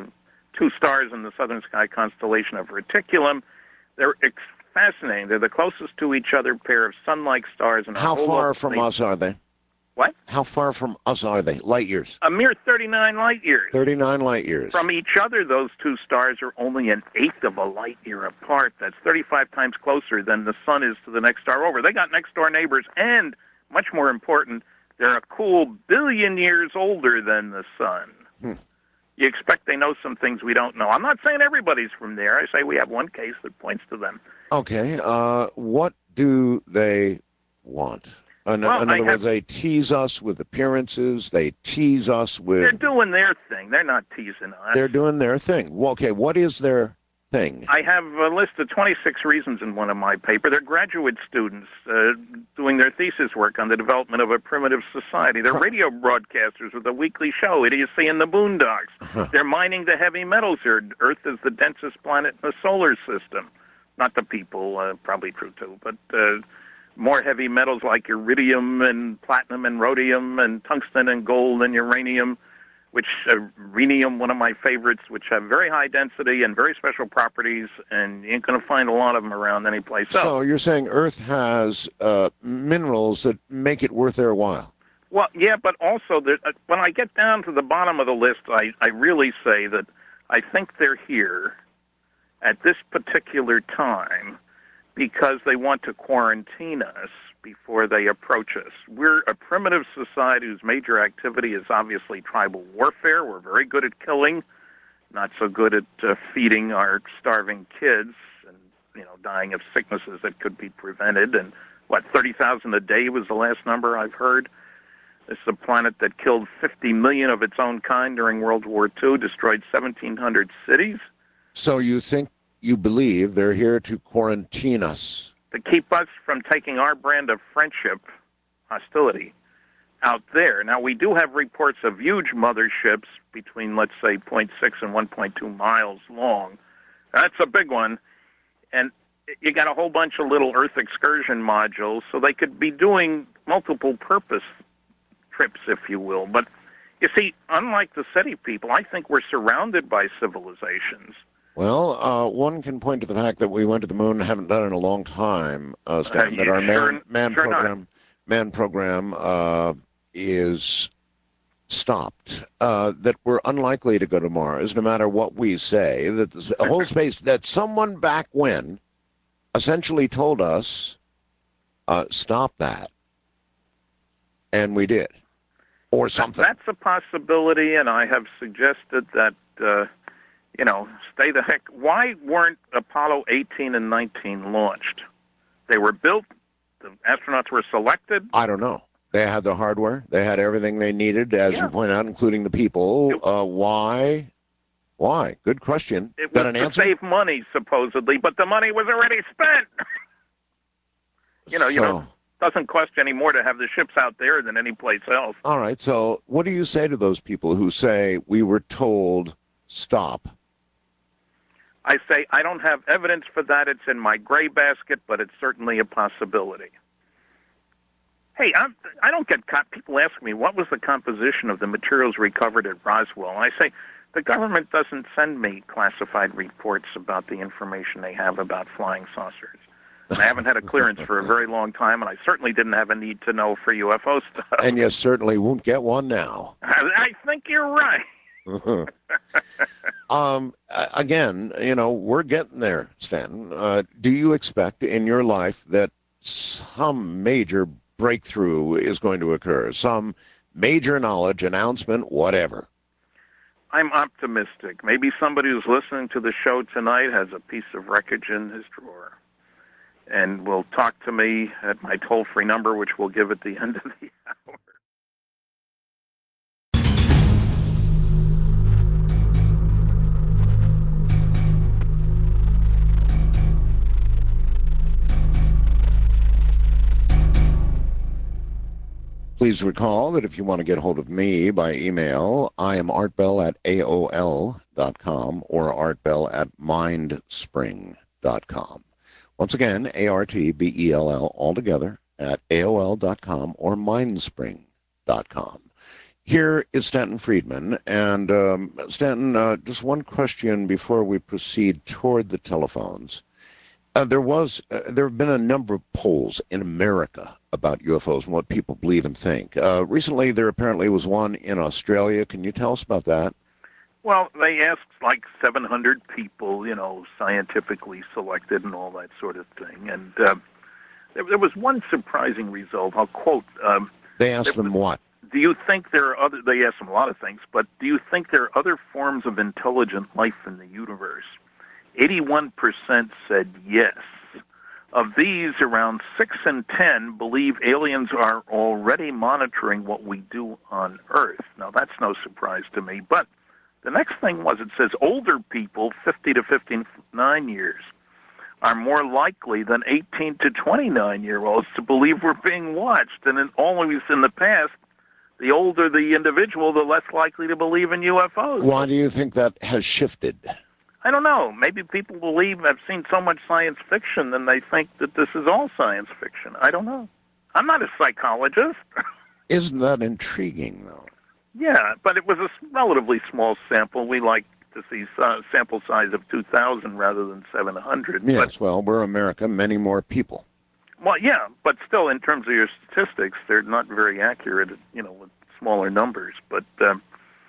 2 stars in the southern sky constellation of Reticulum. They're fascinating. They're the closest to each other pair of sun-like stars. And How far from us are they? What? How far from us are they? Light years. A mere 39 light years. 39 light years. From each other, those 2 stars are only an eighth of a light year apart. That's 35 times closer than the sun is to the next star over. They got next-door neighbors, and, much more important, they're a cool billion years older than the sun. You expect they know some things we don't know. I'm not saying everybody's from there. I say we have one case that points to them. Okay. What do they want? In other words, they tease us with appearances. They tease us with... They're doing their thing. They're not teasing us. They're doing their thing. Well, okay, what is their thing? I have a list of 26 reasons in one of my papers. They're graduate students doing their thesis work on the development of a primitive society. They're radio broadcasters with a weekly show, Idiocy in the Boondocks. They're mining the heavy metals here. Earth is the densest planet in the solar system. Not the people, probably true too, but... more heavy metals like iridium and platinum and rhodium and tungsten and gold and uranium, which rhenium, one of my favorites, which have very high density and very special properties, and you ain't going to find a lot of them around any place else. So you're saying Earth has minerals that make it worth their while? Well, yeah, but also when I get down to the bottom of the list, I really say that I think they're here at this particular time because they want to quarantine us before they approach us. We're a primitive society whose major activity is obviously tribal warfare. We're very good at killing, not so good at feeding our starving kids and, dying of sicknesses that could be prevented. And 30,000 a day was the last number I've heard. This is a planet that killed 50 million of its own kind during World War II, destroyed 1,700 cities. So you believe they're here to quarantine us? To keep us from taking our brand of friendship, hostility, out there. Now, we do have reports of huge motherships between, let's say, 0.6 and 1.2 miles long. That's a big one. And you got a whole bunch of little Earth excursion modules, so they could be doing multiple purpose trips, if you will. But you see, unlike the SETI people, I think we're surrounded by civilizations. Well, one can point to the fact that we went to the moon and haven't done it in a long time, Stan, that our man program is stopped, that we're unlikely to go to Mars, no matter what we say, that the whole space, that someone back when essentially told us, stop that. And we did. Or something. That's a possibility, and I have suggested that, stay the heck. Why weren't Apollo 18 and 19 launched? They were built, the astronauts were selected. I don't know. They had the hardware. They had everything they needed, as you point out, including the people. Why? Why? Good question. It was to save money, supposedly, but the money was already spent. Doesn't cost any more to have the ships out there than any place else. All right. So what do you say to those people who say, we were told, stop? I say, I don't have evidence for that. It's in my gray basket, but it's certainly a possibility. Hey, I don't get people ask me, what was the composition of the materials recovered at Roswell? And I say, the government doesn't send me classified reports about the information they have about flying saucers. I haven't had a clearance for a very long time, and I certainly didn't have a need to know for UFO stuff. And you certainly won't get one now. I think you're right. Again, we're getting there, Stanton. Do you expect in your life that some major breakthrough is going to occur? Some major knowledge, announcement, whatever? I'm optimistic. Maybe somebody who's listening to the show tonight has a piece of wreckage in his drawer and will talk to me at my toll-free number, which we'll give at the end of the hour. Please recall that if you want to get hold of me by email, I am artbell@aol.com or artbell@mindspring.com. Once again, ARTBELL altogether at AOL.com or mindspring.com. Here is Stanton Friedman. And Stanton, just one question before we proceed toward the telephones. There have been a number of polls in America about UFOs and what people believe and think. Recently, there apparently was one in Australia. Can you tell us about that? Well, they asked like 700 people, scientifically selected and all that sort of thing. And there was one surprising result. I'll quote. They asked them what? Do you think there are other, they asked them a lot of things, but do you think there are other forms of intelligent life in the universe? 81% said yes. Of these, around 6 in 10 believe aliens are already monitoring what we do on Earth. Now, that's no surprise to me, but the next thing was, it says older people, 50 to 59 years, are more likely than 18 to 29-year-olds to believe we're being watched. And always in the past, the older the individual, the less likely to believe in UFOs. Why do you think that has shifted? I don't know. Maybe people believe, I've seen so much science fiction, and they think that this is all science fiction. I don't know. I'm not a psychologist. Isn't that intriguing, though? Yeah, but it was a relatively small sample. We like to see sample size of 2,000 rather than 700. Yes, well, we're America, many more people. Well, yeah, but still, in terms of your statistics, they're not very accurate, with smaller numbers. But so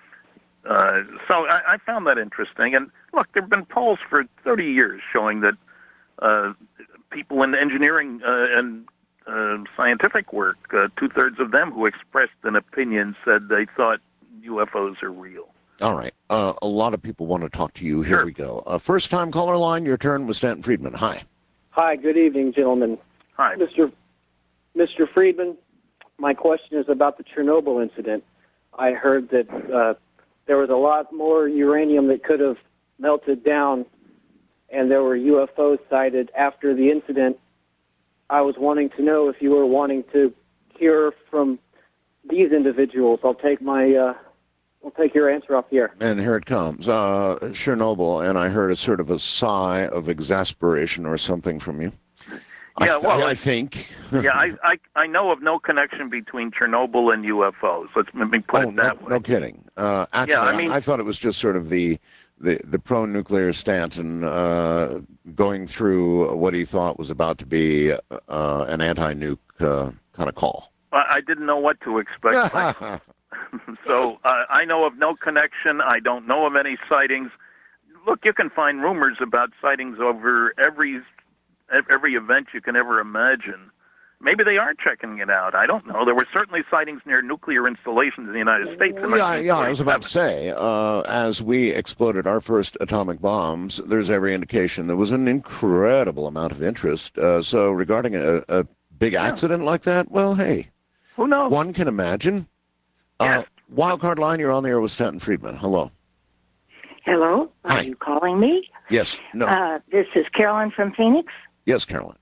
I found that interesting. And look, there have been polls for 30 years showing that people in engineering and scientific work, 2/3 of them who expressed an opinion said they thought UFOs are real. All right. A lot of people want to talk to you. Here Sure. we go. First-time caller line, your turn with Stanton Friedman. Hi. Hi, good evening, gentlemen. Hi. Mr. Friedman, my question is about the Chernobyl incident. I heard that there was a lot more uranium that could have melted down, and there were UFOs sighted after the incident. I was wanting to know if you were wanting to hear from these individuals. I'll take your answer off the air. And here it comes. Chernobyl, and I heard a sort of a sigh of exasperation or something from you. Yeah, well, I think. yeah, I know of no connection between Chernobyl and UFOs. Let me put it that way. No kidding. Actually, Yeah, I mean- I thought it was just sort of the pro-nuclear stance and going through what he thought was about to be an anti-nuke kind of call. I didn't know what to expect. So I know of no connection. I don't know of any sightings. Look, you can find rumors about sightings over every event you can ever imagine. Maybe they are checking it out. I don't know. There were certainly sightings near nuclear installations in the United States. Yeah, I was about to say, as we exploded our first atomic bombs, there's every indication there was an incredible amount of interest. So regarding a big accident like that, well, hey. Who knows? One can imagine. Yes. Wildcard line, you're on the air with Stanton Friedman. Hello. Hello. Hi. Are you calling me? Yes. No. This is Carolyn from Phoenix. Yes, Carolyn.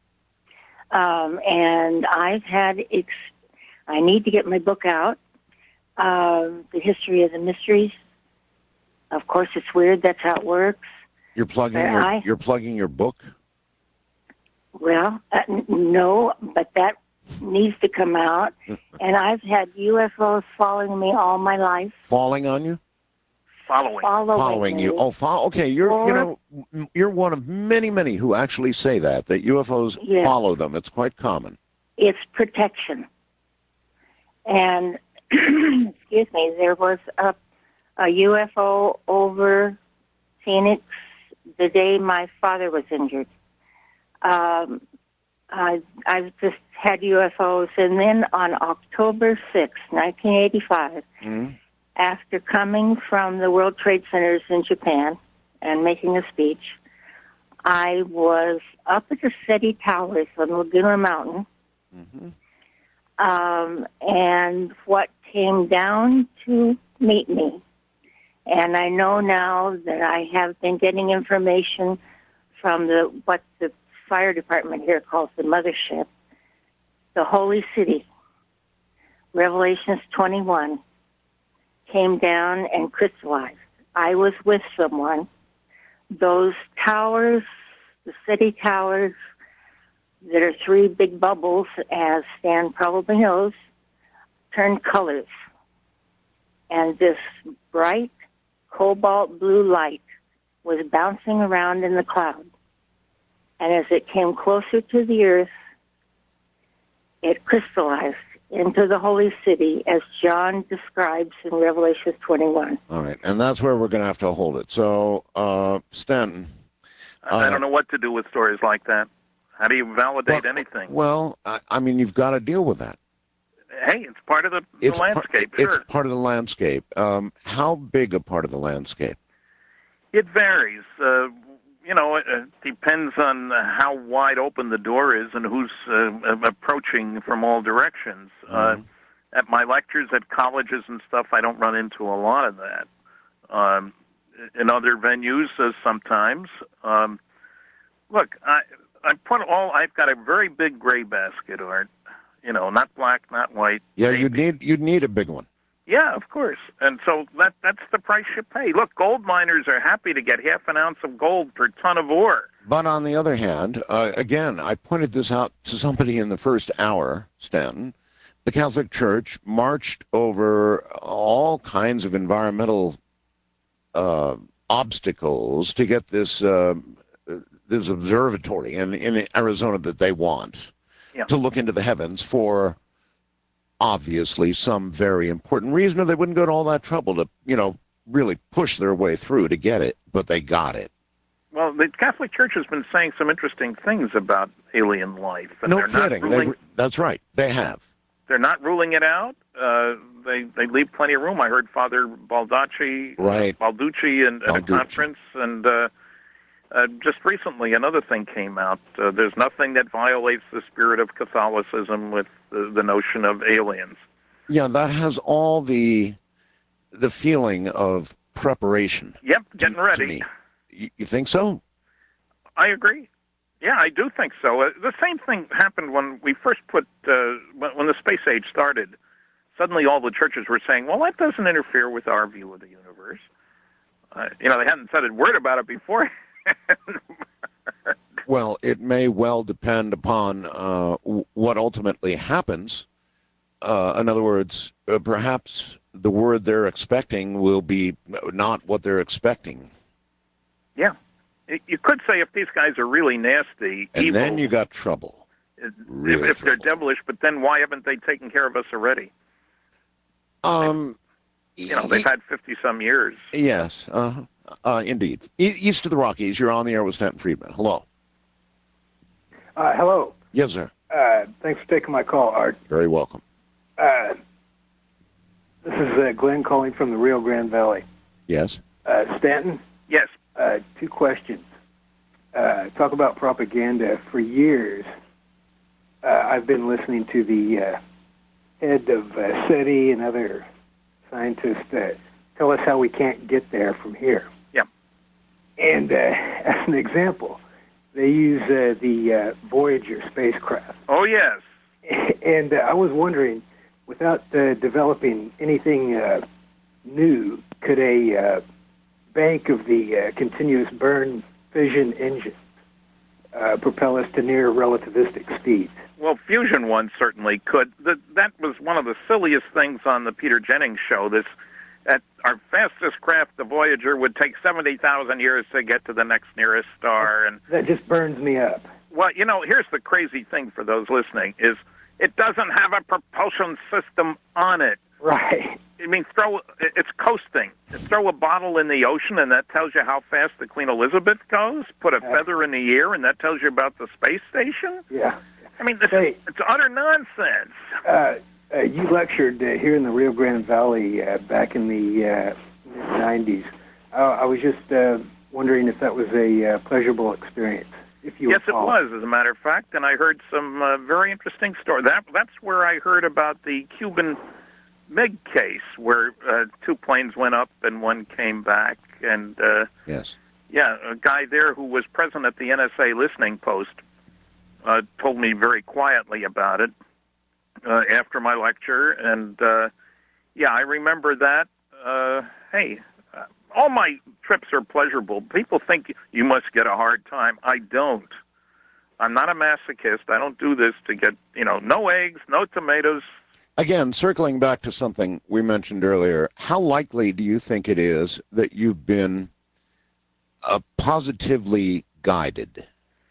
And I've had, I need to get my book out, The History of the Mysteries. Of course, it's weird. That's how it works. You're plugging you're plugging your book? Well, no, but that needs to come out. And I've had UFOs following me all my life. Falling on you? Following you. Oh, okay. You're one of many who actually say that UFOs follow them. It's quite common. It's protection. And excuse me, there was a UFO over Phoenix the day my father was injured. I've just had UFOs, and then on October 6, 1985. After coming from the World Trade Centers in Japan and making a speech, I was up at the SETI Towers on Laguna Mountain, and what came down to meet me, and I know now that I have been getting information from what the fire department here calls the mothership, the Holy City, Revelations 21, came down and crystallized. I was with someone. Those towers, the SETI towers, that are three big bubbles, as Stan probably knows, turned colors. And this bright cobalt blue light was bouncing around in the cloud. And as it came closer to the earth, it crystallized into the holy city, as John describes in Revelation 21. All right, and that's where we're going to have to hold it. So, Stanton. I don't know what to do with stories like that. How do you validate anything? Well, I mean, you've got to deal with that. Hey, it's part of the landscape, sure. It's part of the landscape. How big a part of the landscape? It varies. It depends on how wide open the door is and who's approaching from all directions. At my lectures at colleges and stuff, I don't run into a lot of that. In other venues, sometimes. Look, I've got a very big gray basket, Art. Not black, not white. Yeah, you'd need a big one. Yeah, of course. And so that's the price you pay. Look, gold miners are happy to get half an ounce of gold per ton of ore. But on the other hand, again, I pointed this out to somebody in the first hour, Stanton. The Catholic Church marched over all kinds of environmental obstacles to get this observatory in Arizona that they want to look into the heavens for obviously some very important reason, or they wouldn't go to all that trouble to, really push their way through to get it, but they got it. Well, the Catholic Church has been saying some interesting things about alien life. And no kidding. That's right. They have. They're not ruling it out. They leave plenty of room. I heard Father Balducci at a conference, and just recently another thing came out. There's nothing that violates the spirit of Catholicism with the notion of aliens. Yeah, that has all the feeling of preparation. Yep, getting ready. You think so? I agree. Yeah, I do think so. The same thing happened when we first when the space age started. Suddenly all the churches were saying, well, that doesn't interfere with our view of the universe. They hadn't said a word about it before. Well, it may well depend upon what ultimately happens. In other words, perhaps the word they're expecting will be not what they're expecting. Yeah. You could say if these guys are really nasty, and evil, then you got trouble. If they're devilish, but then why haven't they taken care of us already? They've had 50-some years. Yes, indeed. East of the Rockies, you're on the air with Stanton Friedman. Hello. Hello. Yes, sir. Thanks for taking my call, Art. Very welcome. This is Glenn calling from the Rio Grande Valley. Yes. Stanton? Yes. 2 questions. Talk about propaganda. For years, I've been listening to the head of SETI and other scientists tell us how we can't get there from here. Yeah. And as an example, they use the Voyager spacecraft. Oh, yes. And I was wondering, without developing anything new, could a bank of the continuous burn fission engine propel us to near relativistic speeds? Well, fusion ones certainly could. That was one of the silliest things on the Peter Jennings show. At our fastest craft, the Voyager, would take 70,000 years to get to the next nearest star. And that just burns me up. Well, here's the crazy thing for those listening, is it doesn't have a propulsion system on it. Right. I mean, it's coasting. Throw a bottle in the ocean, and that tells you how fast the Queen Elizabeth goes. Put a feather in the air, and that tells you about the space station. Yeah. I mean, it's utter nonsense. You lectured here in the Rio Grande Valley back in the mid-'90s. I was just wondering if that was a pleasurable experience. If you Yes, recall. it was, as a matter of fact, and I heard some very interesting stories. That's where I heard about the Cuban MiG case, where 2 planes went up and 1 came back. And yes, yeah, a guy there who was present at the NSA listening post told me very quietly about it after my lecture. And yeah, I remember that. All my trips are pleasurable. People think you must get a hard time. I don't. I'm not a masochist. I don't do this to get, no eggs, no tomatoes. Again, circling back to something we mentioned earlier, how likely do you think it is that you've been positively guided?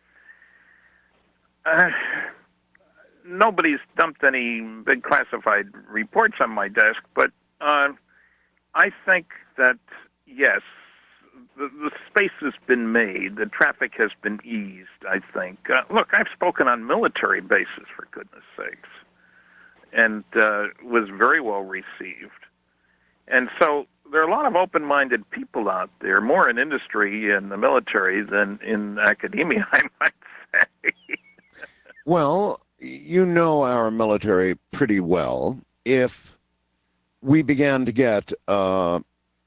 Nobody's dumped any big classified reports on my desk, but I think that, yes, the space has been made. The traffic has been eased, I think. Look, I've spoken on military bases, for goodness sakes, and was very well received. And so there are a lot of open-minded people out there, more in industry and the military than in academia, I might say. Well, you know our military pretty well. If we began to get a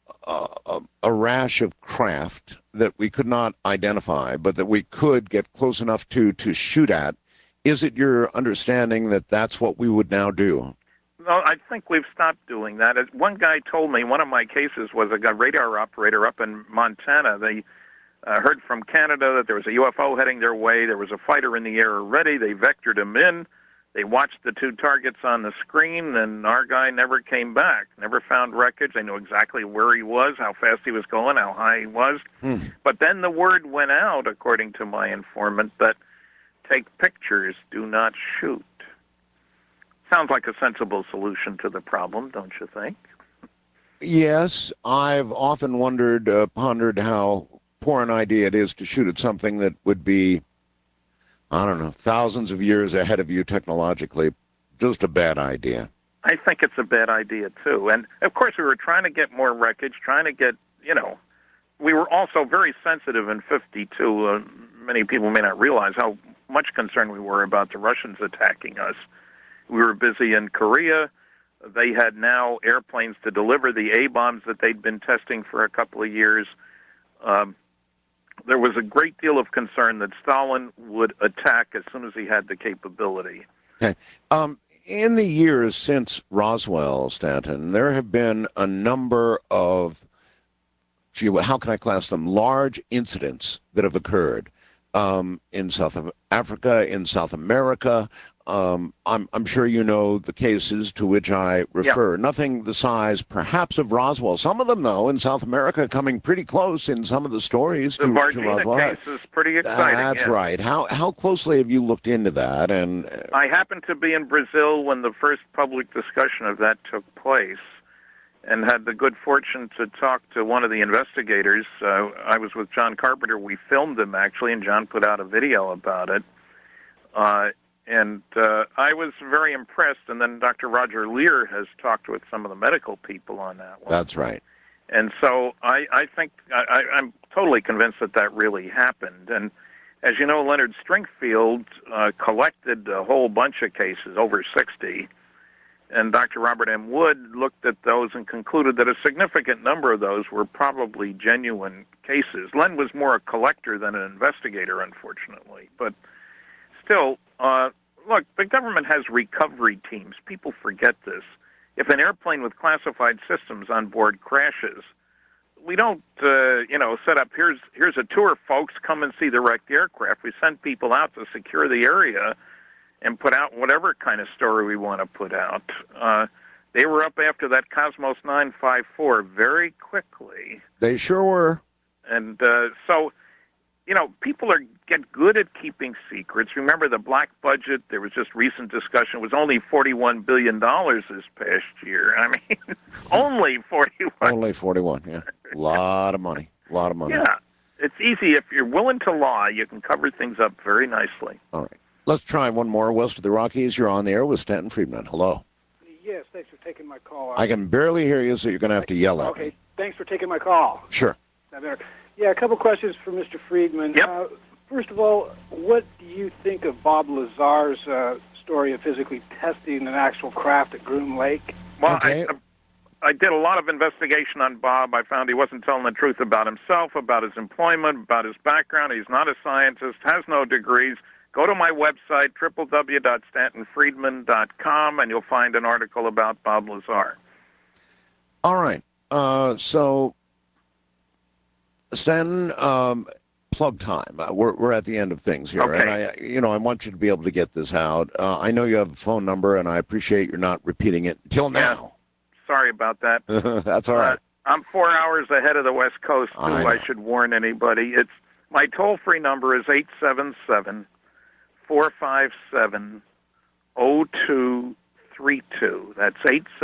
rash of craft that we could not identify, but that we could get close enough to shoot at, is it your understanding that that's what we would now do? No, I think we've stopped doing that. As one guy told me, one of my cases was a radar operator up in Montana. They heard from Canada that there was a UFO heading their way. There was a fighter in the air already. They vectored him in. They watched the 2 targets on the screen, and our guy never came back, never found wreckage. They knew exactly where he was, how fast he was going, how high he was. But then the word went out, according to my informant, that take pictures, do not shoot. Sounds like a sensible solution to the problem, don't you think? Yes, I've often pondered how poor an idea it is to shoot at something that would be, I don't know, thousands of years ahead of you technologically. Just a bad idea. I think it's a bad idea, too. And, of course, we were trying to get more wreckage, trying to get, we were also very sensitive in 52. Many people may not realize how much concern we were about the Russians attacking us. We were busy in Korea. They had now airplanes to deliver the A-bombs that they'd been testing for a couple of years. There was a great deal of concern that Stalin would attack as soon as he had the capability. Okay. In the years since Roswell, Stanton, there have been a number of, how can I class them, large incidents that have occurred. in South Africa, in South America. I'm sure you know the cases to which I refer. Nothing the size, perhaps, of Roswell. Some of them, though, in South America, coming pretty close in some of the stories The to Varginha Roswell. case is pretty exciting. That's right. How closely have you looked into that? And I happened to be in Brazil when the first public discussion of that took place, and had the good fortune to talk to one of the investigators. I was with John Carpenter. We filmed him, actually, and John put out a video about it. And I was very impressed. And then Dr. Roger Lear has talked with some of the medical people on that one. That's right. And so I think I'm totally convinced that that really happened. And as you know, Leonard Stringfield collected a whole bunch of cases, over 60. And Dr. Robert M. Wood looked at those and concluded that a significant number of those were probably genuine cases. Len was more a collector than an investigator, unfortunately. But still, look, the government has recovery teams. People forget this. If an airplane with classified systems on board crashes, we don't, set up, here's a tour, folks, come and see the wrecked aircraft. We send people out to secure the area and put out whatever kind of story we want to put out. They were up after that Cosmos 954 very quickly. They sure were. And so, people get good at keeping secrets. Remember the black budget? There was just recent discussion. It was only $41 billion this past year. I mean, only 41. Only 41, yeah. A lot of money. A lot of money. Yeah. It's easy. If you're willing to lie, you can cover things up very nicely. All right. Let's try one more. West of the Rockies, you're on the air with Stanton Friedman. Hello. Yes, thanks for taking my call. I can barely hear you, so you're going to have to yell at me. Okay, thanks for taking my call. Sure. Yeah, a couple questions for Mr. Friedman. Yep. First of all, what do you think of Bob Lazar's story of physically testing an actual craft at Groom Lake? Well, Okay. I did a lot of investigation on Bob. I found he wasn't telling the truth about himself, about his employment, about his background. He's not a scientist, has no degrees. Go to my website, www.stantonfriedman.com, and you'll find an article about Bob Lazar. All right. So, Stanton, plug time. We're at the end of things here. Okay. And I want you to be able to get this out. I know you have a phone number, and I appreciate you're not repeating it until now. Sorry about that. That's all right. I'm 4 hours ahead of the West Coast, too. I I should warn anybody. My toll-free number is 877-457-0232. That's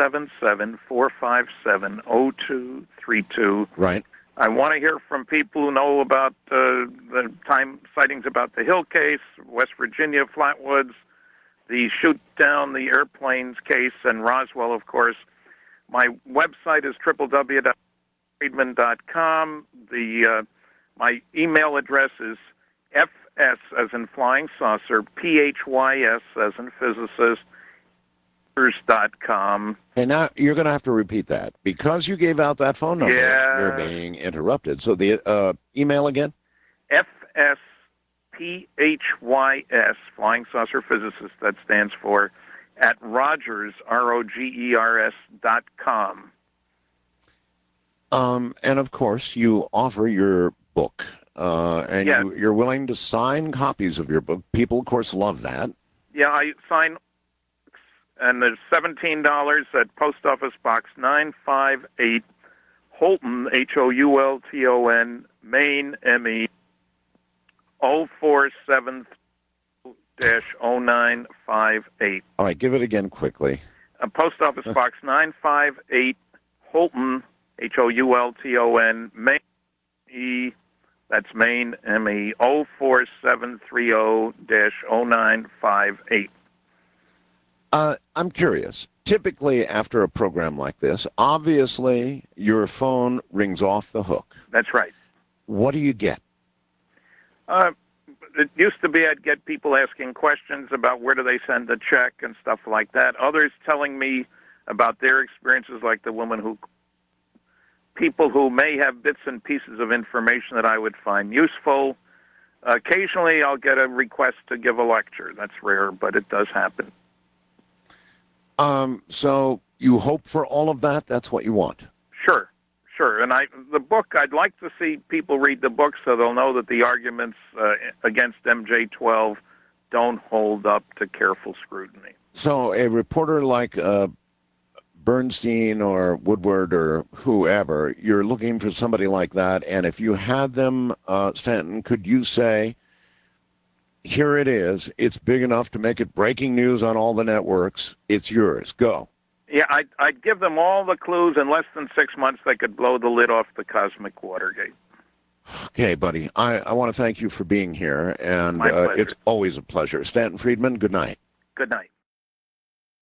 877-457-0232. Right. I want to hear from people who know about the time sightings about the Hill case, West Virginia, Flatwoods, the shoot down the airplanes case, and Roswell, of course. My website is www.friedman.com. My email address is FS as in flying saucer, PHYS as in physicist, .com. And now you're going to have to repeat that. Because you gave out that phone number, Yeah. you're being interrupted. So the email again? FSPHYS, Flying Saucer Physicist, that stands for, at Rogers, ROGERS.com. And, of course, you offer your book. And Yeah. you're willing to sign copies of your book. People, of course, love that. Yeah, I sign, and there's $17 at Post Office Box 958, Houlton, Houlton, Maine, ME, 047-0958. All right, give it again quickly. Post Office Box 958, Houlton, Houlton, Maine, E, that's Maine, ME, 04730-0958. I'm curious. Typically, after a program like this, obviously your phone rings off the hook. That's right. What do you get? It used to be I'd get people asking questions about where do they send the check and stuff like that. Others telling me about their experiences, like the woman who... People who may have bits and pieces of information that I would find useful. Occasionally, I'll get a request to give a lecture. That's rare, but it does happen. So you hope for all of that? That's what you want? Sure, and the book, I'd like to see people read the book so they'll know that the arguments against MJ-12 don't hold up to careful scrutiny. So a reporter like Bernstein or Woodward or whoever, you're looking for somebody like that, and if you had them, Stanton, could you say, here it is, it's big enough to make it breaking news on all the networks, it's yours, go. Yeah, I'd give them all the clues. In less than 6 months, they could blow the lid off the cosmic Watergate. Okay, buddy. I want to thank you for being here, and My pleasure. it's always a pleasure. Stanton Friedman, good night. Good night.